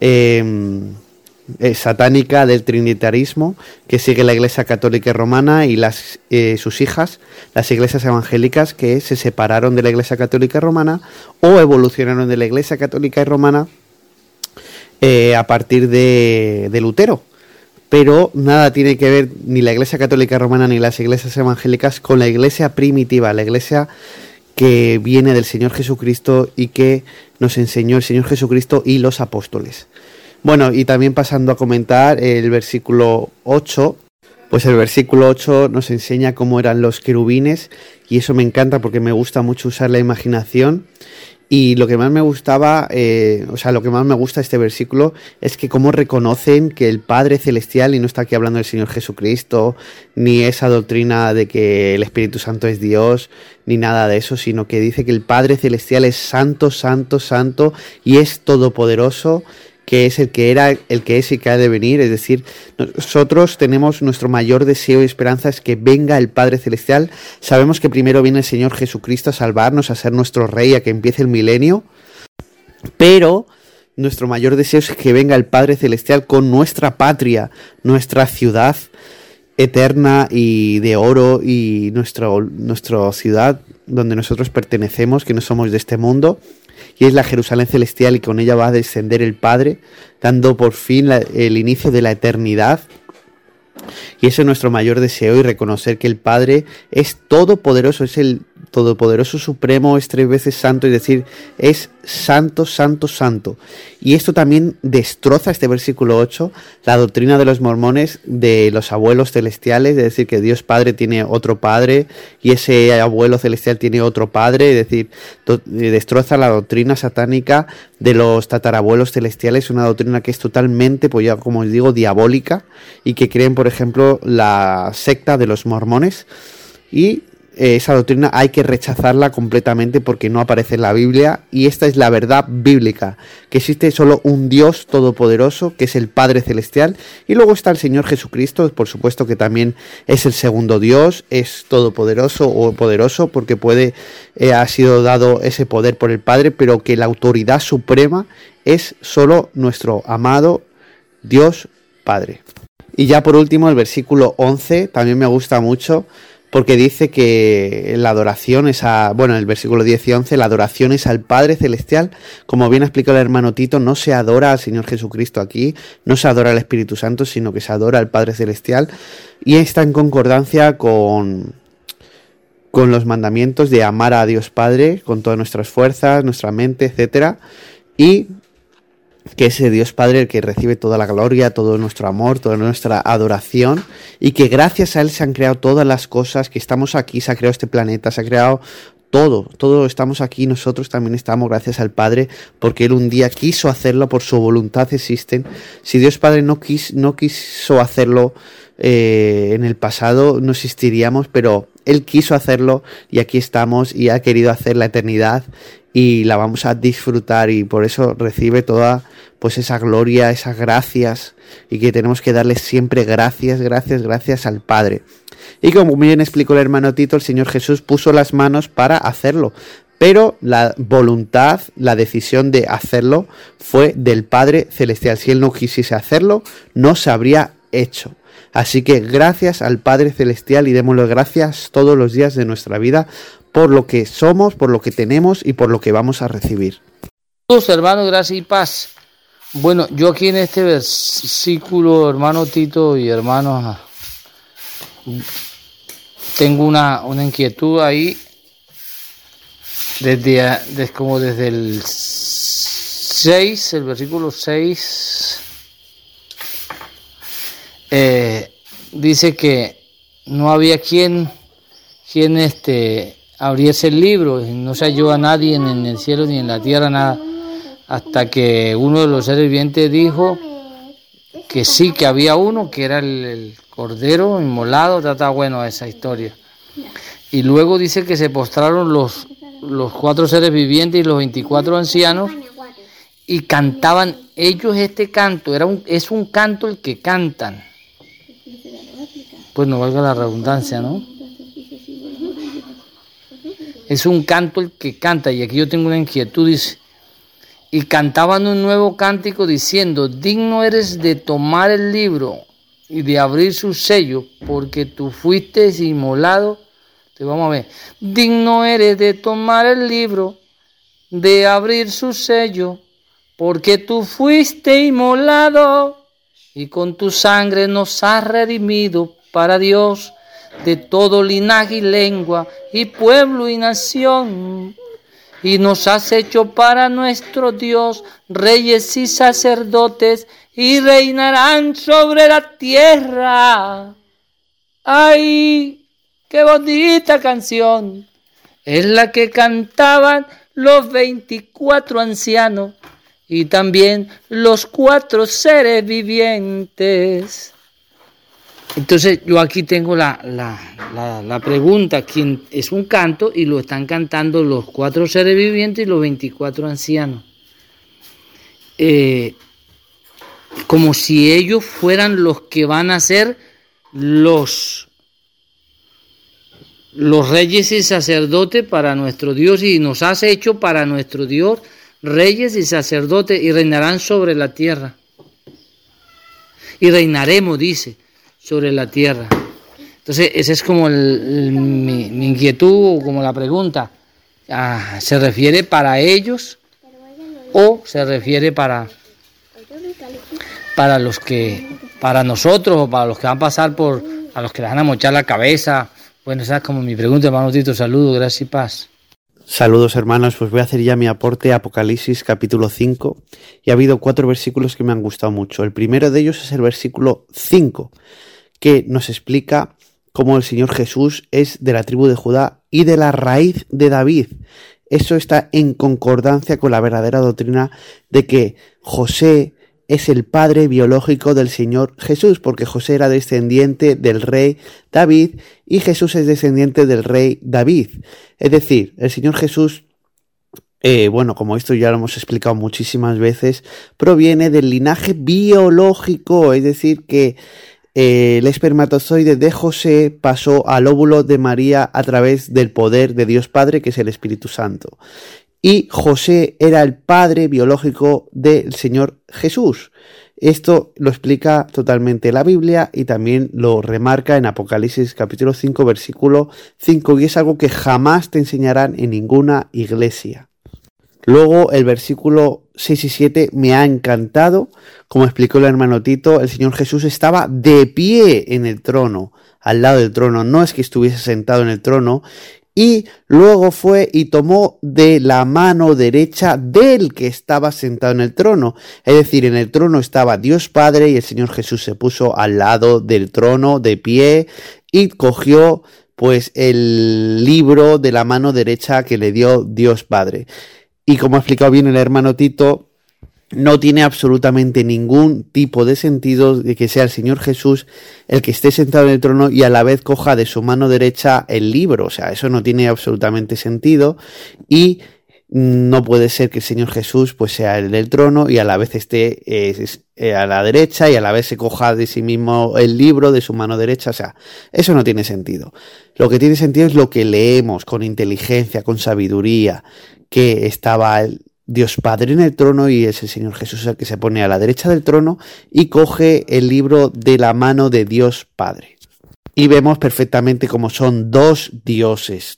satánica del trinitarismo que sigue la Iglesia Católica y Romana y sus hijas, las iglesias evangélicas que se separaron de la Iglesia Católica y Romana o evolucionaron de la Iglesia Católica y Romana a partir de Lutero. Pero nada tiene que ver ni la Iglesia Católica Romana ni las iglesias evangélicas con la Iglesia primitiva, la Iglesia que viene del Señor Jesucristo y que nos enseñó el Señor Jesucristo y los apóstoles. Bueno, y también pasando a comentar el versículo 8, pues el versículo 8 nos enseña cómo eran los querubines y eso me encanta porque me gusta mucho usar la imaginación. Y lo que más me gustaba, lo que más me gusta de este versículo es que cómo reconocen que el Padre Celestial, y no está aquí hablando del Señor Jesucristo, ni esa doctrina de que el Espíritu Santo es Dios, ni nada de eso, sino que dice que el Padre Celestial es santo, santo, santo, y es todopoderoso, que es el que era, el que es y que ha de venir. Es decir, nosotros tenemos nuestro mayor deseo y esperanza es que venga el Padre Celestial. Sabemos que primero viene el Señor Jesucristo a salvarnos, a ser nuestro Rey, a que empiece el milenio, pero nuestro mayor deseo es que venga el Padre Celestial con nuestra patria, nuestra ciudad eterna y de oro y nuestra ciudad donde nosotros pertenecemos, que no somos de este mundo, y es la Jerusalén celestial, y con ella va a descender el Padre, dando por fin el inicio de la eternidad. Y ese es nuestro mayor deseo, y reconocer que el Padre es todopoderoso, es el todopoderoso supremo, es 3 veces santo, es decir, es santo, santo, santo. Y esto también destroza, este versículo 8, la doctrina de los mormones de los abuelos celestiales, es decir, que Dios Padre tiene otro Padre y ese abuelo celestial tiene otro Padre, es decir, destroza la doctrina satánica de los tatarabuelos celestiales, una doctrina que es totalmente, pues ya como os digo, diabólica, y que creen, por ejemplo, la secta de los mormones, y esa doctrina hay que rechazarla completamente porque no aparece en la Biblia, y esta es la verdad bíblica, que existe solo un Dios todopoderoso, que es el Padre Celestial, y luego está el Señor Jesucristo, por supuesto que también es el segundo Dios, es todopoderoso o poderoso porque ha sido dado ese poder por el Padre, pero que la autoridad suprema es solo nuestro amado Dios Padre. Y ya por último el versículo 11 también me gusta mucho, porque dice que la adoración es el versículo 10 y 11, la adoración es al Padre Celestial. Como bien ha explicado el hermano Tito, no se adora al Señor Jesucristo aquí, no se adora al Espíritu Santo, sino que se adora al Padre Celestial, y está en concordancia con los mandamientos de amar a Dios Padre con todas nuestras fuerzas, nuestra mente, etcétera, y que es Dios Padre el que recibe toda la gloria, todo nuestro amor, toda nuestra adoración, y que gracias a Él se han creado todas las cosas, que estamos aquí, se ha creado este planeta, se ha creado todo estamos aquí, nosotros también estamos gracias al Padre, porque Él un día quiso hacerlo, por su voluntad existen. Si Dios Padre no quiso hacerlo en el pasado, no existiríamos, pero Él quiso hacerlo y aquí estamos, y ha querido hacer la eternidad y la vamos a disfrutar, y por eso recibe toda pues esa gloria, esas gracias, y que tenemos que darle siempre gracias al Padre. Y como bien explicó el hermano Tito, el Señor Jesús puso las manos para hacerlo, pero la voluntad, la decisión de hacerlo fue del Padre Celestial. Si Él no quisiese hacerlo, no se habría hecho. Así que gracias al Padre Celestial, y démosle gracias todos los días de nuestra vida por lo que somos, por lo que tenemos y por lo que vamos a recibir. Todos hermanos, gracias y paz. Bueno, yo aquí en este versículo, hermano Tito y hermanos, tengo una inquietud ahí desde el 6, el versículo 6, dice que no había quien abriese el libro, y no se halló a nadie en el cielo ni en la tierra, nada, hasta que uno de los seres vivientes dijo que sí, que había uno, que era el cordero inmolado. Está bueno esa historia. Y luego dice que se postraron los 4 seres vivientes y los 24 ancianos y cantaban ellos este canto. Es un canto el que cantan. Pues no valga la redundancia, ¿no? Es un canto el que canta. Y aquí yo tengo una inquietud, dice. Y cantaban un nuevo cántico diciendo: digno eres de tomar el libro y de abrir su sello, porque tú fuiste inmolado. Te vamos a ver. Digno eres de tomar el libro, de abrir su sello, porque tú fuiste inmolado y con tu sangre nos has redimido para Dios de todo linaje y lengua y pueblo y nación. Y nos has hecho para nuestro Dios reyes y sacerdotes, y reinarán sobre la tierra. ¡Ay, qué bonita canción! Es la que cantaban los 24 ancianos y también los 4 seres vivientes. Entonces yo aquí tengo la pregunta: ¿quién es un canto? Y lo están cantando los 4 seres vivientes y los 24 ancianos. Como si ellos fueran los que van a ser los reyes y sacerdotes para nuestro Dios, y nos has hecho para nuestro Dios reyes y sacerdotes, y reinarán sobre la tierra. Y reinaremos, dice, sobre la tierra. Entonces, esa es como mi inquietud, como la pregunta. ¿Se refiere para ellos o se refiere para los que, para nosotros, o para los que van a pasar a los que les van a mochar la cabeza? Bueno, esa es como mi pregunta, hermano Tito. Saludos, gracias y paz. Saludos, hermanos. Pues voy a hacer ya mi aporte a Apocalipsis capítulo 5, y ha habido 4 versículos que me han gustado mucho. El primero de ellos es el versículo 5, que nos explica cómo el Señor Jesús es de la tribu de Judá y de la raíz de David. Eso está en concordancia con la verdadera doctrina de que José es el padre biológico del Señor Jesús, porque José era descendiente del rey David y Jesús es descendiente del rey David. Es decir, el Señor Jesús, como esto ya lo hemos explicado muchísimas veces, proviene del linaje biológico, es decir, que el espermatozoide de José pasó al óvulo de María a través del poder de Dios Padre, que es el Espíritu Santo. Y José era el padre biológico del Señor Jesús. Esto lo explica totalmente la Biblia y también lo remarca en Apocalipsis capítulo 5, versículo 5, y es algo que jamás te enseñarán en ninguna iglesia. Luego el versículo 6 y 7 me ha encantado. Como explicó el hermano Tito, el Señor Jesús estaba de pie en el trono, al lado del trono. No es que estuviese sentado en el trono. Y luego fue y tomó de la mano derecha del que estaba sentado en el trono. Es decir, en el trono estaba Dios Padre y el Señor Jesús se puso al lado del trono de pie y cogió pues el libro de la mano derecha que le dio Dios Padre. Y como ha explicado bien el hermano Tito, no tiene absolutamente ningún tipo de sentido de que sea el Señor Jesús el que esté sentado en el trono y a la vez coja de su mano derecha el libro. O sea, eso no tiene absolutamente sentido y no puede ser que el Señor Jesús pues sea el del trono y a la vez esté a la derecha y a la vez se coja de sí mismo el libro de su mano derecha. O sea, eso no tiene sentido. Lo que tiene sentido es lo que leemos con inteligencia, con sabiduría, que estaba Dios Padre en el trono y es el Señor Jesús el que se pone a la derecha del trono y coge el libro de la mano de Dios Padre. Y vemos perfectamente cómo son dos dioses.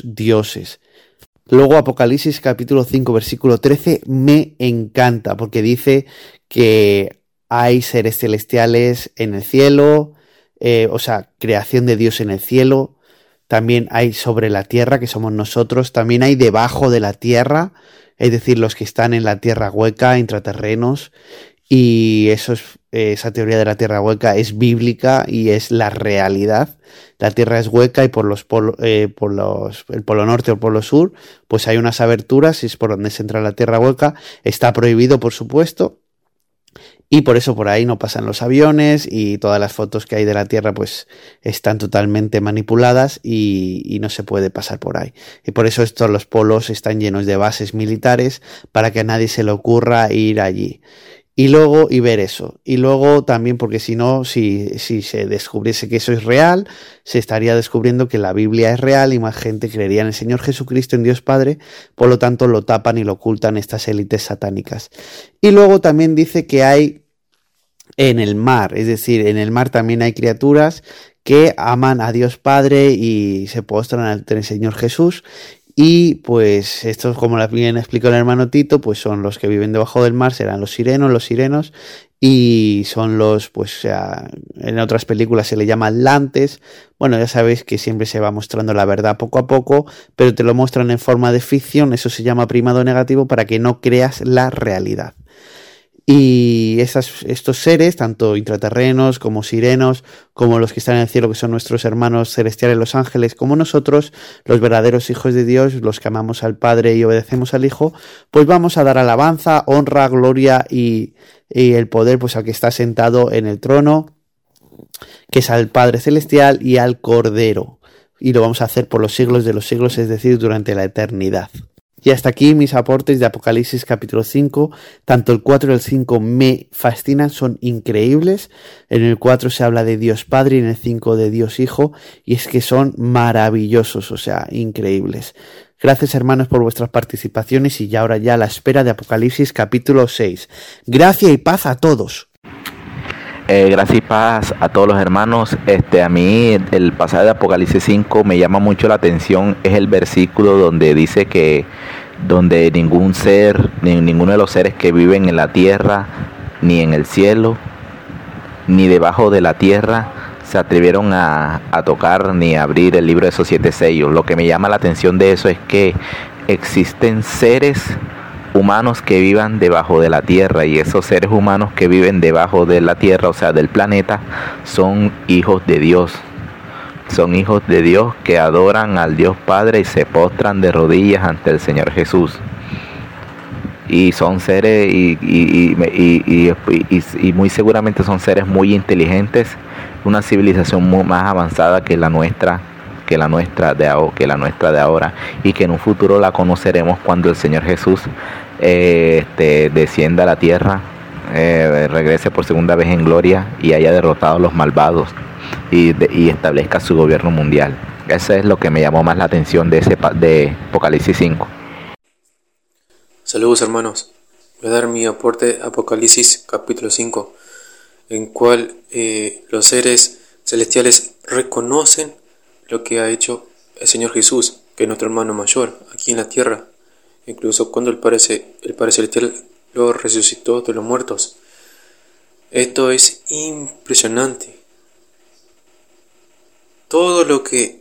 Luego Apocalipsis capítulo 5 versículo 13 me encanta porque dice que hay seres celestiales en el cielo, creación de Dios en el cielo. También hay sobre la tierra, que somos nosotros. También hay debajo de la tierra, es decir, los que están en la tierra hueca, intraterrenos. Y esa teoría de la Tierra hueca es bíblica y es la realidad. La Tierra es hueca y por el polo norte o el polo sur, pues hay unas aberturas y es por donde se entra la Tierra hueca. Está prohibido, por supuesto. Y por eso por ahí no pasan los aviones y todas las fotos que hay de la Tierra pues están totalmente manipuladas y no se puede pasar por ahí. Y por eso los polos están llenos de bases militares para que a nadie se le ocurra ir allí. Y ver eso. Y luego también porque si no, si se descubriese que eso es real, se estaría descubriendo que la Biblia es real y más gente creería en el Señor Jesucristo, en Dios Padre, por lo tanto lo tapan y lo ocultan estas élites satánicas. Y luego también dice que hay en el mar, es decir, en el mar también hay criaturas que aman a Dios Padre y se postran ante el Señor Jesús. Y pues estos, como bien explicó el hermano Tito, pues son los que viven debajo del mar, serán los sirenos, y son en otras películas se le llama atlantes. Bueno, ya sabéis que siempre se va mostrando la verdad poco a poco, pero te lo muestran en forma de ficción, eso se llama primado negativo para que no creas la realidad. Y estos seres, tanto intraterrenos como sirenos, como los que están en el cielo, que son nuestros hermanos celestiales, los ángeles, como nosotros, los verdaderos hijos de Dios, los que amamos al Padre y obedecemos al Hijo, pues vamos a dar alabanza, honra, gloria y el poder pues al que está sentado en el trono, que es al Padre Celestial y al Cordero. Y lo vamos a hacer por los siglos de los siglos, es decir, durante la eternidad. Y hasta aquí mis aportes de Apocalipsis capítulo 5, tanto el 4 y el 5 me fascinan, son increíbles. En el 4 se habla de Dios Padre y en el 5 de Dios Hijo, y es que son maravillosos, o sea, increíbles. Gracias hermanos por vuestras participaciones y ya ahora ya a la espera de Apocalipsis capítulo 6. Gracia y paz a todos. Gracias y paz a todos los hermanos. A mí el pasaje de Apocalipsis 5 me llama mucho la atención. Es el versículo donde dice que donde ningún ser, ninguno de los seres que viven en la tierra, ni en el cielo, ni debajo de la tierra, se atrevieron a tocar ni a abrir el libro de esos 7 sellos. Lo que me llama la atención de eso es que existen seres humanos que vivan debajo de la tierra, y esos seres humanos que viven debajo de la tierra, o sea del planeta, son hijos de Dios. Son hijos de Dios que adoran al Dios Padre y se postran de rodillas ante el Señor Jesús. Y son seres y muy seguramente son seres muy inteligentes, una civilización más avanzada que la nuestra de ahora, y que en un futuro la conoceremos cuando el Señor Jesús descienda a la tierra, regrese por segunda vez en gloria y haya derrotado a los malvados y establezca su gobierno mundial. Eso es lo que me llamó más la atención de Apocalipsis 5. Saludos hermanos, voy a dar mi aporte a Apocalipsis capítulo 5, en cual los seres celestiales reconocen lo que ha hecho el Señor Jesús, que es nuestro hermano mayor aquí en la tierra, incluso cuando el Padre Celestial lo resucitó de los muertos. Esto es impresionante. Todo lo que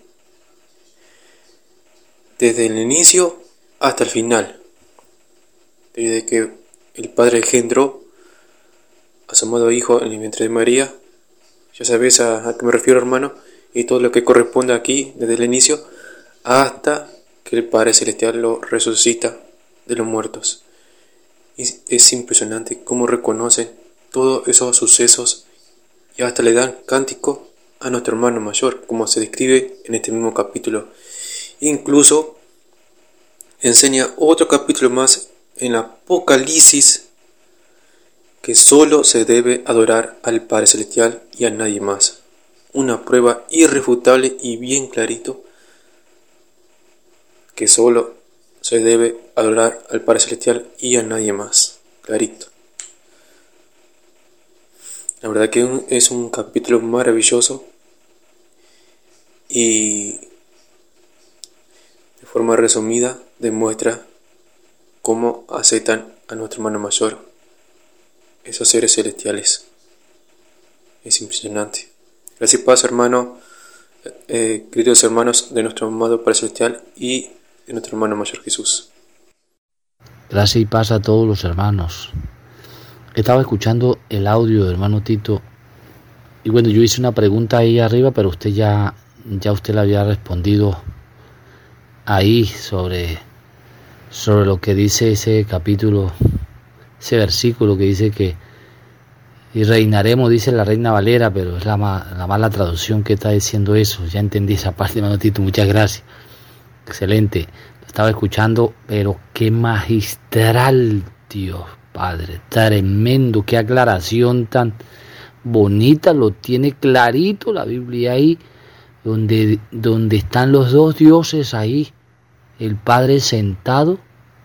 desde el inicio hasta el final, desde que el Padre engendró a su amado Hijo en el vientre de María, ya sabes a qué me refiero hermano, y todo lo que corresponde aquí desde el inicio hasta que el Padre Celestial lo resucita de los muertos. Y es impresionante cómo reconocen todos esos sucesos y hasta le dan cántico a nuestro hermano mayor, como se describe en este mismo capítulo. Incluso enseña otro capítulo más en Apocalipsis, que solo se debe adorar al Padre Celestial y a nadie más. Una prueba irrefutable y bien clarito que solo se debe adorar al Padre Celestial y a nadie más. Clarito. La verdad que es un capítulo maravilloso y de forma resumida demuestra cómo aceptan a nuestro hermano mayor esos seres celestiales. Es impresionante. Gracias y paz, hermano, queridos hermanos de nuestro amado Padre Celestial y de nuestro hermano mayor Jesús. Gracias y paz a todos los hermanos. Estaba escuchando el audio del hermano Tito y bueno, yo hice una pregunta ahí arriba, pero usted ya usted le había respondido ahí sobre lo que dice ese capítulo, ese versículo que dice que y reinaremos, dice la Reina Valera, pero es la mala traducción que está diciendo eso. Ya entendí esa parte, hermano Tito, muchas gracias. Excelente, lo estaba escuchando, pero qué magistral, Dios Padre, tremendo, qué aclaración tan bonita, lo tiene clarito la Biblia ahí, donde están los dos dioses ahí, el Padre sentado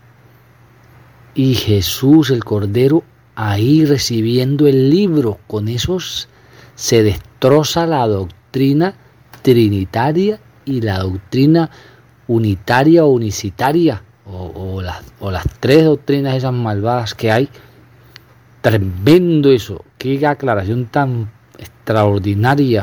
y Jesús, el Cordero, ahí recibiendo el libro. Con esos se destroza la doctrina trinitaria y la doctrina unitaria o unicitaria, o las tres doctrinas esas malvadas que hay. Tremendo eso, qué aclaración tan extraordinaria.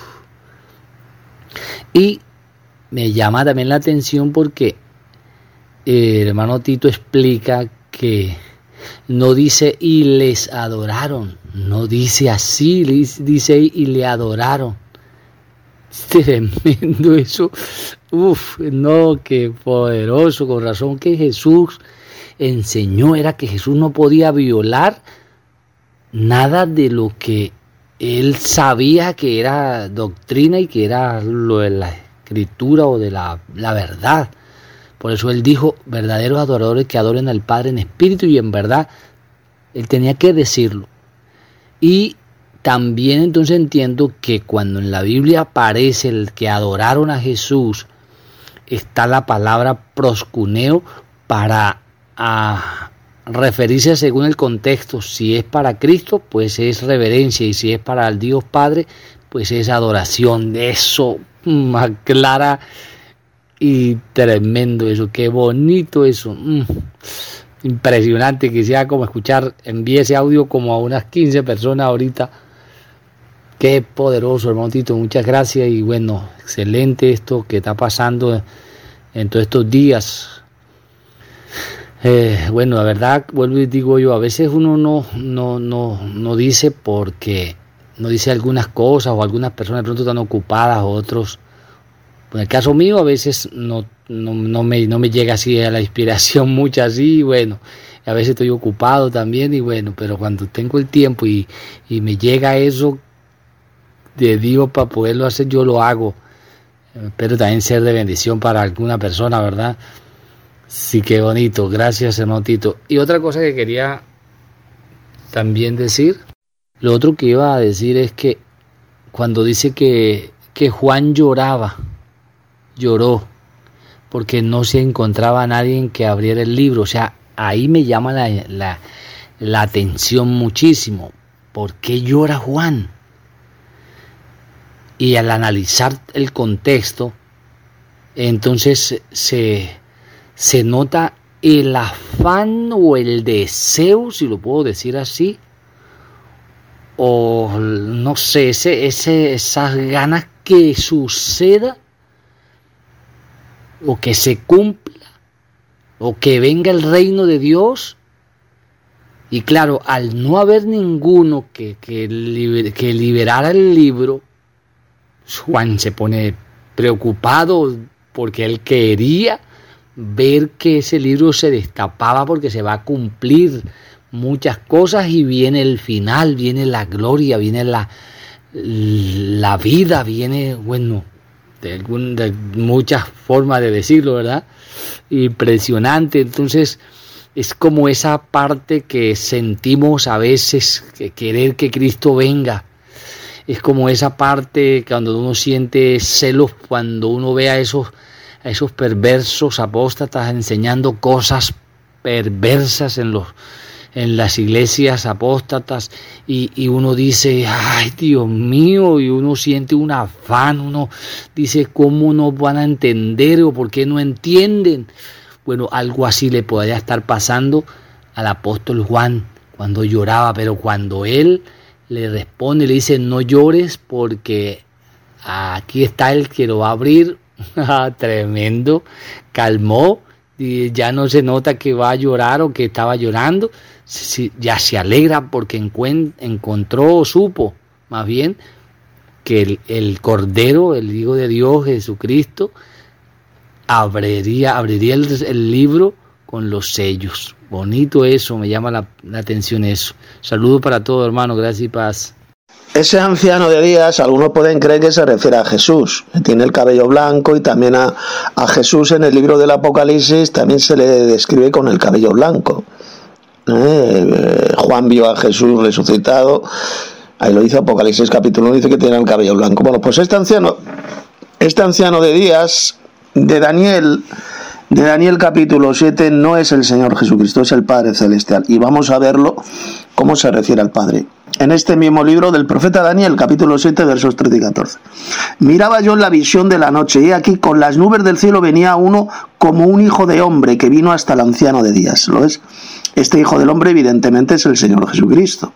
Y me llama también la atención porque el hermano Tito explica que no dice y les adoraron, no dice así, dice y le adoraron. Tremendo eso. No, qué poderoso. Con razón que Jesús enseñó era que Jesús no podía violar nada de lo que él sabía que era doctrina y que era lo de la escritura o de la verdad. Por eso él dijo, verdaderos adoradores que adoren al Padre en espíritu y en verdad. Él tenía que decirlo. Y también entonces entiendo que cuando en la Biblia aparece el que adoraron a Jesús, está la palabra proscuneo para referirse según el contexto. Si es para Cristo, pues es reverencia, y si es para el Dios Padre, pues es adoración. Eso más clara y tremendo eso, qué bonito eso. Impresionante, que sea como escuchar, envíe ese audio como a unas 15 personas ahorita. Qué poderoso, hermano Tito, muchas gracias. Y bueno, excelente esto que está pasando en todos estos días. Bueno, la verdad, vuelvo y digo yo, a veces uno no dice porque no dice algunas cosas, o algunas personas de pronto están ocupadas, o otros. En el caso mío, a veces no me llega así a la inspiración mucho así, y bueno, a veces estoy ocupado también, y bueno, pero cuando tengo el tiempo y me llega eso de Dios para poderlo hacer, yo lo hago. Espero también ser de bendición para alguna persona, ¿verdad? Sí, qué bonito. Gracias, hermano Tito. Y otra cosa que quería también decir, lo otro que iba a decir es que cuando dice que Juan lloró porque no se encontraba nadie en que abriera el libro, o sea, ahí me llama la atención muchísimo. ¿Por qué llora Juan? Y al analizar el contexto, entonces se nota el afán o el deseo, si lo puedo decir así, o no sé, esas ganas que suceda, o que se cumpla, o que venga el reino de Dios. Y claro, al no haber ninguno que liberara el libro, Juan se pone preocupado porque él quería ver que ese libro se destapaba, porque se va a cumplir muchas cosas y viene el final, viene la gloria, viene la vida, viene, bueno, de muchas formas de decirlo, ¿verdad? Impresionante. Entonces es como esa parte que sentimos a veces, que querer que Cristo venga. Es como esa parte cuando uno siente celos, cuando uno ve a esos perversos apóstatas enseñando cosas perversas en las iglesias apóstatas, y uno dice, ay Dios mío, y uno siente un afán, uno dice, ¿cómo no van a entender o por qué no entienden? Bueno, algo así le podría estar pasando al apóstol Juan cuando lloraba, pero cuando él le responde, le dice, no llores porque aquí está el que lo va a abrir. Tremendo, calmó y ya no se nota que va a llorar o que estaba llorando, ya se alegra porque encontró o supo más bien que el Cordero, el Hijo de Dios, Jesucristo, abriría el libro con los sellos. Bonito eso, me llama la atención eso. Saludos para todos, hermano, gracias y paz. Ese anciano de días, algunos pueden creer que se refiere a Jesús, que tiene el cabello blanco, y también a Jesús en el libro del Apocalipsis también se le describe con el cabello blanco. Juan vio a Jesús resucitado, ahí lo dice Apocalipsis capítulo 1, dice que tiene el cabello blanco. Bueno, pues este anciano de días de Daniel capítulo 7 no es el Señor Jesucristo, es el Padre Celestial, y vamos a verlo cómo se refiere al Padre. En este mismo libro del profeta Daniel, capítulo 7, versos 13 y 14. Miraba yo en la visión de la noche, y aquí con las nubes del cielo venía uno como un hijo de hombre que vino hasta el anciano de días. ¿Lo es? Este hijo del hombre evidentemente es el Señor Jesucristo.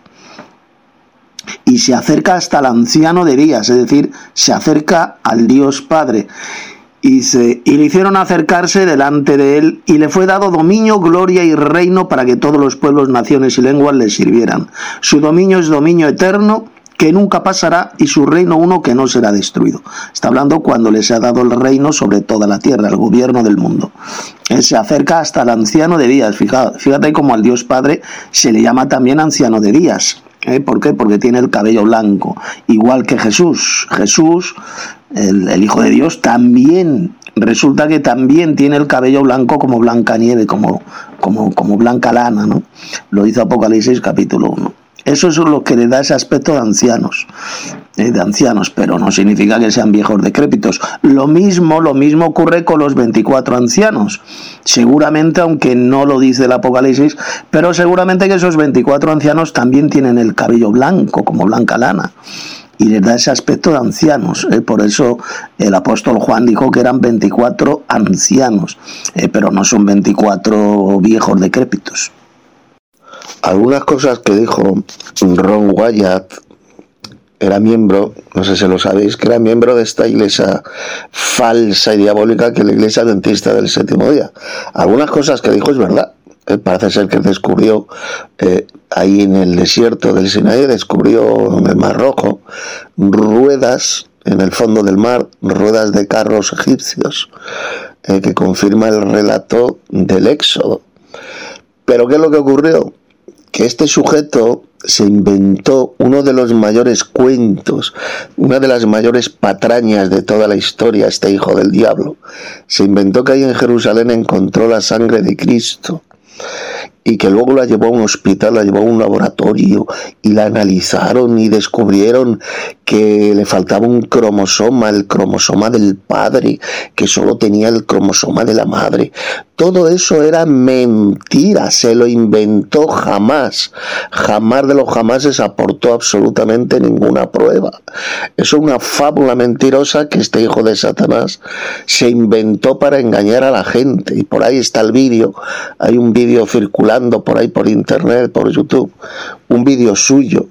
Y se acerca hasta el anciano de días, es decir, se acerca al Dios Padre. Y le hicieron acercarse delante de él, y le fue dado dominio, gloria y reino para que todos los pueblos, naciones y lenguas le sirvieran. Su dominio es dominio eterno, que nunca pasará, y su reino uno que no será destruido. Está hablando cuando les ha dado el reino sobre toda la tierra, el gobierno del mundo. Él se acerca hasta el anciano de días. Fíjate cómo al Dios Padre se le llama también anciano de días. ¿Por qué? Porque tiene el cabello blanco, igual que Jesús. Jesús, el Hijo de Dios, también resulta que también tiene el cabello blanco como blanca nieve, como blanca lana, ¿no? Lo dice Apocalipsis capítulo 1. Eso es lo que le da ese aspecto de ancianos, pero no significa que sean viejos decrépitos. Lo mismo ocurre con los 24 ancianos. Seguramente, aunque no lo dice el Apocalipsis, pero seguramente que esos 24 ancianos también tienen el cabello blanco, como blanca lana, y les da ese aspecto de ancianos. Por eso el apóstol Juan dijo que eran 24 ancianos, pero no son 24 viejos decrépitos. Algunas cosas que dijo Ron Wyatt, era miembro, no sé si lo sabéis, que era miembro de esta iglesia falsa y diabólica que es la iglesia adventista del séptimo día. Algunas cosas que dijo es verdad. Parece ser que descubrió ahí en el desierto del Sinaí, descubrió en el Mar Rojo ruedas en el fondo del mar, ruedas de carros egipcios, que confirma el relato del Éxodo. Pero ¿qué es lo que ocurrió? Que este sujeto se inventó uno de los mayores cuentos, una de las mayores patrañas de toda la historia, este hijo del diablo. Se inventó que ahí en Jerusalén encontró la sangre de Cristo, y que luego la llevó a un hospital, la llevó a un laboratorio, y la analizaron y descubrieron que le faltaba un cromosoma, el cromosoma del padre, que solo tenía el cromosoma de la madre. Todo eso era mentira, se lo inventó jamás de los jamases aportó absolutamente ninguna prueba. Eso es una fábula mentirosa que este hijo de Satanás se inventó para engañar a la gente, y por ahí está el vídeo, hay un vídeo circulando por ahí por internet, por YouTube, un vídeo suyo,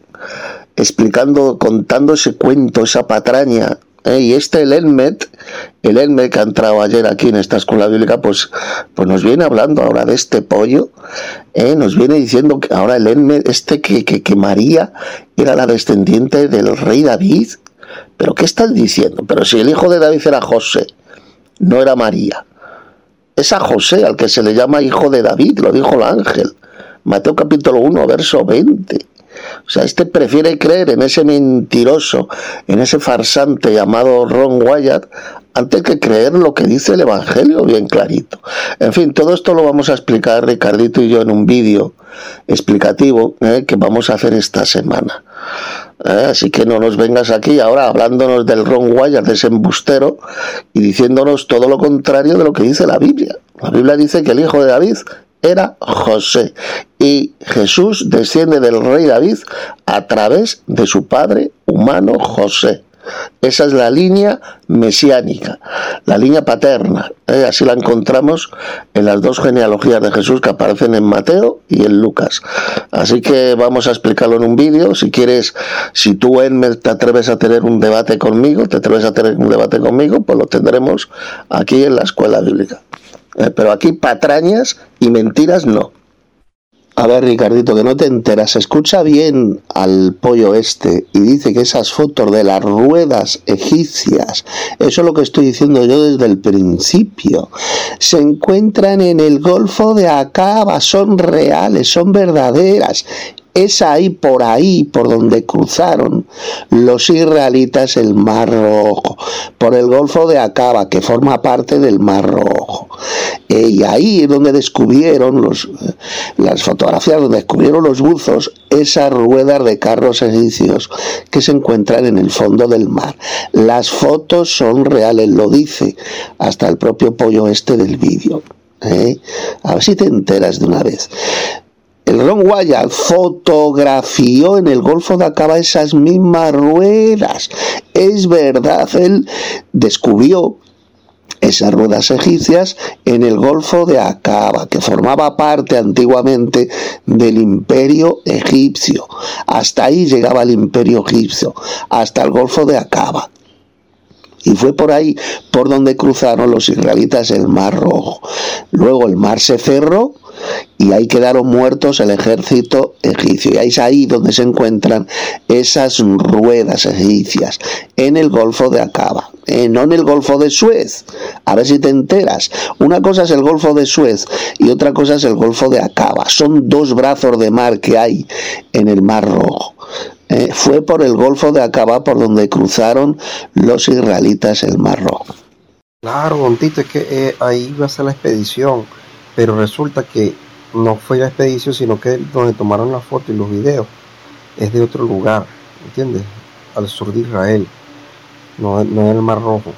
contando ese cuento, esa patraña. Y el Elmet que ha entrado ayer aquí en esta escuela bíblica, pues nos viene hablando ahora de este pollo, nos viene diciendo que ahora el Elmet que María era la descendiente del rey David. ¿Pero qué estás diciendo? Pero si el hijo de David era José, no era María. Es a José al que se le llama hijo de David, lo dijo el ángel. Mateo capítulo 1, verso 20. O sea, prefiere creer en ese mentiroso, en ese farsante llamado Ron Wyatt, antes que creer lo que dice el Evangelio bien clarito. En fin, todo esto lo vamos a explicar Ricardito y yo en un vídeo explicativo que vamos a hacer esta semana. Así que no nos vengas aquí ahora hablándonos del Ron Wyatt, de ese embustero, y diciéndonos todo lo contrario de lo que dice la Biblia. La Biblia dice que el hijo de David era José, y Jesús desciende del rey David a través de su padre humano José. Esa es la línea mesiánica, la línea paterna. Así la encontramos en las dos genealogías de Jesús que aparecen en Mateo y en Lucas. Así que vamos a explicarlo en un vídeo. Si quieres, si tú te atreves a tener un debate conmigo, pues lo tendremos aquí en la escuela bíblica. Pero aquí patrañas y mentiras no. A ver, Ricardito, que no te enteras. Escucha bien al pollo este y dice que esas fotos de las ruedas egipcias, eso es lo que estoy diciendo yo desde el principio, se encuentran en el Golfo de Aqaba, son reales, son verdaderas. Es ahí, por donde cruzaron los israelitas el Mar Rojo, por el Golfo de Aqaba, que forma parte del Mar Rojo. Y ahí es donde descubrieron las fotografías, donde descubrieron los buzos, esas ruedas de carros egipcios que se encuentran en el fondo del mar. Las fotos son reales, lo dice hasta el propio pollo este del vídeo. A ver si te enteras de una vez. El Ron Wyatt fotografió en el Golfo de Aqaba esas mismas ruedas. Es verdad, él descubrió esas ruedas egipcias en el Golfo de Aqaba, que formaba parte antiguamente del Imperio Egipcio. Hasta ahí llegaba el Imperio Egipcio, hasta el Golfo de Aqaba. Y fue por ahí por donde cruzaron los israelitas el Mar Rojo. Luego el mar se cerró y ahí quedaron muertos el ejército egipcio. Y es ahí donde se encuentran esas ruedas egipcias, en el Golfo de Aqaba, no en el Golfo de Suez. A ver si te enteras. Una cosa es el Golfo de Suez y otra cosa es el Golfo de Aqaba. Son dos brazos de mar que hay en el Mar Rojo. Fue por el Golfo de Aqaba por donde cruzaron los israelitas el Mar Rojo. Claro, Don Tito, es que ahí iba a ser la expedición, pero resulta que no fue la expedición, sino que donde tomaron la foto y los videos es de otro lugar, ¿entiendes? Al sur de Israel, no en el Mar Rojo.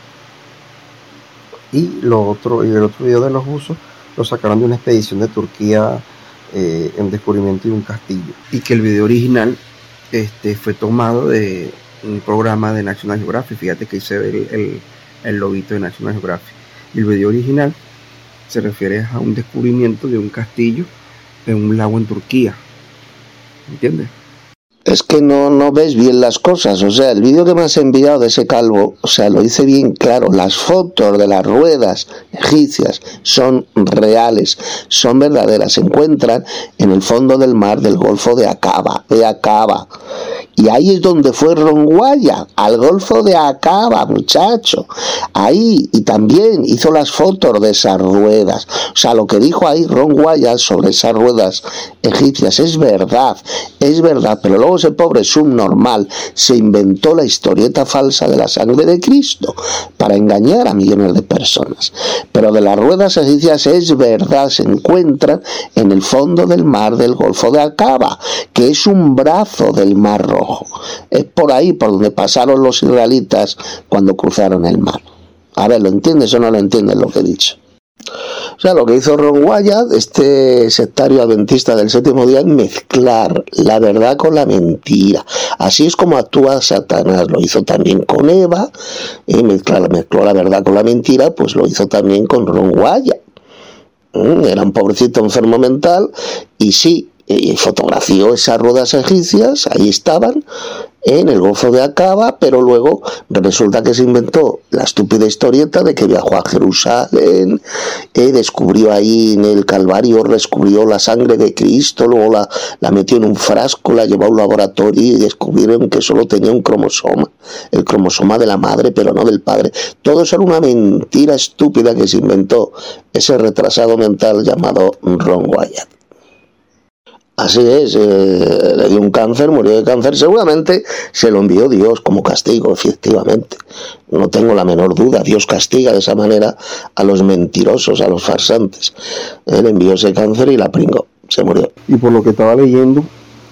Y el otro video de los buzos lo sacaron de una expedición de Turquía en descubrimiento de un castillo, y que el video original fue tomado de un programa de National Geographic. Fíjate que se ve el lobito de National Geographic. Y el video original se refiere a un descubrimiento de un castillo en un lago en Turquía. ¿Entiendes? Es que no ves bien las cosas. O sea, el vídeo que me has enviado de ese calvo, o sea, lo hice bien claro. Las fotos de las ruedas egipcias son reales, son verdaderas. Se encuentran en el fondo del mar del Golfo de Aqaba. Y ahí es donde fue Ron Wyatt, al Golfo de Aqaba, muchacho. Ahí, y también hizo las fotos de esas ruedas. O sea, lo que dijo ahí Ron Wyatt sobre esas ruedas egipcias es verdad, pero luego ese pobre subnormal se inventó la historieta falsa de la sangre de Cristo para engañar a millones de personas. Pero de las ruedas egipcias es verdad, se encuentran en el fondo del mar del Golfo de Aqaba, que es un brazo del Mar Rojo. Es por ahí por donde pasaron los israelitas cuando cruzaron el mar. A ver, ¿lo entiendes o no lo entiendes lo que he dicho? O sea, lo que hizo Ron Wyatt, este sectario adventista del séptimo día, es mezclar la verdad con la mentira. Así es como actúa Satanás. Lo hizo también con Eva, y mezcló la verdad con la mentira, pues lo hizo también con Ron Wyatt. Era un pobrecito enfermo mental, y sí, fotografió esas ruedas egipcias, ahí estaban, en el Golfo de Aqaba, pero luego resulta que se inventó la estúpida historieta de que viajó a Jerusalén, descubrió ahí en el Calvario, descubrió la sangre de Cristo, luego la metió en un frasco, la llevó a un laboratorio y descubrieron que solo tenía un cromosoma, el cromosoma de la madre, pero no del padre. Todo eso era una mentira estúpida que se inventó ese retrasado mental llamado Ron Wyatt. Así es, le dio un cáncer, murió de cáncer, seguramente se lo envió Dios como castigo, efectivamente. No tengo la menor duda, Dios castiga de esa manera a los mentirosos, a los farsantes. Él envió ese cáncer y la pringó, se murió. Y por lo que estaba leyendo,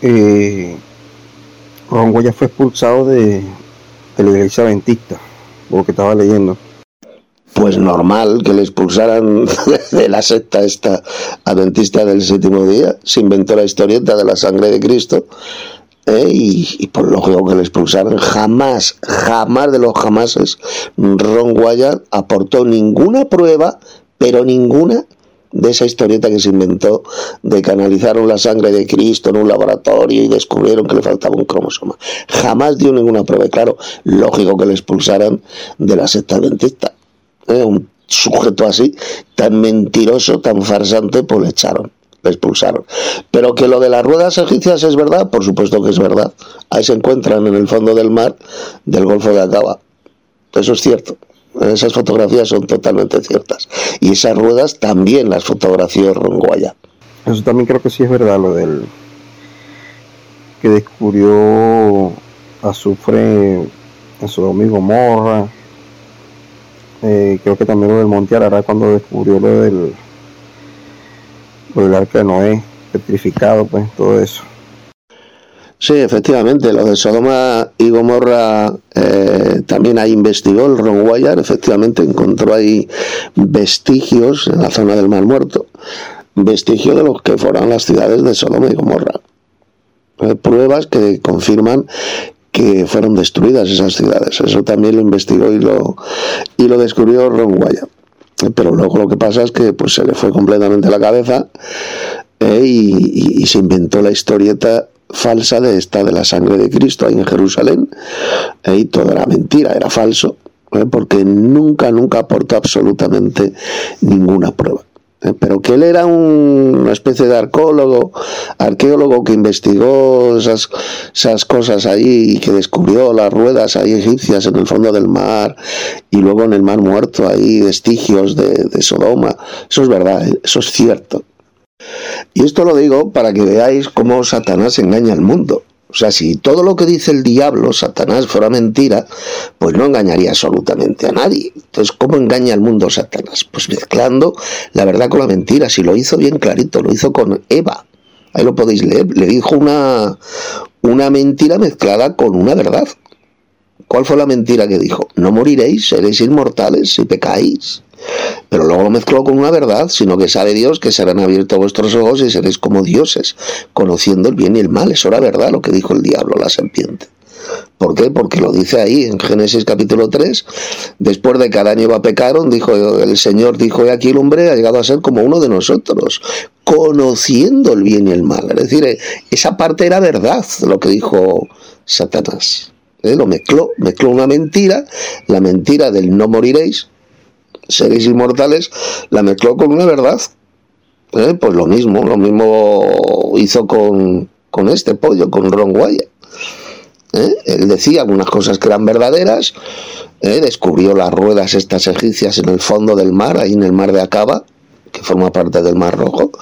Ron Wyatt fue expulsado de la iglesia adventista, por lo que estaba leyendo. Pues normal que le expulsaran de la secta esta adventista del séptimo día. Se inventó la historieta de la sangre de Cristo, y por lógico que le expulsaran. Jamás de los jamases Ron Wyatt aportó ninguna prueba, pero ninguna, de esa historieta que se inventó de que analizaron la sangre de Cristo en un laboratorio y descubrieron que le faltaba un cromosoma. Jamás dio ninguna prueba. Y claro, lógico que le expulsaran de la secta adventista. Un sujeto así, tan mentiroso, tan farsante, pues le echaron, le expulsaron. Pero que lo de las ruedas egipcias es verdad, por supuesto que es verdad. Ahí se encuentran en el fondo del mar del Golfo de Aqaba. Eso es cierto. Esas fotografías son totalmente ciertas. Y esas ruedas también las fotografió Ron Wyatt. Eso también creo que sí es verdad, lo del que descubrió azufre en Sodoma y Gomorra. Creo que también lo del Monte Ararat, cuando descubrió lo del arca de Noé petrificado, pues todo eso. Sí, efectivamente, lo de Sodoma y Gomorra también ahí investigó el Ron Wyatt. Efectivamente encontró ahí vestigios en la zona del Mar Muerto, vestigios de los que fueron las ciudades de Sodoma y Gomorra. Pruebas que confirman que fueron destruidas esas ciudades. Eso también lo investigó y lo descubrió Ron Wyatt. Pero luego lo que pasa es que pues se le fue completamente la cabeza y se inventó la historieta falsa de la sangre de Cristo ahí en Jerusalén, y todo era mentira, era falso, porque nunca aportó absolutamente ninguna prueba. Pero que él era una especie de arqueólogo que investigó esas cosas ahí y que descubrió las ruedas ahí egipcias en el fondo del mar y luego en el Mar Muerto ahí vestigios de Sodoma. Eso es verdad, eso es cierto. Y esto lo digo para que veáis cómo Satanás engaña al mundo. O sea, si todo lo que dice el diablo, Satanás, fuera mentira, pues no engañaría absolutamente a nadie. Entonces, ¿cómo engaña al mundo Satanás? Pues mezclando la verdad con la mentira. Si lo hizo bien clarito, lo hizo con Eva. Ahí lo podéis leer. Le dijo una mentira mezclada con una verdad. ¿Cuál fue la mentira que dijo? No moriréis, seréis inmortales si pecáis. Pero luego lo mezcló con una verdad, sino que sabe Dios que serán abiertos vuestros ojos y seréis como dioses, conociendo el bien y el mal. Eso era verdad lo que dijo el diablo, la serpiente. ¿Por qué? Porque lo dice ahí en Génesis capítulo 3, después de que Adán y Eva pecaron, el Señor dijo, he aquí el hombre ha llegado a ser como uno de nosotros, conociendo el bien y el mal. Es decir, esa parte era verdad, lo que dijo Satanás. Lo mezcló una mentira, la mentira del no moriréis, seréis inmortales, la mezcló con una verdad. Pues lo mismo hizo con este pollo, con Ron Wyatt. Él decía algunas cosas que eran verdaderas, descubrió las ruedas estas egipcias en el fondo del mar, ahí en el mar de Aqaba, que forma parte del Mar Rojo,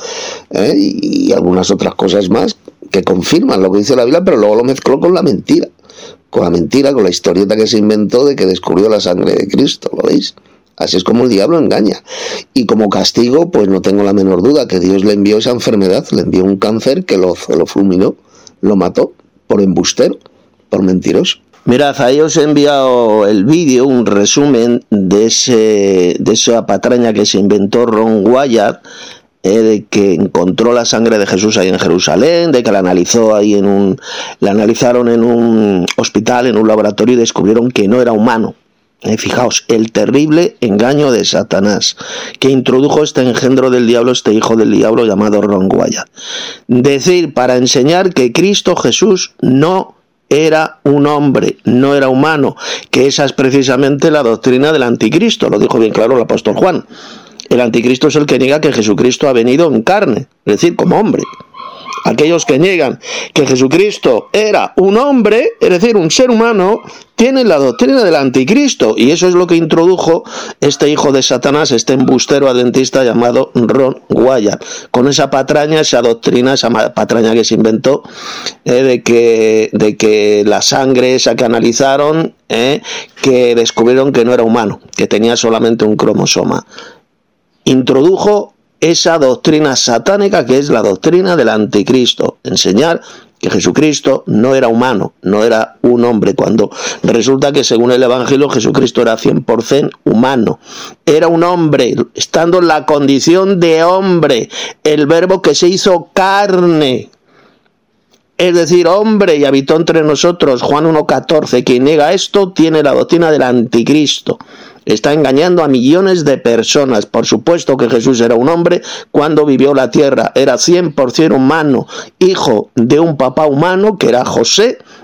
y algunas otras cosas más que confirman lo que dice la Biblia, pero luego lo mezcló con la mentira, con la historieta que se inventó de que descubrió la sangre de Cristo. ¿Lo veis? Así es como el diablo engaña. Y como castigo, pues no tengo la menor duda que Dios le envió esa enfermedad, le envió un cáncer que lo fulminó, lo mató por embustero, por mentiroso. Mirad, ahí os he enviado el vídeo, un resumen de esa patraña que se inventó Ron Wyatt, de que encontró la sangre de Jesús ahí en Jerusalén, de que la analizaron en un hospital, en un laboratorio, y descubrieron que no era humano. Fijaos, el terrible engaño de Satanás, que introdujo este engendro del diablo, este hijo del diablo llamado Ron Wyatt. Decir, para enseñar que Cristo Jesús no era un hombre, no era humano, que esa es precisamente la doctrina del anticristo, lo dijo bien claro el apóstol Juan. El anticristo es el que niega que Jesucristo ha venido en carne, es decir, como hombre. Aquellos que niegan que Jesucristo era un hombre, es decir, un ser humano, tienen la doctrina del anticristo, y eso es lo que introdujo este hijo de Satanás, este embustero adventista llamado Ron Wyatt, con esa patraña, esa doctrina, esa patraña que se inventó, de que la sangre esa que analizaron, que descubrieron que no era humano, que tenía solamente un cromosoma. Introdujo esa doctrina satánica que es la doctrina del anticristo, enseñar que Jesucristo no era humano, no era un hombre, cuando resulta que según el Evangelio Jesucristo era 100% humano, era un hombre, estando en la condición de hombre, el verbo que se hizo carne, es decir, hombre, y habitó entre nosotros. Juan 1,14, quien niega esto tiene la doctrina del anticristo. Está engañando a millones de personas. Por supuesto que Jesús era un hombre cuando vivió la tierra. Era 100% humano, hijo de un papá humano que era José,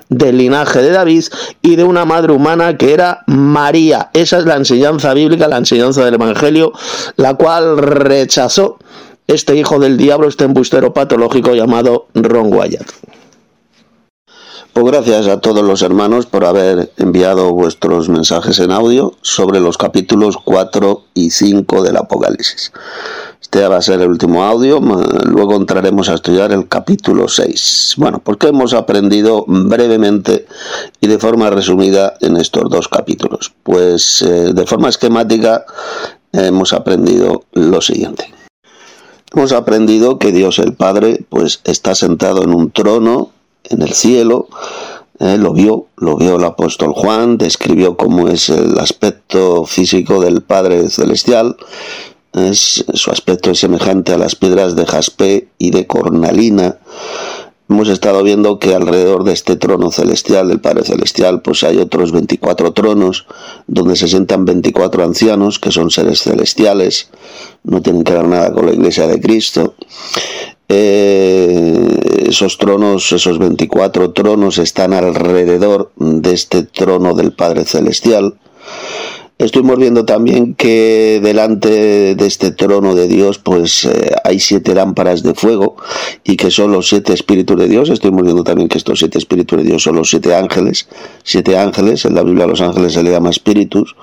del linaje de David y de una madre humana que era María. Esa es la enseñanza bíblica, la enseñanza del Evangelio, la cual rechazó este hijo del diablo, este embustero patológico llamado Ron Wyatt. Pues gracias a todos los hermanos por haber enviado vuestros mensajes en audio sobre los capítulos 4 y 5 del Apocalipsis. Este va a ser el último audio, luego entraremos a estudiar el capítulo 6. Bueno, pues ¿qué hemos aprendido brevemente y de forma resumida en estos dos capítulos? Pues de forma esquemática hemos aprendido lo siguiente. Hemos aprendido que Dios el Padre pues está sentado en un trono en el cielo. Lo vio el apóstol Juan, describió cómo es el aspecto físico del Padre Celestial. Su aspecto es semejante a las piedras de jaspe y de cornalina. Hemos estado viendo que alrededor de este trono celestial, del Padre Celestial, pues hay otros 24 tronos, donde se sientan 24 ancianos, que son seres celestiales, no tienen que ver nada con la Iglesia de Cristo. Esos tronos, esos 24 tronos están alrededor de este trono del Padre Celestial. Estuvimos viendo también que delante de este trono de Dios pues hay 7 lámparas de fuego y que son los 7 espíritus de Dios. Estuvimos viendo también que estos 7 espíritus de Dios son los 7 ángeles. 7 ángeles, en la Biblia a los ángeles se le llama espíritus.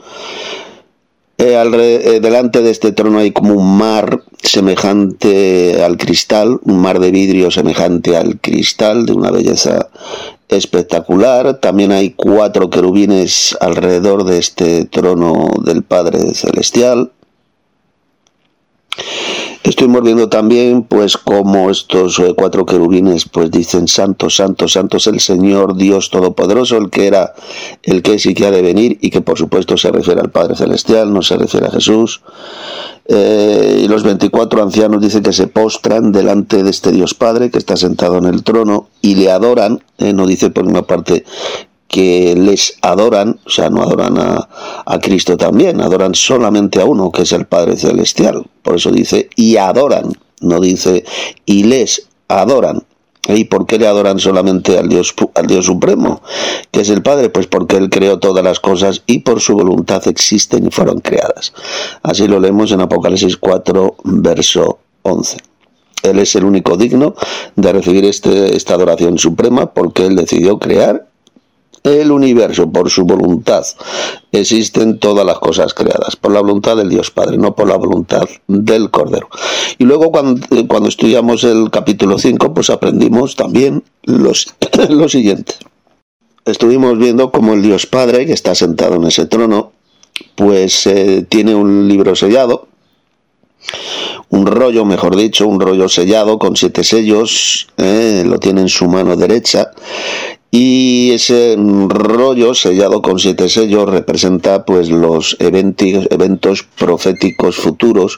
Delante de este trono hay como un mar semejante al cristal, un mar de vidrio semejante al cristal, de una belleza espectacular. También hay 4 querubines alrededor de este trono del Padre Celestial. Estuvimos viendo también pues cómo estos 4 querubines pues dicen santo, santo, santo es el Señor Dios Todopoderoso, el que era, el que es y que ha de venir, y que por supuesto se refiere al Padre Celestial, no se refiere a Jesús. Y los 24 ancianos dicen que se postran delante de este Dios Padre que está sentado en el trono y le adoran. No dice por una parte que les adoran, o sea, no adoran a Cristo también, adoran solamente a uno, que es el Padre Celestial. Por eso dice, y adoran, no dice, y les adoran. ¿Y por qué le adoran solamente al Dios Supremo, que es el Padre? Pues porque Él creó todas las cosas y por su voluntad existen y fueron creadas. Así lo leemos en Apocalipsis 4, verso 11. Él es el único digno de recibir esta adoración suprema porque Él decidió crear el universo. Por su voluntad existen todas las cosas creadas, por la voluntad del Dios Padre, no por la voluntad del Cordero. Y luego cuando estudiamos el capítulo 5, pues aprendimos también lo siguiente. Estuvimos viendo cómo el Dios Padre, que está sentado en ese trono, pues tiene un libro sellado, un rollo, mejor dicho, un rollo sellado con 7 sellos, lo tiene en su mano derecha. Y ese rollo sellado con 7 sellos representa pues los eventos proféticos futuros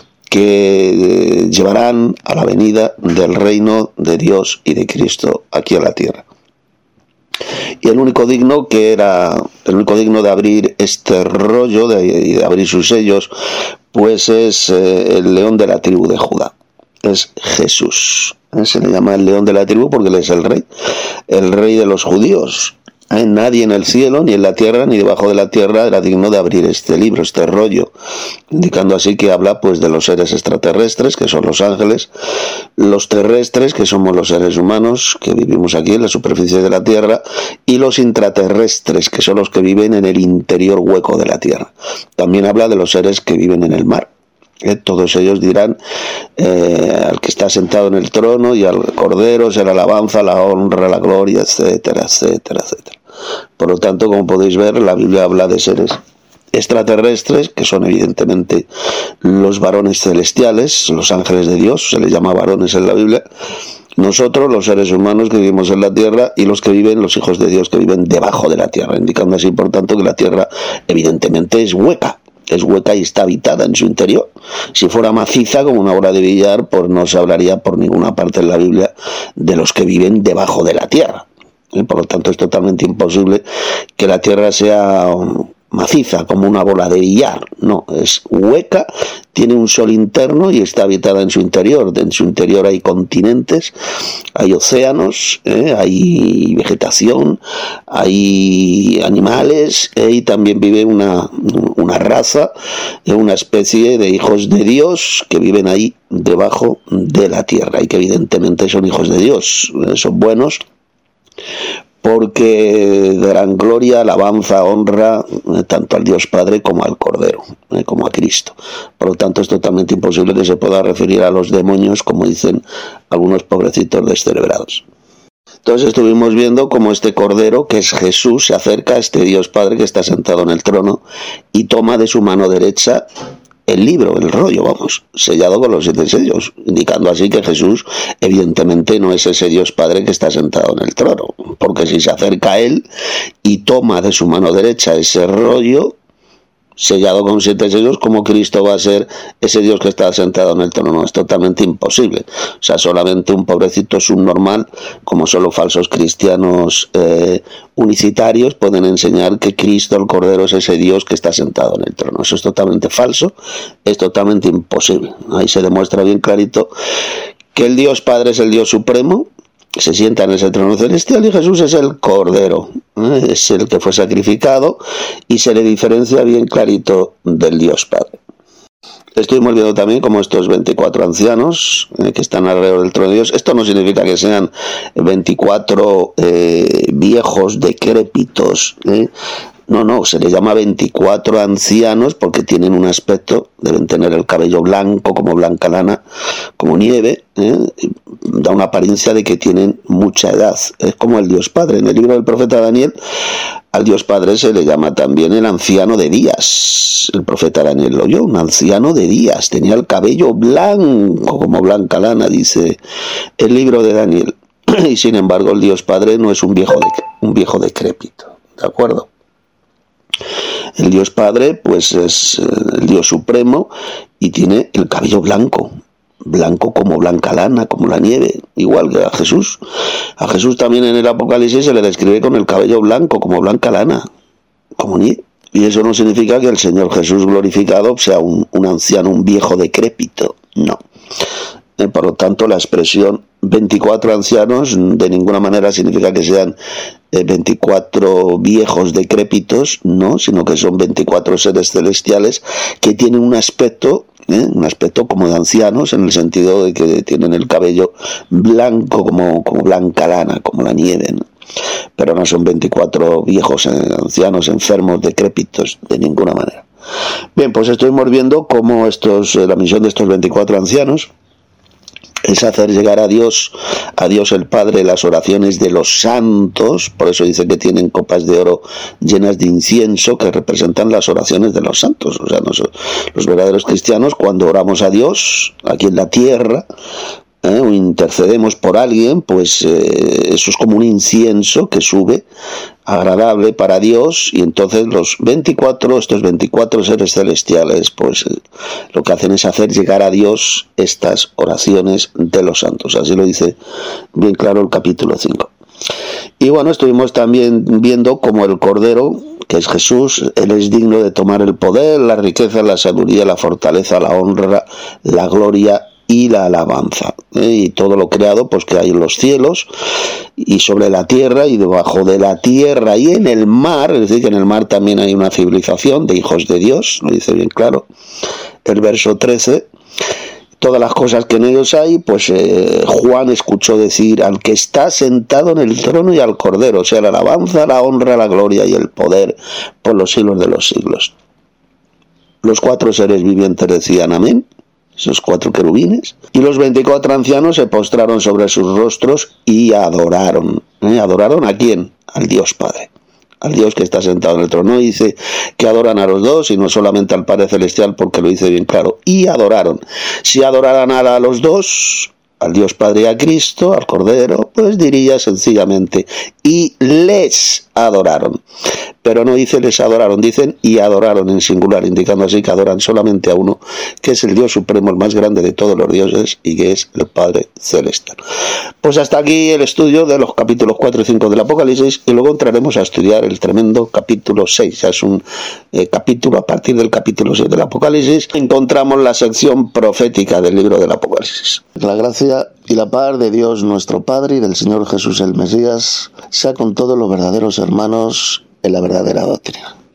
que llevarán a la venida del reino de Dios y de Cristo aquí a la tierra. Y el único digno de abrir este rollo, de abrir sus sellos, pues es el león de la tribu de Judá, es Jesús. Se le llama el león de la tribu porque él es el rey de los judíos. Nadie en el cielo, ni en la tierra, ni debajo de la tierra era digno de abrir este libro, este rollo, indicando así que habla pues de los seres extraterrestres, que son los ángeles, los terrestres, que somos los seres humanos, que vivimos aquí en la superficie de la tierra, y los intraterrestres, que son los que viven en el interior hueco de la tierra. También habla de los seres que viven en el mar. Todos ellos dirán al que está sentado en el trono y al Cordero será la alabanza, la honra, la gloria, etcétera, etcétera, etcétera. Por lo tanto, como podéis ver, la Biblia habla de seres extraterrestres, que son evidentemente los varones celestiales, los ángeles de Dios, se les llama varones en la Biblia. Nosotros, los seres humanos que vivimos en la tierra, y los que viven, los hijos de Dios que viven debajo de la tierra, indicando así, por tanto, que la tierra evidentemente es hueca y está habitada en su interior. Si fuera maciza como una bola de billar, pues no se hablaría por ninguna parte en la Biblia de los que viven debajo de la tierra. Por lo tanto, es totalmente imposible que la tierra sea maciza, como una bola de billar. No, es hueca, tiene un sol interno y está habitada en su interior. En su interior hay continentes, hay océanos, hay vegetación, hay animales, y también vive una raza, una especie de hijos de Dios que viven ahí debajo de la tierra y que evidentemente son hijos de Dios, son buenos, porque darán gloria, alabanza, honra tanto al Dios Padre como al Cordero, como a Cristo. Por lo tanto, es totalmente imposible que se pueda referir a los demonios, como dicen algunos pobrecitos descerebrados. Entonces estuvimos viendo cómo este Cordero, que es Jesús, se acerca a este Dios Padre que está sentado en el trono y toma de su mano derecha el libro, el rollo, sellado con los 7 sellos, indicando así que Jesús evidentemente no es ese Dios Padre que está sentado en el trono, porque si se acerca a él y toma de su mano derecha ese rollo sellado con 7 sellos, ¿cómo Cristo va a ser ese Dios que está sentado en el trono? No, es totalmente imposible. O sea, solamente un pobrecito subnormal, como son los falsos cristianos unicitarios, pueden enseñar que Cristo, el Cordero, es ese Dios que está sentado en el trono. Eso es totalmente falso, es totalmente imposible. Ahí se demuestra bien clarito que el Dios Padre es el Dios Supremo, se sienta en ese trono celestial, y Jesús es el Cordero, es el que fue sacrificado, y se le diferencia bien clarito del Dios Padre. Estuvimos viendo también como estos 24 ancianos que están alrededor del trono de Dios, esto no significa que sean 24 viejos decrépitos, No, se les llama 24 ancianos porque tienen un aspecto, deben tener el cabello blanco como blanca lana, como nieve, da una apariencia de que tienen mucha edad. Es como el Dios Padre. En el libro del profeta Daniel, al Dios Padre se le llama también el anciano de días. El profeta Daniel lo oyó, un anciano de días, tenía el cabello blanco como blanca lana, dice el libro de Daniel. Y sin embargo el Dios Padre no es un viejo decrépito, ¿de acuerdo? El Dios Padre pues es el Dios Supremo y tiene el cabello blanco como blanca lana, como la nieve, igual que a Jesús. A Jesús también en el Apocalipsis se le describe con el cabello blanco como blanca lana, como nieve. Y eso no significa que el Señor Jesús glorificado sea un anciano, un viejo decrépito, no. Por lo tanto, la expresión 24 ancianos de ninguna manera significa que sean 24 viejos decrépitos, no, sino que son 24 seres celestiales que tienen un aspecto como de ancianos, en el sentido de que tienen el cabello blanco como blanca lana, como la nieve, ¿no? Pero no son 24 viejos ancianos enfermos decrépitos, de ninguna manera. Bien, pues estuvimos viendo cómo la misión de estos 24 ancianos es hacer llegar a Dios el Padre, las oraciones de los santos. Por eso dice que tienen copas de oro llenas de incienso, que representan las oraciones de los santos. O sea, los verdaderos cristianos, cuando oramos a Dios aquí en la tierra, o intercedemos por alguien, pues eso es como un incienso que sube agradable para Dios, y entonces estos 24 seres celestiales pues lo que hacen es hacer llegar a Dios estas oraciones de los santos. Así lo dice bien claro el capítulo 5. Y bueno, estuvimos también viendo cómo el Cordero, que es Jesús, él es digno de tomar el poder, la riqueza, la sabiduría, la fortaleza, la honra, la gloria y la alabanza, y todo lo creado pues que hay en los cielos y sobre la tierra y debajo de la tierra y en el mar. Es decir, que en el mar también hay una civilización de hijos de Dios, lo dice bien claro el verso 13. Todas las cosas que en ellos hay, pues Juan escuchó decir al que está sentado en el trono y al Cordero, o sea, la alabanza, la honra, la gloria y el poder por los siglos de los siglos. Los 4 seres vivientes decían amén, esos 4 querubines, y los 24 ancianos se postraron sobre sus rostros y adoraron. ¿Adoraron a quién? Al Dios Padre, al Dios que está sentado en el trono. Y dice que adoran a los dos y no solamente al Padre Celestial, porque lo dice bien claro. Y adoraron. Si adoraran a los dos, al Dios Padre y a Cristo, al Cordero, pues diría sencillamente, y les adoraron. pero no dice les adoraron, dicen y adoraron en singular, indicando así que adoran solamente a uno, que es el Dios supremo, el más grande de todos los dioses, y que es el Padre Celestial. Pues hasta aquí el estudio de los capítulos 4 y 5 del Apocalipsis, y luego entraremos a estudiar el tremendo capítulo 6. Ya es un capítulo, a partir del capítulo 6 del Apocalipsis encontramos la sección profética del libro del Apocalipsis. La gracia y la paz de Dios nuestro Padre y del Señor Jesús el Mesías sea con todos los verdaderos hermanos en la verdadera doctrina.